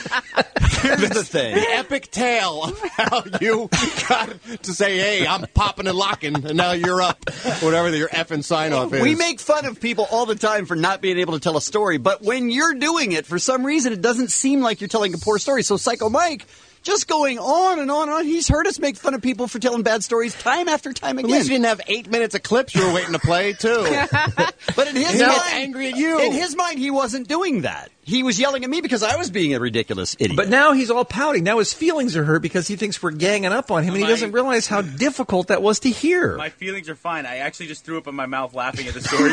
Here's the thing. The epic tale of how you got to say, "Hey, I'm popping and locking," and now you're up. Whatever your effing sign-off is. We make fun of people all the time for not being able to tell a story, but when you're doing it, for some reason, it doesn't seem like you're telling a poor story. So Psycho Mike, just going on and on and on, he's heard us make fun of people for telling bad stories time after time At again. least you didn't have eight minutes of clips you were waiting to play, too. But in his He mind, gets angry at you. In his mind, he wasn't doing that. He was yelling at me because I was being a ridiculous idiot. But now he's all pouting. Now his feelings are hurt because he thinks we're ganging up on him, and he My- doesn't realize how difficult that was to hear. My feelings are fine. I actually just threw up in my mouth laughing at the story.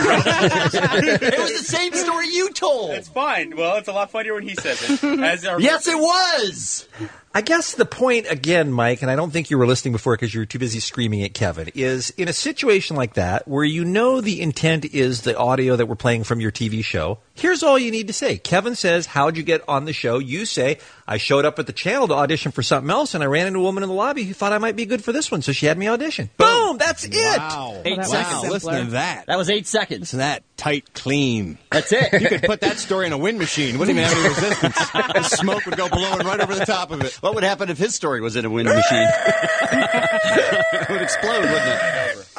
It was the same story you told. It's fine. Well, it's a lot funnier when he says it. As our Yes, it was. I guess the point, again, Mike, and I don't think you were listening before because you were too busy screaming at Kevin, is in a situation like that where you know the intent is the audio that we're playing from your T V show, here's all you need to say. Kevin says, "How'd you get on the show?" You say, "I showed up at the channel to audition for something else, and I ran into a woman in the lobby who thought I might be good for this one, so she had me audition." Boom! That's it! Wow. Eight wow. seconds. Listen to that. That was eight seconds. Listen to that. Tight, clean. That's it. You could put that story in a wind machine. Wouldn't even have any resistance. The smoke would go blowing right over the top of it. What would happen if his story was in a wind machine? It would explode, wouldn't it? I,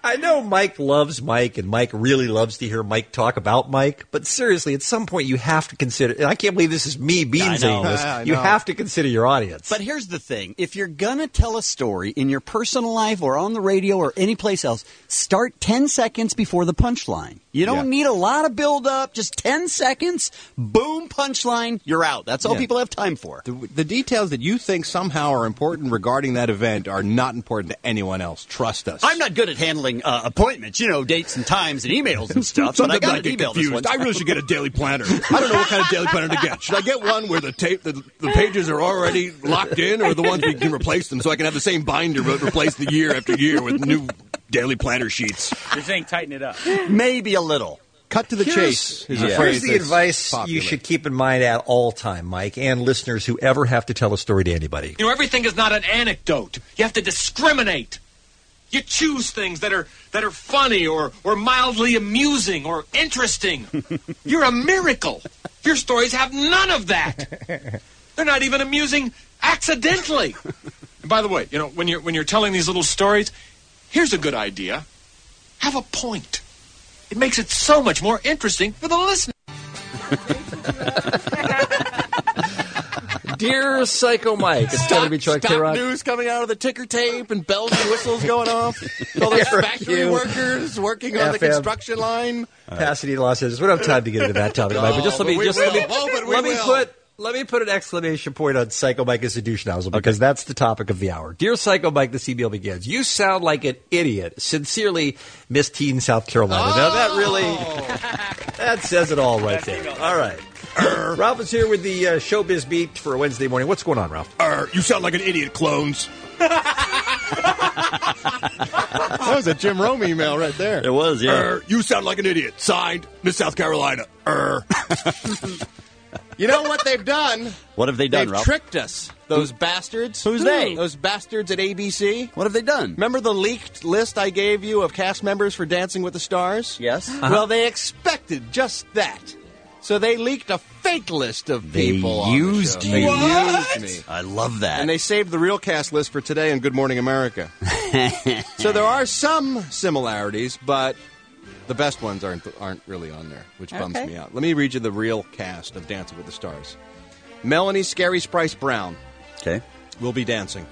I know Mike loves Mike, and Mike really loves to hear Mike talk about Mike. But seriously, at some point, you have to consider. And I can't believe this is me being I saying know. this. I You know. have to consider your audience. But here's the thing. If you're going to tell a story in your personal life or on the radio or anyplace else, start ten seconds before the punchline. You don't Yeah. need a lot of build-up, just ten seconds, boom, punchline, you're out. That's all Yeah. people have time for. The, the details that you think somehow are important regarding that event are not important to anyone else. Trust us. I'm not good at handling uh, appointments, you know, dates and times and emails and stuff, but I got an email this one. I really should get a daily planner. I don't know what kind of daily planner to get. Should I get one where the tape, the, the pages are already locked in, or the ones we can replace them so I can have the same binder but replace the year after year with new daily planner sheets? You're saying tighten it up. Maybe a little. Cut to the Here's- chase is a Here's phrase the that's advice popular. you should keep in mind at all time, Mike, and listeners who ever have to tell a story to anybody. You know, everything is not an anecdote. You have to discriminate. You choose things that are that are funny or, or mildly amusing or interesting. You're a miracle. Your stories have none of that. They're not even amusing accidentally. And by the way, you know, when you're when you're telling these little stories, here's a good idea. Have a point. It makes it so much more interesting for the listener. Dear Psycho Mike, it's going to be Chuck Stock K-Rock. news coming out of the ticker tape and bells and whistles going off. All those Eric factory Hugh. workers working on F the M. construction line. Pasadena, Los Angeles. We don't have time to get into that topic, Mike. But just let Oh, me but we just let me, will. Oh, but we let me will. put let me put an exclamation point on Psycho Mike is a douche nozzle because that's the topic of the hour. Dear Psycho Mike, the C B L begins. You sound like an idiot. Sincerely, Miss Teen, South Carolina. Now that really that says it all right there. All right. Ralph is here with the uh, Showbiz Beat for a Wednesday morning. What's going on, Ralph? Er, you sound like an idiot, clones. That was a Jim Rome email right there. It was, yeah. Er, you sound like an idiot. Signed, Miss South Carolina. Er. You know what they've done? What have they done, They've Ralph? tricked us. Those bastards. Who's they? Those bastards at A B C. What have they done? Remember the leaked list I gave you of cast members for Dancing with the Stars? Yes. Uh-huh. Well, they expected just that. So they leaked a fake list of They people. on the used show. you. They What? used me. I love that. And they saved the real cast list for today on Good Morning America. So there are some similarities, but the best ones aren't aren't really on there, which bums Okay. me out. Let me read you the real cast of Dancing with the Stars. Melanie Scary Sprice Brown Okay. will be dancing.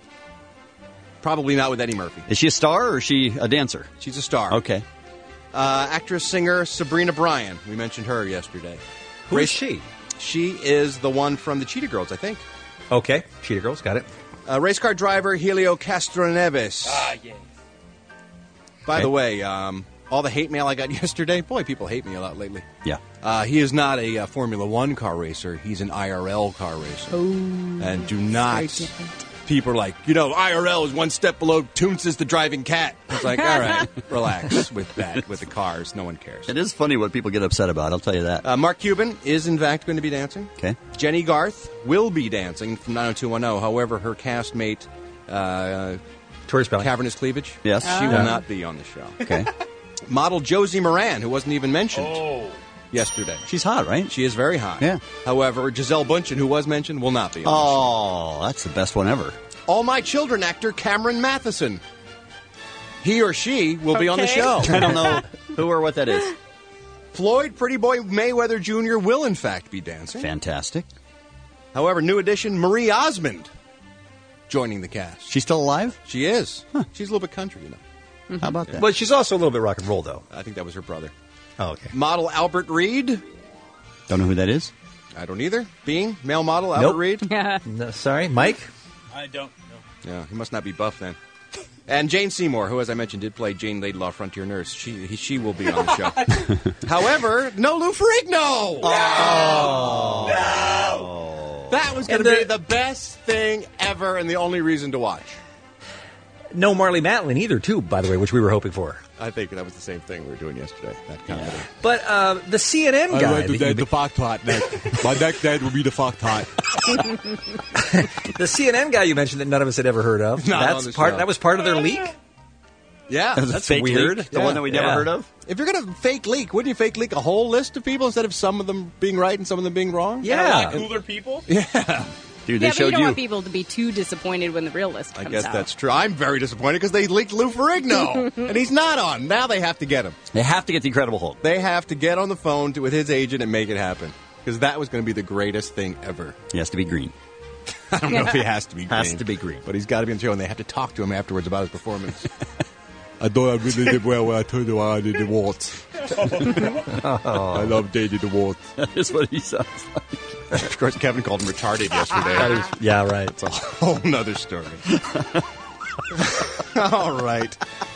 Probably not with Eddie Murphy. Is she a star or is she a dancer? She's a star. Okay. Uh, actress, singer Sabrina Bryan. We mentioned her yesterday. Who is Race- she? She is the one from the Cheetah Girls, I think. Okay. Cheetah Girls, got it. Uh, race car driver Helio Castroneves. Ah, yeah. By Okay. the way, um, all the hate mail I got yesterday, boy, people hate me a lot lately. Yeah. Uh, he is not a uh, Formula One car racer. He's an I R L car racer. And do not... People are like, you know, I R L is one step below Toons is the driving cat. It's like, all right, relax with that, with the cars. No one cares. It is funny what people get upset about, I'll tell you that. Uh, Mark Cuban is, in fact, going to be dancing. Okay. Jenny Garth will be dancing from nine oh two one oh. However, her castmate, uh, Tori Spelling. Cavernous Cleavage, Yes. she Ah. will not be on the show. Okay. Model Josie Moran, who wasn't even mentioned Oh. yesterday. She's hot, right? She is very hot. Yeah. However, Giselle Bundchen, who was mentioned, will not be on Oh, that's the best one ever. the show. All My Children actor Cameron Matheson. He or she will be on the Okay. show. I don't know who or what that is. Floyd Pretty Boy Mayweather Junior will, in fact, be dancing. Fantastic. However, new addition Marie Osmond joining the cast. She's still alive? She is. She's a little bit country, you know. How about that? But she's also a little bit rock and roll, though. I think that was her brother. Oh, okay. Model Albert Reed. Don't know who that is. I don't either. Being male model Albert Nope. Reed. No, sorry, Mike? I don't know. Yeah, he must not be buff then. And Jane Seymour, who, as I mentioned, did play Jane Laidlaw, Frontier Nurse. She he, she will be on the show. However, no Lou Ferrigno. Oh. No. That was going And to the- be the best thing ever and the only reason to watch. No Marley Matlin either, too, by the way, which we were hoping for. I think that was the same thing we were doing yesterday. That comedy. But uh, the C N N guy... that you- fucked hot neck. My neck dad will be the fucked hot. the C N N guy you mentioned that none of us had ever heard of. Not That's on the part. show. That was part of their leak? Yeah, That was a that's fake weird. leak? The Yeah. one that we never Yeah. heard of? If you're going to fake leak, wouldn't you fake leak a whole list of people instead of some of them being right and some of them being wrong? Yeah. Cooler people? Yeah. Dude, they yeah, but showed you don't you. want people to be too disappointed when the real list I comes guess out. that's true. I'm very disappointed because they leaked Lou Ferrigno, and he's not on. Now they have to get him. They have to get the Incredible Hulk. They have to get on the phone to, with his agent and make it happen because that was going to be the greatest thing ever. He has to be green. I don't know if he has to be green. Has to be green. But he's got to be on the show, and they have to talk to him afterwards about his performance. I thought I really did well when I told you I did the waltz. I love Daddy the waltz. That is what he sounds like. Of course, Kevin called him retarded yesterday. That is- yeah, right. It's a whole nother story. All right.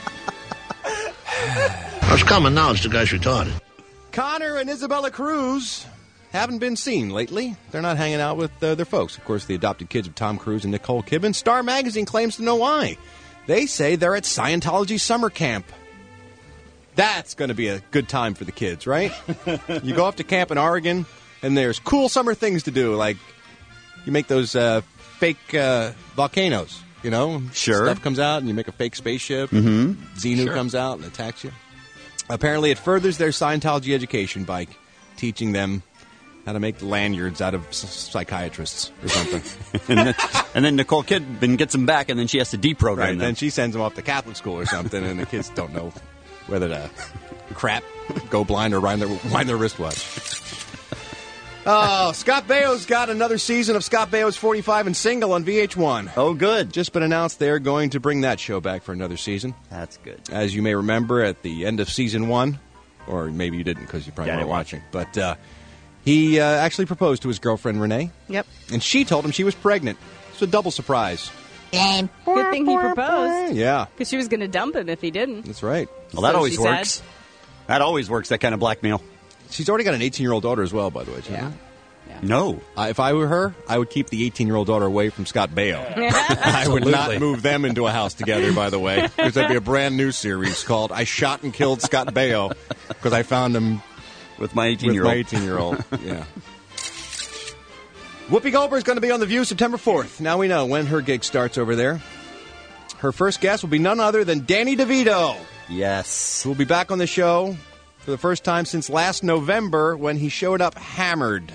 It's common knowledge the guy's retarded. Connor and Isabella Cruz haven't been seen lately. They're not hanging out with uh, their folks. Of course, the adopted kids of Tom Cruise and Nicole Kidman. Star Magazine claims to know why. They say they're at Scientology summer camp. That's going to be a good time for the kids, right? You go off to camp in Oregon, and there's cool summer things to do, like you make those uh, fake uh, volcanoes, you know? Sure. Stuff comes out, and you make a fake spaceship. Mhm. Xenu Sure. comes out and attacks you. Apparently, it furthers their Scientology education by teaching them how to make lanyards out of s- psychiatrists or something. and, then, and then Nicole Kidman gets them back, and then she has to deprogram Right, them. then she sends them off to Catholic school or something, and the kids don't know whether to crap, go blind, or wind their, wind their wristwatch. Oh, Scott Baio's got another season of Scott Baio's forty-five and Single on V H one. Oh, good. Just been announced they're going to bring that show back for another season. That's good. As you may remember, at the end of season one, or maybe you didn't because you probably Yeah, I weren't didn't watch watching, but uh, he uh, actually proposed to his girlfriend, Renee, Yep. and she told him she was pregnant. It's a double surprise. Good thing he proposed. Yeah, Because she was going to dump him if he didn't. that's right. Well, that So always she works. said. That always works, that kind of blackmail. She's already got an eighteen-year-old daughter as well, by the way. Yeah. No. Uh, if I were her, I would keep the eighteen-year-old daughter away from Scott Baio. I would not Absolutely. move them into a house together, by the way, because there'd be a brand new series called I Shot and Killed Scott Baio because I found him With my with eighteen-year-old. my eighteen-year-old. Yeah. Whoopi Goldberg's going to be on The View September fourth. Now we know when her gig starts over there. Her first guest will be none other than Danny DeVito, Yes. who will be back on the show for the first time since last November when he showed up hammered.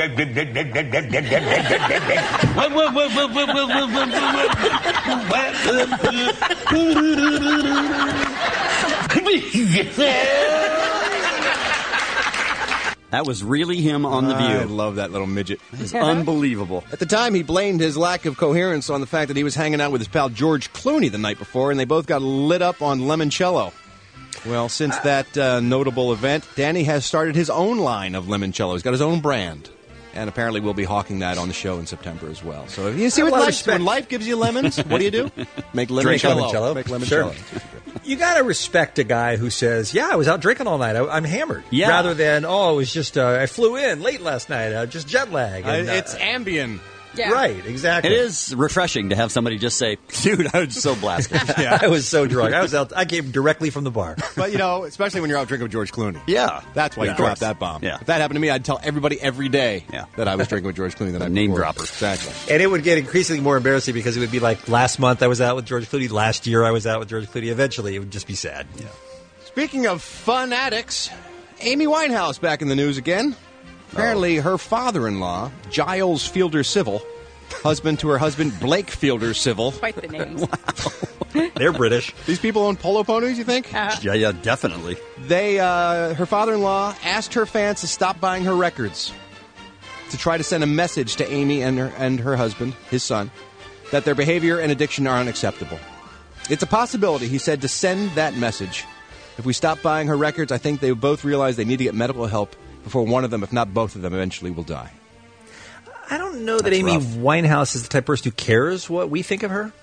That was really him on The I View. love that little midget. It's unbelievable. At the time, he blamed his lack of coherence on the fact that he was hanging out with his pal George Clooney the night before, and they both got lit up on limoncello. Well, since that uh, notable event, Danny has started his own line of limoncello. He's got his own brand, and apparently we'll be hawking that on the show in September as well. So if you see I have what a lot of life, respect. when life gives you lemons, what do you do? Make Drink limoncello. limoncello. Make limoncello. Sure. You got to respect a guy who says, yeah, I was out drinking all night. I, I'm hammered. Yeah. Rather than, oh, it was just, uh, I flew in late last night. Uh, just jet lag. Uh, And, uh, it's Ambien. Yeah. Right, exactly. It is refreshing to have somebody just say, dude, I was so blasted. Yeah. I was so drunk. I was out. I came directly from the bar. But, you know, especially when you're out drinking with George Clooney. Yeah. That's why Yeah. you dropped that bomb. Yeah. If that happened to me, I'd tell everybody every day Yeah. that I was drinking with George Clooney the night Name before. dropper. Exactly. And it would get increasingly more embarrassing because it would be like last month I was out with George Clooney. Last year I was out with George Clooney. Eventually it would just be sad. Yeah. Speaking of fun addicts, Amy Winehouse back in the news again. Apparently, her father-in-law, Giles Fielder Civil, husband to her husband, Blake Fielder Civil. Quite the names. They're British. These people own polo ponies, you think? Uh, Yeah, yeah, definitely. They, uh, her father-in-law asked her fans to stop buying her records to try to send a message to Amy and her, and her husband, his son, that their behavior and addiction are unacceptable. It's a possibility, he said, to send that message. If we stop buying her records, I think they both realize they need to get medical help before one of them, if not both of them, eventually will die. I don't know that That's Amy rough. Winehouse is the type of person who cares what we think of her.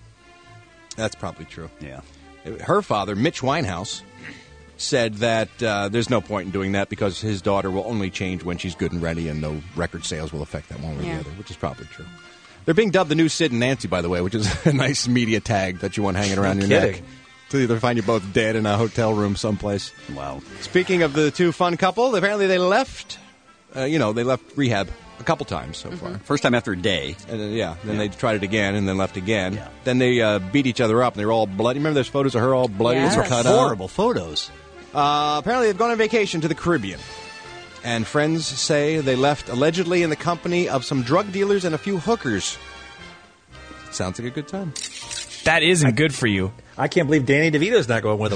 That's probably true. Yeah. Her father, Mitch Winehouse, said that uh, there's no point in doing that because his daughter will only change when she's good and ready, and no record sales will affect that one way or Yeah. the other, which is probably true. They're being dubbed the new Sid and Nancy, by the way, which is a nice media tag that you want hanging around your kidding. neck. To either find you both dead in a hotel room someplace. Wow. Speaking of the two fun couple, apparently they left, uh, you know, they left rehab a couple times so far. First time after a day. And then, yeah, then they tried it again and then left again. Yeah. Then they uh, beat each other up and they were all bloody. Remember those photos of her all bloody Yeah. and Those are cut up? Horrible photos. Uh, apparently they've gone on vacation to the Caribbean. And friends say they left allegedly in the company of some drug dealers and a few hookers. Sounds like a good time. That isn't good for you. I can't believe Danny DeVito's not going with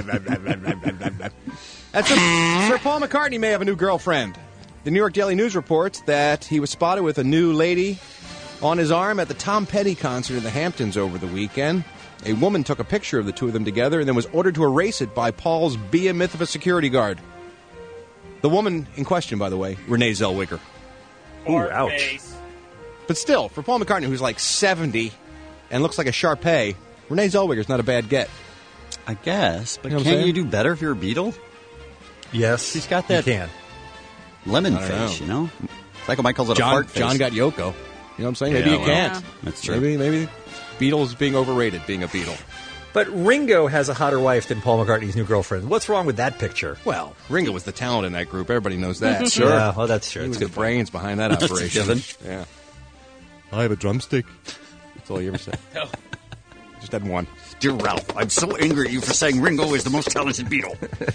him. That's a, Sir Paul McCartney may have a new girlfriend. The New York Daily News reports that he was spotted with a new lady on his arm at the Tom Petty concert in the Hamptons over the weekend. A woman took a picture of the two of them together and then was ordered to erase it by Paul's Be a Myth of a security guard. The woman in question, by the way, Renee Zellweger. Ooh, ouch. But still, for Paul McCartney, who's like seventy and looks like a Shar-Pei, Renee Zellweger's not a bad get. I guess, but You know what I'm can't saying? you do better if you're a Beatle? Yes, She's got that you can. lemon I don't face, know. you know? Psycho Mike calls it John, a fart face. John got Yoko. You know what I'm saying? Maybe Yeah, you well, can't. that's true. Maybe, maybe Beatles being overrated, being a Beatle. But Ringo has a hotter wife than Paul McCartney's new girlfriend. What's wrong with that picture? Well, Ringo was the talent in that group. Everybody knows that. Sure. Yeah, well, that's true. He That's was a the good brains behind that That's a operation. given. Yeah. I have a drumstick. That's all you ever said. Just had one. Dear Ralph, I'm so angry at you for saying Ringo is the most talented Beatle.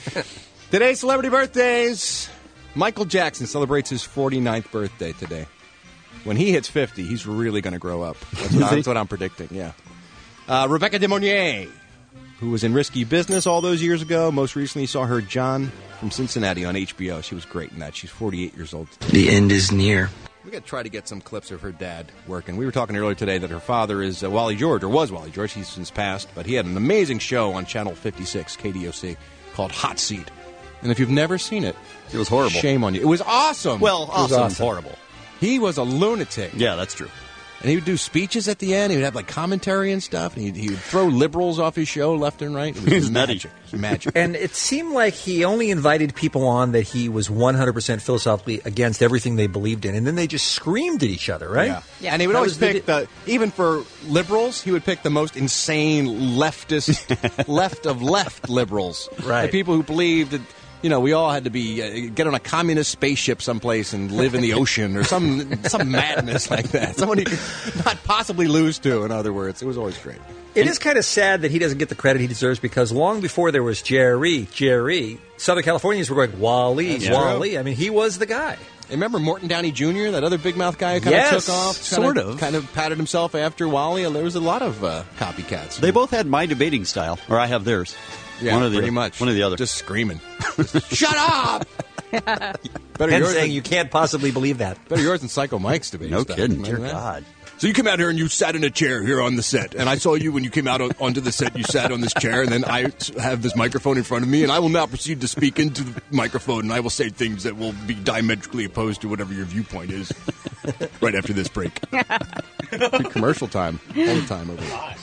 Today's celebrity birthdays. Michael Jackson celebrates his forty-ninth birthday today. When he hits fifty, he's really going to grow up. That's what, I'm, that's what I'm predicting, yeah. Uh, Rebecca De Mornay, who was in Risky Business all those years ago. Most recently saw her John from Cincinnati on H B O. She was great in that. She's forty-eight years old today. The end is near. We got to try to get some clips of her dad working. We were talking earlier today that her father is uh, Wally George, or was Wally George. He's since passed, but he had an amazing show on Channel fifty-six, K D O C, called Hot Seat. And if you've never seen it, it was horrible. Shame on you. It was awesome. Well, It was awesome, horrible. He was a lunatic. Yeah, that's true. And he would do speeches at the end. He would have like commentary and stuff. And he'd, he would throw liberals off his show left and right. It was magic. It was magic. And it seemed like he only invited people on that he was one hundred percent philosophically against everything they believed in. And then they just screamed at each other, right? Yeah. yeah. And he would That always was the pick the, even for liberals, he would pick the most insane leftist, left of left liberals. Right. The people who believed that, you know, we all had to be uh, get on a communist spaceship someplace and live in the ocean or some some madness like that. Someone you could not possibly lose to, in other words. It was always great. It is kind of sad that he doesn't get the credit he deserves because long before there was Jerry, Jerry, Southern Californians were going, Wally, That's Wally. true. I mean, he was the guy. Remember Morton Downey Junior, that other big mouth guy who kind Yes, of took off? sort kinda, of. Kind of patted himself after Wally. There was a lot of uh, copycats. They both had my debating style, or I have theirs. Yeah, one or the pretty other. much. One or the other. Just screaming. Shut up! Better And yours saying than, you can't possibly believe that. better yours than Psycho Mike's debate. No stuff. kidding. Remember Dear that? God. So you came out here and you sat in a chair here on the set, and I saw you when you came out on, onto the set. You sat on this chair, and then I have this microphone in front of me, and I will now proceed to speak into the microphone, and I will say things that will be diametrically opposed to whatever your viewpoint is. Right after this break, commercial time all the time over here.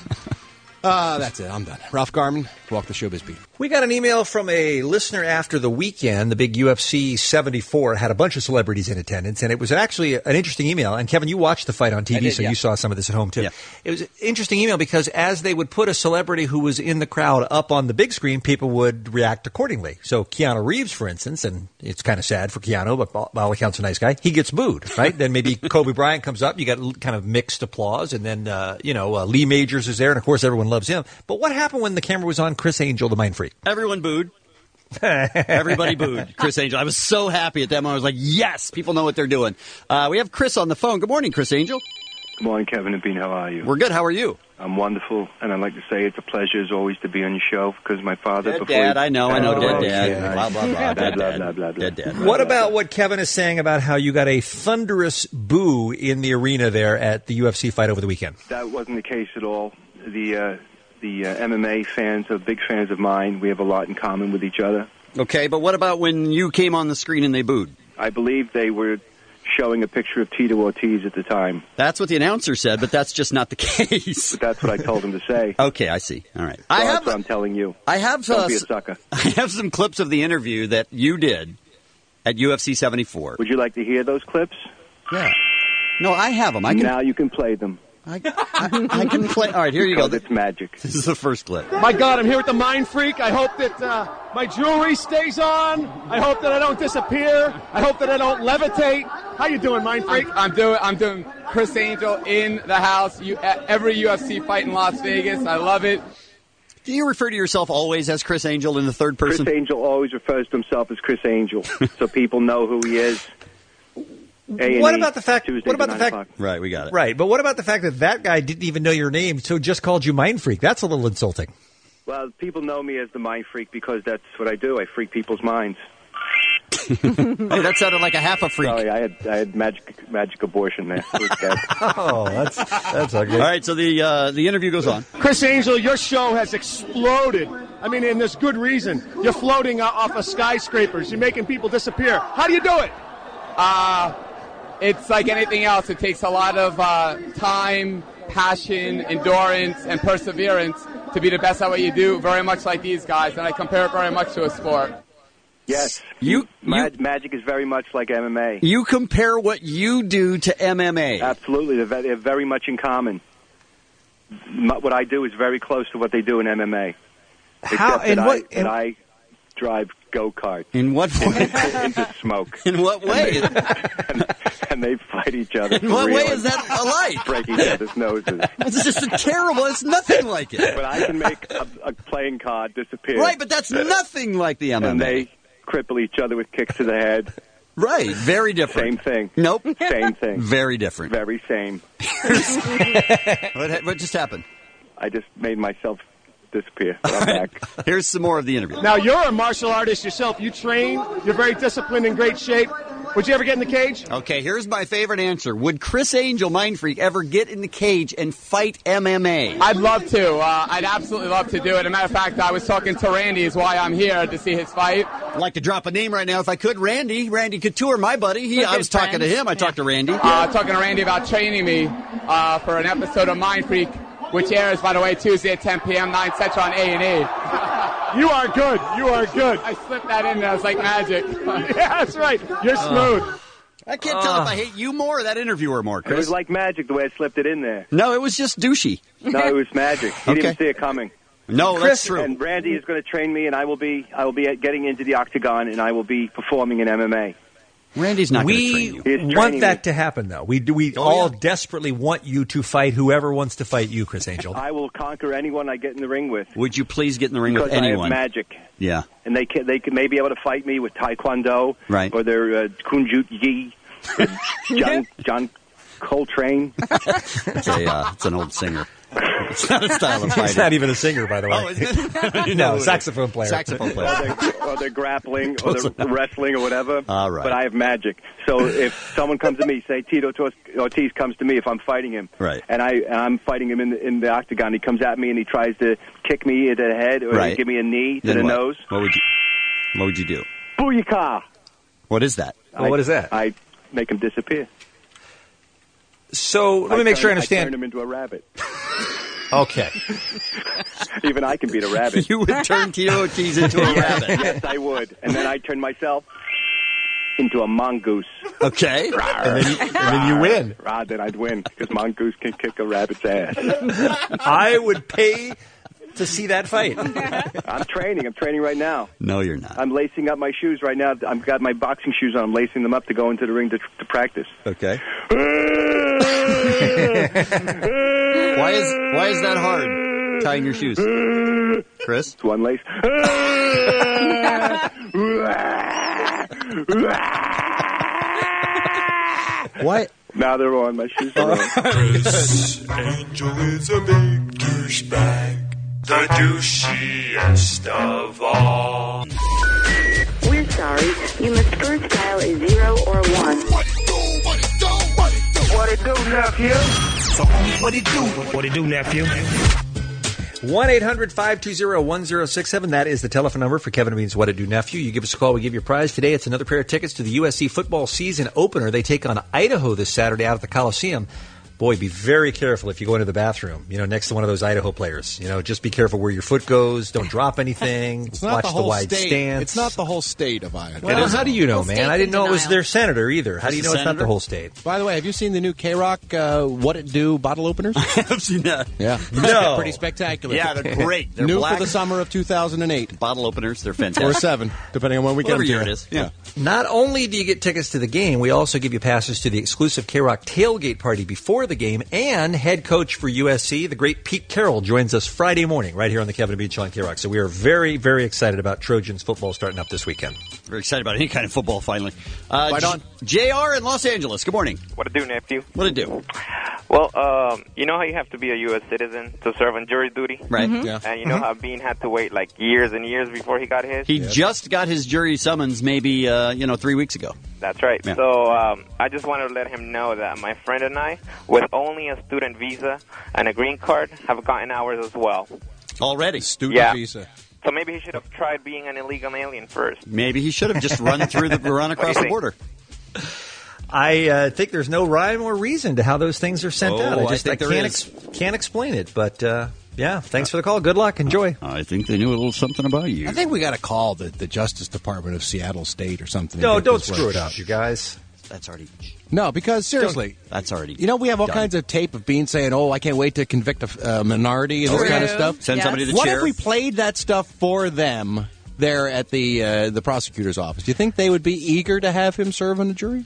Uh, that's it. I'm done. Ralph Garman, Walk the Showbiz Beat. We got an email from a listener after the weekend. The big U F C seventy-four had a bunch of celebrities in attendance, and it was actually an interesting email. And Kevin, you watched the fight on T V, did, so yeah. you saw some of this at home too. Yeah. It was an interesting email because as they would put a celebrity who was in the crowd up on the big screen, people would react accordingly. So Keanu Reeves, for instance, and it's kind of sad for Keanu, but by all accounts a nice guy, he gets booed, right? Then maybe Kobe Bryant comes up, you got kind of mixed applause, and then, uh, you know, uh, Lee Majors is there, and of course everyone loves him. But what happened when the camera was on Chris Angel, the mind freak? Everyone booed. Everybody booed Chris Angel. I was so happy at that moment. I was like, yes, people know what they're doing. Uh, we have Chris on the phone. Good morning, Chris Angel. Good morning, Kevin and Bean. How are you? We're good. How are you? I'm wonderful, and I'd like to say it's a pleasure as always to be on your show because my father... Dead before dad, he- I know, I know, Oh, dead dad. yeah. Blah, blah, blah, Blah, dead blah, dad. blah, blah, blah. Dead dad. What about what Kevin is saying about how you got a thunderous boo in the arena there at the U F C fight over the weekend? That wasn't the case at all. The, uh, the uh, M M A fans are big fans of mine. We have a lot in common with each other. Okay, but what about when you came on the screen and they booed? I believe they were showing a picture of Tito Ortiz at the time. That's what the announcer said, but that's just not the case. But that's what I told him to say. Okay, I see. All right. So I that's have what I'm telling you. I have Don't uh, be a s- sucker. I have some clips of the interview that you did at U F C seventy-four. Would you like to hear those clips? Yeah. No, I have them. I can Now you can play them. I, I, I can play. All right, here you go. Because it's magic. This is the first clip. My God, I'm here with the Mind Freak. I hope that uh, my jewelry stays on. I hope that I don't disappear. I hope that I don't levitate. How you doing, Mind Freak? I'm, I'm doing. I'm doing Chris Angel in the house. You, at every U F C fight in Las Vegas. I love it. Do you refer to yourself always as Chris Angel in the third person? Chris Angel always refers to himself as Chris Angel, so people know who he is. A&E, What about the fact? Tuesdays What about at the nine fact? o'clock. Right, we got it. Right, but what about the fact that that guy didn't even know your name, so just called you Mind Freak? That's a little insulting. Well, people know me as the mind freak because that's what I do. I freak people's minds. Hey, that sounded like a half a freak. Sorry, I had I had magic magic abortion there. It was dead. Oh, that's that's ugly. All right, so the uh, the interview goes on. Chris Angel, your show has exploded. I mean, and there's good reason. You're floating off of skyscrapers. You're making people disappear. How do you do it? Uh, it's like anything else. It takes a lot of uh, time, passion, endurance, and perseverance to be the best at what you do, very much like these guys. And I compare it very much to a sport. Yes, You, Mag- magic is very much like M M A. you compare what you do to M M A. Absolutely, they're ve- they're very much in common. M- What I do is very close to what they do in M M A. How- Except and that, what- I, and- that I drive go-karts In what way? into, into smoke. In what way? and, and they fight each other. In for what real way and is that alike? Break each other's noses. It's just a terrible. It's nothing like it. But I can make a, a playing card disappear. Right, but that's nothing like the M M A. And they cripple each other with kicks to the head. Right, very different. Same thing. Nope. Same thing. Very different. Very same. what, what just happened? I just made myself disappear. But I'm back. Here's some more of the interview. Now, you're a martial artist yourself. You train. You're very disciplined, in great shape. Would you ever get in the cage? Okay, here's my favorite answer. Would Chris Angel, Mind Freak, ever get in the cage and fight M M A? I'd love to. Uh, I'd absolutely love to do it. As a matter of fact, I was talking to Randy, is why I'm here, to see his fight. I'd like to drop a name right now if I could. Randy. Randy Couture, my buddy. He, I was talking to him. I talked to Randy. Uh, talking to Randy about training me uh, for an episode of Mind Freak, which airs, by the way, Tuesday at ten p.m., nine Central on A and E. You are good. You are good. I slipped that in there. It's like magic. Yeah, that's right. You're smooth. Uh, I can't tell if I hate you more or that interviewer more, It Chris. was like magic the way I slipped it in there. No, it was just douchey. No, it was magic. You Okay. didn't see it coming. No, Chris, that's true. And Randy is going to train me, and I will be I will be getting into the octagon, and I will be performing in M M A. Randy's not going to We train you. He is want training that me. to happen, though. We do. We Oh, all yeah. desperately want you to fight whoever wants to fight you, Chris Angel. I will conquer anyone I get in the ring with. Would you please get in the ring because with anyone? I have magic. Yeah. And they can, they can may be able to fight me with Taekwondo, Right. or their uh, Kunjut Yi, or John, John Coltrane. It's, a, uh, it's an old singer. It's not a style of fighting. He's not even a singer, by the way. Oh, isn't it? You No, who it is. saxophone player. Saxophone or, player. they're, or they're grappling, or they're wrestling, or whatever. All right. But I have magic. So if someone comes to me, say Tito Tor- Ortiz comes to me if I'm fighting him, Right. and, I, and I'm fighting him in the, in the octagon, he comes at me and he tries to kick me in the head or Right. give me a knee to Then the what? nose. What would you? What would you do? Booyaka! What is that? Well, what is that? I make him disappear. So let me I make turn, sure I I turn understand. him into a rabbit. Okay. Even I can beat a rabbit. You would turn Tito Ortiz into a yes, rabbit. yes, I would. And then I turn myself into a mongoose. Okay. And then, you, and then you win. Rah, then I'd win because mongoose can kick a rabbit's ass. I would pay to see that fight. I'm training. I'm training right now. No, you're not. I'm lacing up my shoes right now. I've got my boxing shoes on. I'm lacing them up to go into the ring to, to practice. Okay. Why is why is that hard? Tying your shoes, Chris? It's one lace. What? Now they're on. My shoes are on. Chris Angel is a big douchebag, the douchiest of all. We're sorry. You must first dial a zero or a one. What it do, what it do, what it do, what it do, nephew? So, what it do, what it do, nephew? one eight hundred five two zero one zero six seven. That is the telephone number for Kevin Bean's What It Do Nephew. You give us a call, we give you a prize. Today it's another pair of tickets to the U S C football season opener. They take on Idaho this Saturday out at the Coliseum. Boy, be very careful if you go into the bathroom, you know, next to one of those Idaho players. You know, just be careful where your foot goes. Don't drop anything. It's not Watch the the, whole wide state. stance. It's not the whole state of Idaho. Well, how do you know, Whole man? state's I didn't in know it was denial. their senator either. How Just do you the know it's not senator? the whole state? By the way, have you seen the new K-Rock uh, What It Do bottle openers? I've seen that. Yeah. No. Pretty spectacular. Yeah, they're great. They're new black. for the summer of two thousand eight. Bottle openers. They're fantastic. Or seven, depending on when we Whatever get them year to it you. is. Yeah. Not only do you get tickets to the game, we also give you passes to the exclusive K-Rock tailgate party before the the game, and head coach for U S C, the great Pete Carroll, joins us Friday morning right here on the Kevin and Bean Show on K-Rock. So we are very, very excited about Trojans football starting up this weekend. We're excited about any kind of football finally. Uh, Right on. J R in Los Angeles. Good morning. What it do, nephew? What it do? Well, um, you know how you have to be a U S citizen to serve on jury duty? Right. Mhm. Yeah. And you know Mhm. how Bean had to wait like years and years before he got his? He just got his jury summons maybe, uh, you know, three weeks ago. That's right. Yeah. So um, I just wanted to let him know that my friend and I, with only a student visa and a green card, have gotten ours as well. Already? Student Yeah. visa. So maybe he should have tried being an illegal alien first. Maybe he should have just run through the run across the border. I uh, think there's no rhyme or reason to how those things are sent Oh, out. I I just think I there can't is. ex- can't explain it, but uh, yeah. Thanks for the call. Good luck. Enjoy. I think they knew a little something about you. I think we got to call the, the Justice Department of Seattle State or something. No, and get don't this screw worked it out. up, you guys. That's already. No, because seriously, that's already. You know, we have all done. kinds of tape of Bean saying, "Oh, I can't wait to convict a uh, minority" and this True. kind of stuff. Send Yes. somebody to the what chair. if we played that stuff for them there at the uh, the prosecutor's office? Do you think they would be eager to have him serve on the jury?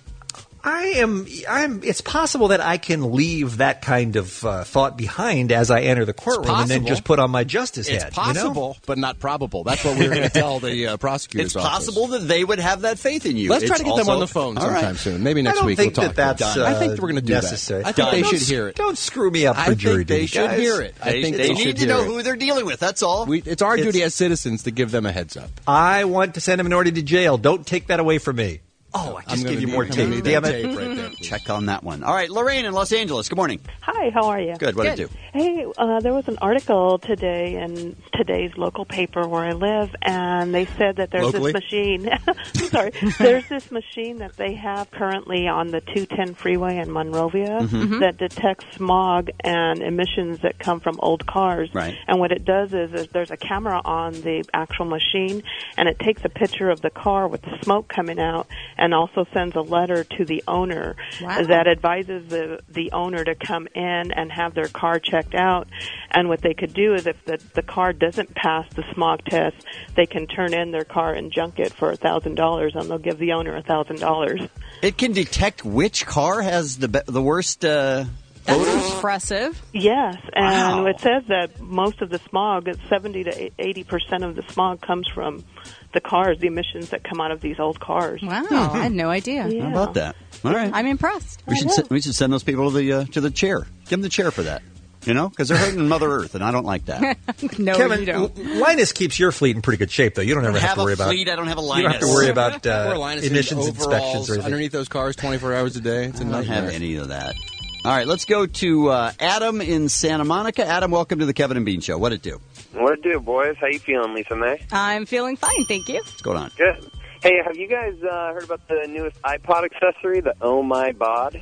I am. I'm. It's possible that I can leave that kind of uh, thought behind as I enter the courtroom, and then possible. just put on my justice It's hat. you know? possible, but not probable. That's what we're going to tell the uh, prosecutor's It's office. possible that they would have that faith in you. Let's try It's to get them also- on the phone All sometime right. soon. Maybe next I don't week think we'll that talk. that's to them. uh, I think we're going to do necessary. that. I think Don't- they don't should s- hear it. Don't screw me up I for think jury they duty, should guys. hear it. I They, think they they need should to know hear it. who they're dealing with. That's all. We, it's our It's- duty as citizens to give them a heads up. I want to send a minority to jail. Don't take that away from me. Oh, I I'm just gonna gave you need- more I'm gonna tape. need Damn that it. tape right there. Check on that one. All right, Lorraine in Los Angeles. Good morning. Hi, how are you? Good. What did it do? Hey, uh, there was an article today in today's local paper where I live, and they said that there's Locally? this machine. I'm sorry. There's this machine that they have currently on the two ten freeway in Monrovia Mhm. that detects smog and emissions that come from old cars. Right. And what it does is, is there's a camera on the actual machine, and it takes a picture of the car with the smoke coming out, and also sends a letter to the owner Wow. that advises the the owner to come in and have their car checked out. And what they could do is, if the the car doesn't pass the smog test, they can turn in their car and junk it for a thousand dollars, and they'll give the owner a thousand dollars. It can detect which car has the be- the worst uh, odors. Impressive. Yes, and Wow. it says that most of the smog, seventy to eighty percent of the smog, comes from the cars, the emissions that come out of these old cars. Wow, I had no idea. Yeah. How about that? All right. I'm impressed. We should se- we should send those people to the uh, to the chair. Give them the chair for that. You know, because they're hurting Mother Earth, and I don't like that. no, Kevin, you don't. L- Linus keeps your fleet in pretty good shape, though. You don't I ever have have to a worry about. fleet, I don't have a You don't have to Linus. worry about Poor uh, Linus in emissions overalls inspections or anything. underneath those cars twenty-four hours a day. It's a I don't nightmare. have any of that. All right, let's go to uh, Adam in Santa Monica. Adam, welcome to the Kevin and Bean Show. What'd it do? What it do, boys? How you feeling, Lisa May? I'm feeling fine, thank you. What's going on? Good. Hey, have you guys uh, heard about the newest iPod accessory, the Oh My Bod?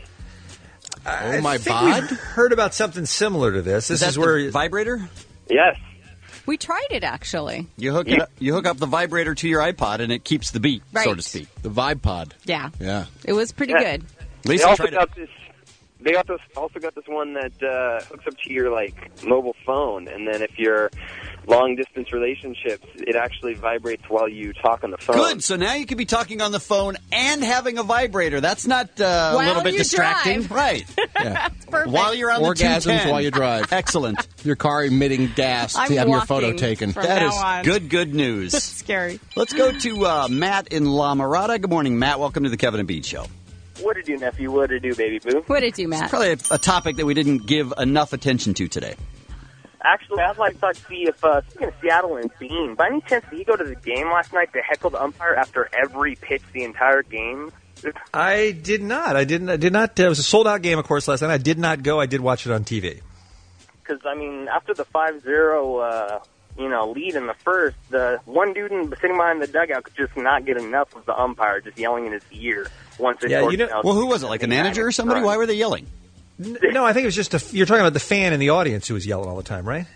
I my think bod? we've heard about something similar to this. This Is is, that where the vibrator? Yes. We tried it, actually. You hook it up, you hook up the vibrator to your iPod, and it keeps the beat, so Right. to speak. The Vibe Pod. Yeah. Yeah. It was pretty Yeah. good. Lisa they also tried it. got this. They got this. Also got this one that uh, hooks up to your like mobile phone, and then if you're long distance relationships, it actually vibrates while you talk on the phone. Good. So now you can be talking on the phone and having a vibrator. That's not uh, a While little bit you distracting, drive. right? Yeah. Perfect. While you're on the two Orgasms ten. while you drive. Excellent. Your car emitting gas I'm to have your photo walking taken. from That now is on. good, good news. Scary. Let's go to uh, Matt in La Mirada. Good morning, Matt. Welcome to the Kevin and Bean Show. What to do, nephew? What to do, baby boo? What did you, Matt? Probably a, a topic that we didn't give enough attention to today. Actually, I'd like to see if, uh, speaking of Seattle and Bean, by any chance did he go to the game last night to heckle the umpire after every pitch the entire game? I did not. I didn't. I did not. Uh, it was a sold out game, of course, last night. I did not go. I did watch it on T V. Because, I mean, after the five zero, uh, you know, lead in the first, the one dude in, sitting behind the dugout could just not get enough of the umpire just yelling in his ear once it Yeah, shortened you know- out. Well, who was it? Like a manager or somebody? Why were they yelling? N- No, I think it was just a. You're talking about the fan in the audience who was yelling all the time, right?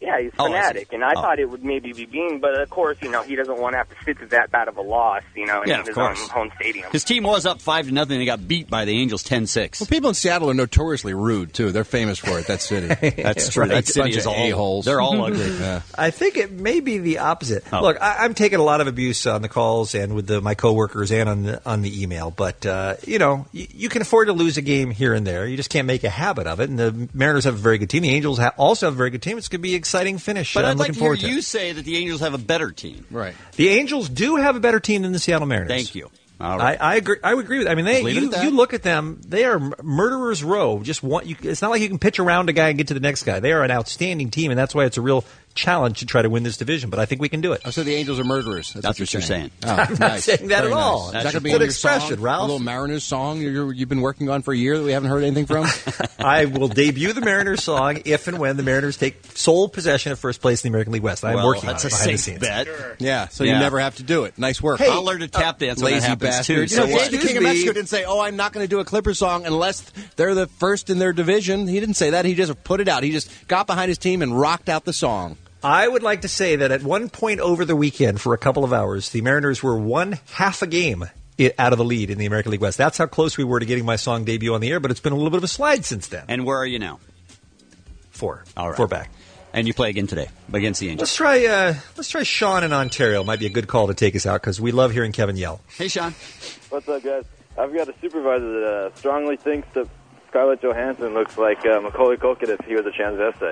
Yeah, he's Oh, I see. fanatic, and I Oh. thought it would maybe be Bean, but of course, you know, he doesn't want to have to sit through that bad of a loss, you know, in Yeah, of his own course. home stadium. His team was up five to nothing. They got beat by the Angels ten six. Well, people in Seattle are notoriously rude, too. They're famous for it, that city. That's true. Right. That city Bunch is of all a-holes. They're all ugly. Yeah. I think it may be the opposite. Oh. Look, I, I'm taking a lot of abuse on the calls and with the, my coworkers and on the, on the email, but uh, you know, you, you can afford to lose a game here and there. You just can't make a habit of it. And the Mariners have a very good team. The Angels ha- also have a very good team. It's going to be an exciting finish. But I'm I'd like looking to hear forward to you it. say that the Angels have a better team. Right. The Angels do have a better team than the Seattle Mariners. Thank you. All right. I, I agree. I would agree with. I mean, they, Leave it you, at that. you look at them; they are murderers row. Just want you. It's not like you can pitch around a guy and get to the next guy. They are an outstanding team, and that's why it's a real challenge to try to win this division. But I think we can do it. Oh, so the Angels are murderers. That's, That's what you're what saying. you're Oh, I'm not nice. saying that Very at all. nice. That's Is that a going to be good in your expression, song? Ralph. A little Mariners song you're, you've been working on for a year that we haven't heard anything from? I will debut the Mariners song if and when the Mariners take sole possession of first place in the American League West. I'm Well, working that's on a it behind the safe scenes. bet. Yeah, so Yeah. you never have to do it. Nice work. Hey, I'll learn to tap dance when that Lazy happens bastard. too. You So know, what? Dave the King of Mexico didn't say, oh, I'm not going to do a Clippers song unless they're the first in their division. He didn't say that. He just put it out. He just got behind his team and rocked out the song. I would like to say that at one point over the weekend, for a couple of hours, the Mariners were one half a game i- out of the lead in the American League West. That's how close we were to getting my song debut on the air, but it's been a little bit of a slide since then. And where are you now? Four. All right. Four back. And you play again today against the Angels. Let's try. Uh, let's try Sean in Ontario. Might be a good call to take us out because we love hearing Kevin yell. Hey, Sean. What's up, guys? I've got a supervisor that uh, strongly thinks that Scarlett Johansson looks like uh, Macaulay Culkin if he was a transvestite.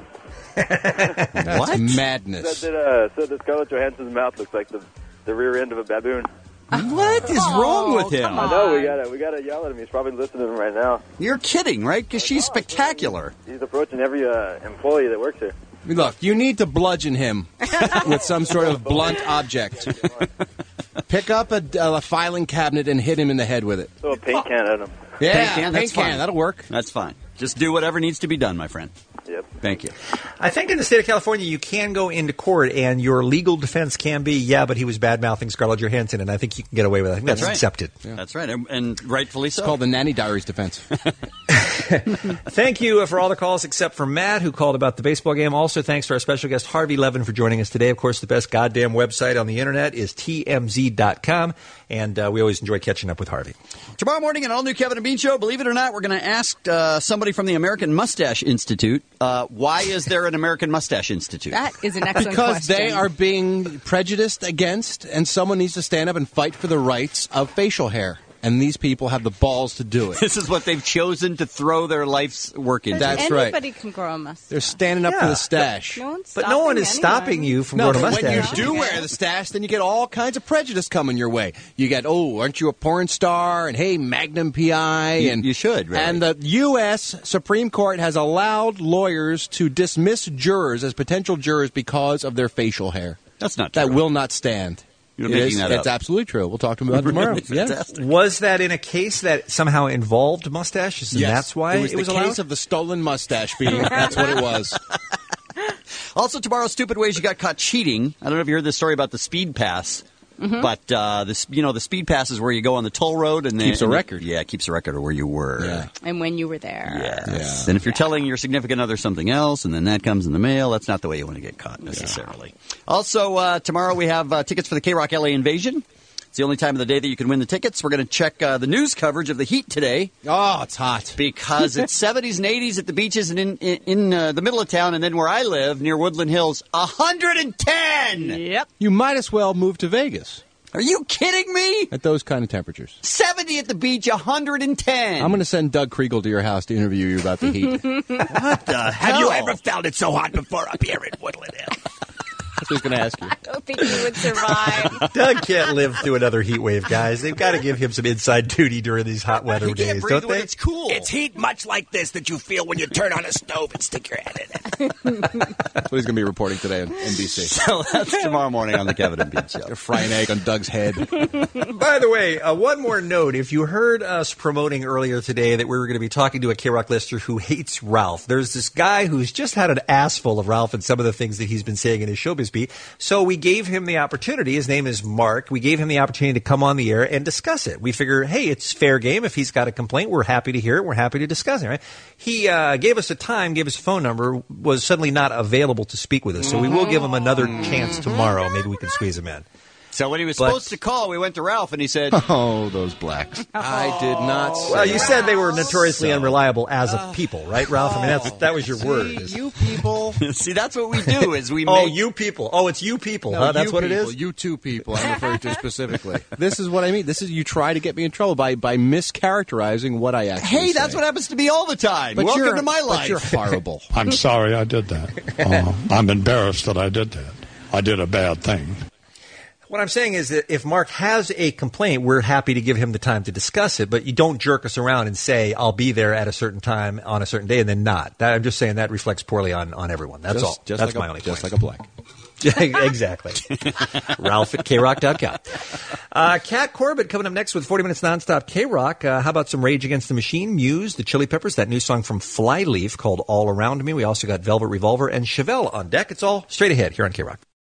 That's What? madness. Said that, uh, said that Scarlett Johansson's mouth looks like the, the rear end of a baboon. What is wrong with him? I know we gotta we gotta yell at him. He's probably listening to him right now. You're kidding, right? Because she's spectacular. He's approaching every uh, employee that works here. Look, you need to bludgeon him with some sort of blunt object. Pick up a, a filing cabinet and hit him in the head with it. Throw a paint can at him. Yeah, Paint can, that's paint can. fine. That'll work. That's fine. Just do whatever needs to be done, my friend. Yep. Thank you. I think in the state of California, you can go into court and your legal defense can be, yeah, but he was bad mouthing Scarlett Johansson, and I think you can get away with it. I think that's, right. accepted. That's right, and, and rightfully so. It's called the Nanny Diaries defense. Thank you for all the calls except for Matt, who called about the baseball game. Also, thanks to our special guest, Harvey Levin, for joining us today. Of course, the best goddamn website on the internet is T M Z dot com, and uh, we always enjoy catching up with Harvey. Tomorrow morning, an all-new Kevin and Bean show. Believe it or not, we're going to ask uh, somebody from the American Mustache Institute, uh, why is there an American Mustache Institute? That is an excellent Because question. they are being prejudiced against, and someone needs to stand up and fight for the rights of facial hair. And these people have the balls to do it. This is what they've chosen to throw their life's work into. That's right. Anybody can grow a mustache. They're standing up for Yeah. the stash. No one's But no one is stopping stopping you from No, growing a but when you mustache. do wear the stash, then you get all kinds of prejudice coming your way. You get, oh, aren't you a porn star? And hey, Magnum P I. You- and you should, really. And the U S Supreme Court has allowed lawyers to dismiss jurors as potential jurors because of their facial hair. That's not true. That will not stand. You're It making is- that It's up. absolutely true. We'll talk to them about it tomorrow. Really Yeah. fantastic. Was that in a case that somehow involved mustaches, and Yes. that's why it was it was the allowed? case of the stolen mustache being. That's what it was. Also, tomorrow, stupid ways you got caught cheating. I don't know if you heard this story about the speed pass. Mhm. But uh, this, you know, the speed pass is where you go on the toll road and then Keeps a and- record. Yeah, it keeps a record of where you were. Yeah. And when you were there. Yes. And if you're telling your significant other something else, and then that comes in the mail, that's not the way you want to get caught necessarily. Also, uh, tomorrow we have uh, tickets for the K-Rock L A Invasion. It's the only time of the day that you can win the tickets. We're going to check uh, the news coverage of the heat today. Oh, it's hot. Because it's seventies and eighties at the beaches and in in, in uh, the middle of town, and then where I live, near Woodland Hills, one hundred ten! Yep. You might as well move to Vegas Are you kidding me? at those kind of temperatures. seventy at the beach, one hundred ten. I'm going to send Doug Kriegel to your house to interview you about the heat. What the Have you hell? ever felt it so hot before up here in Woodland Hills? That's what he's going to ask you. I don't think you would survive. Doug can't live through another heat wave, guys. They've got to give him some inside duty during these hot weather You can't days, breathe don't when they? it's cool. It's heat much like this that you feel when you turn on a stove and stick your head in it. That's what he's going to be reporting today on N B C. So that's tomorrow morning on the Kevin and Bean Show. You're frying egg on Doug's head. By the way, uh, one more note. If you heard us promoting earlier today that we were going to be talking to a K-Rock listener who hates Ralph, there's this guy who's just had an ass full of Ralph and some of the things that he's been saying in his showbiz Oaksby. So we gave him the opportunity. His name is Mark. We gave him the opportunity to come on the air and discuss it. We figure, hey, it's fair game. If he's got a complaint, we're happy to hear it. We're happy to discuss it, right? He uh, gave us a time, gave us a phone number, was suddenly not available to speak with us. So we will give him another chance tomorrow. Maybe we can squeeze him in. So when he was But- supposed to call, we went to Ralph, and he said, "Oh, those blacks." I did not say Well, you said they were notoriously So- unreliable as a people, right, Ralph? I mean, that's, that was your word. You people. See, that's what we do, is we Oh, make... you people. Oh, it's you people, No, huh? That's you what people, it is? You two people I'm referring to specifically. This is what I mean. This is you try to get me in trouble by, by mischaracterizing what I actually Hey, that's say. what happens to me all the time. But Welcome you're- to my but life. you're horrible. I'm sorry I did that. Uh, I'm embarrassed that I did that. I did a bad thing. What I'm saying is that if Mark has a complaint, we're happy to give him the time to discuss it, but you don't jerk us around and say, I'll be there at a certain time on a certain day and then not. That, I'm just saying that reflects poorly on, on everyone. That's Just- all. just That's like my a- only just point. like a black. Exactly. Ralph at K rock dot com. Uh, Kat Corbett coming up next with forty minutes nonstop K-Rock. Uh, how about some Rage Against the Machine, Muse, the Chili Peppers, that new song from Flyleaf called All Around Me. We also got Velvet Revolver and Chevelle on deck. It's all straight ahead here on K-Rock.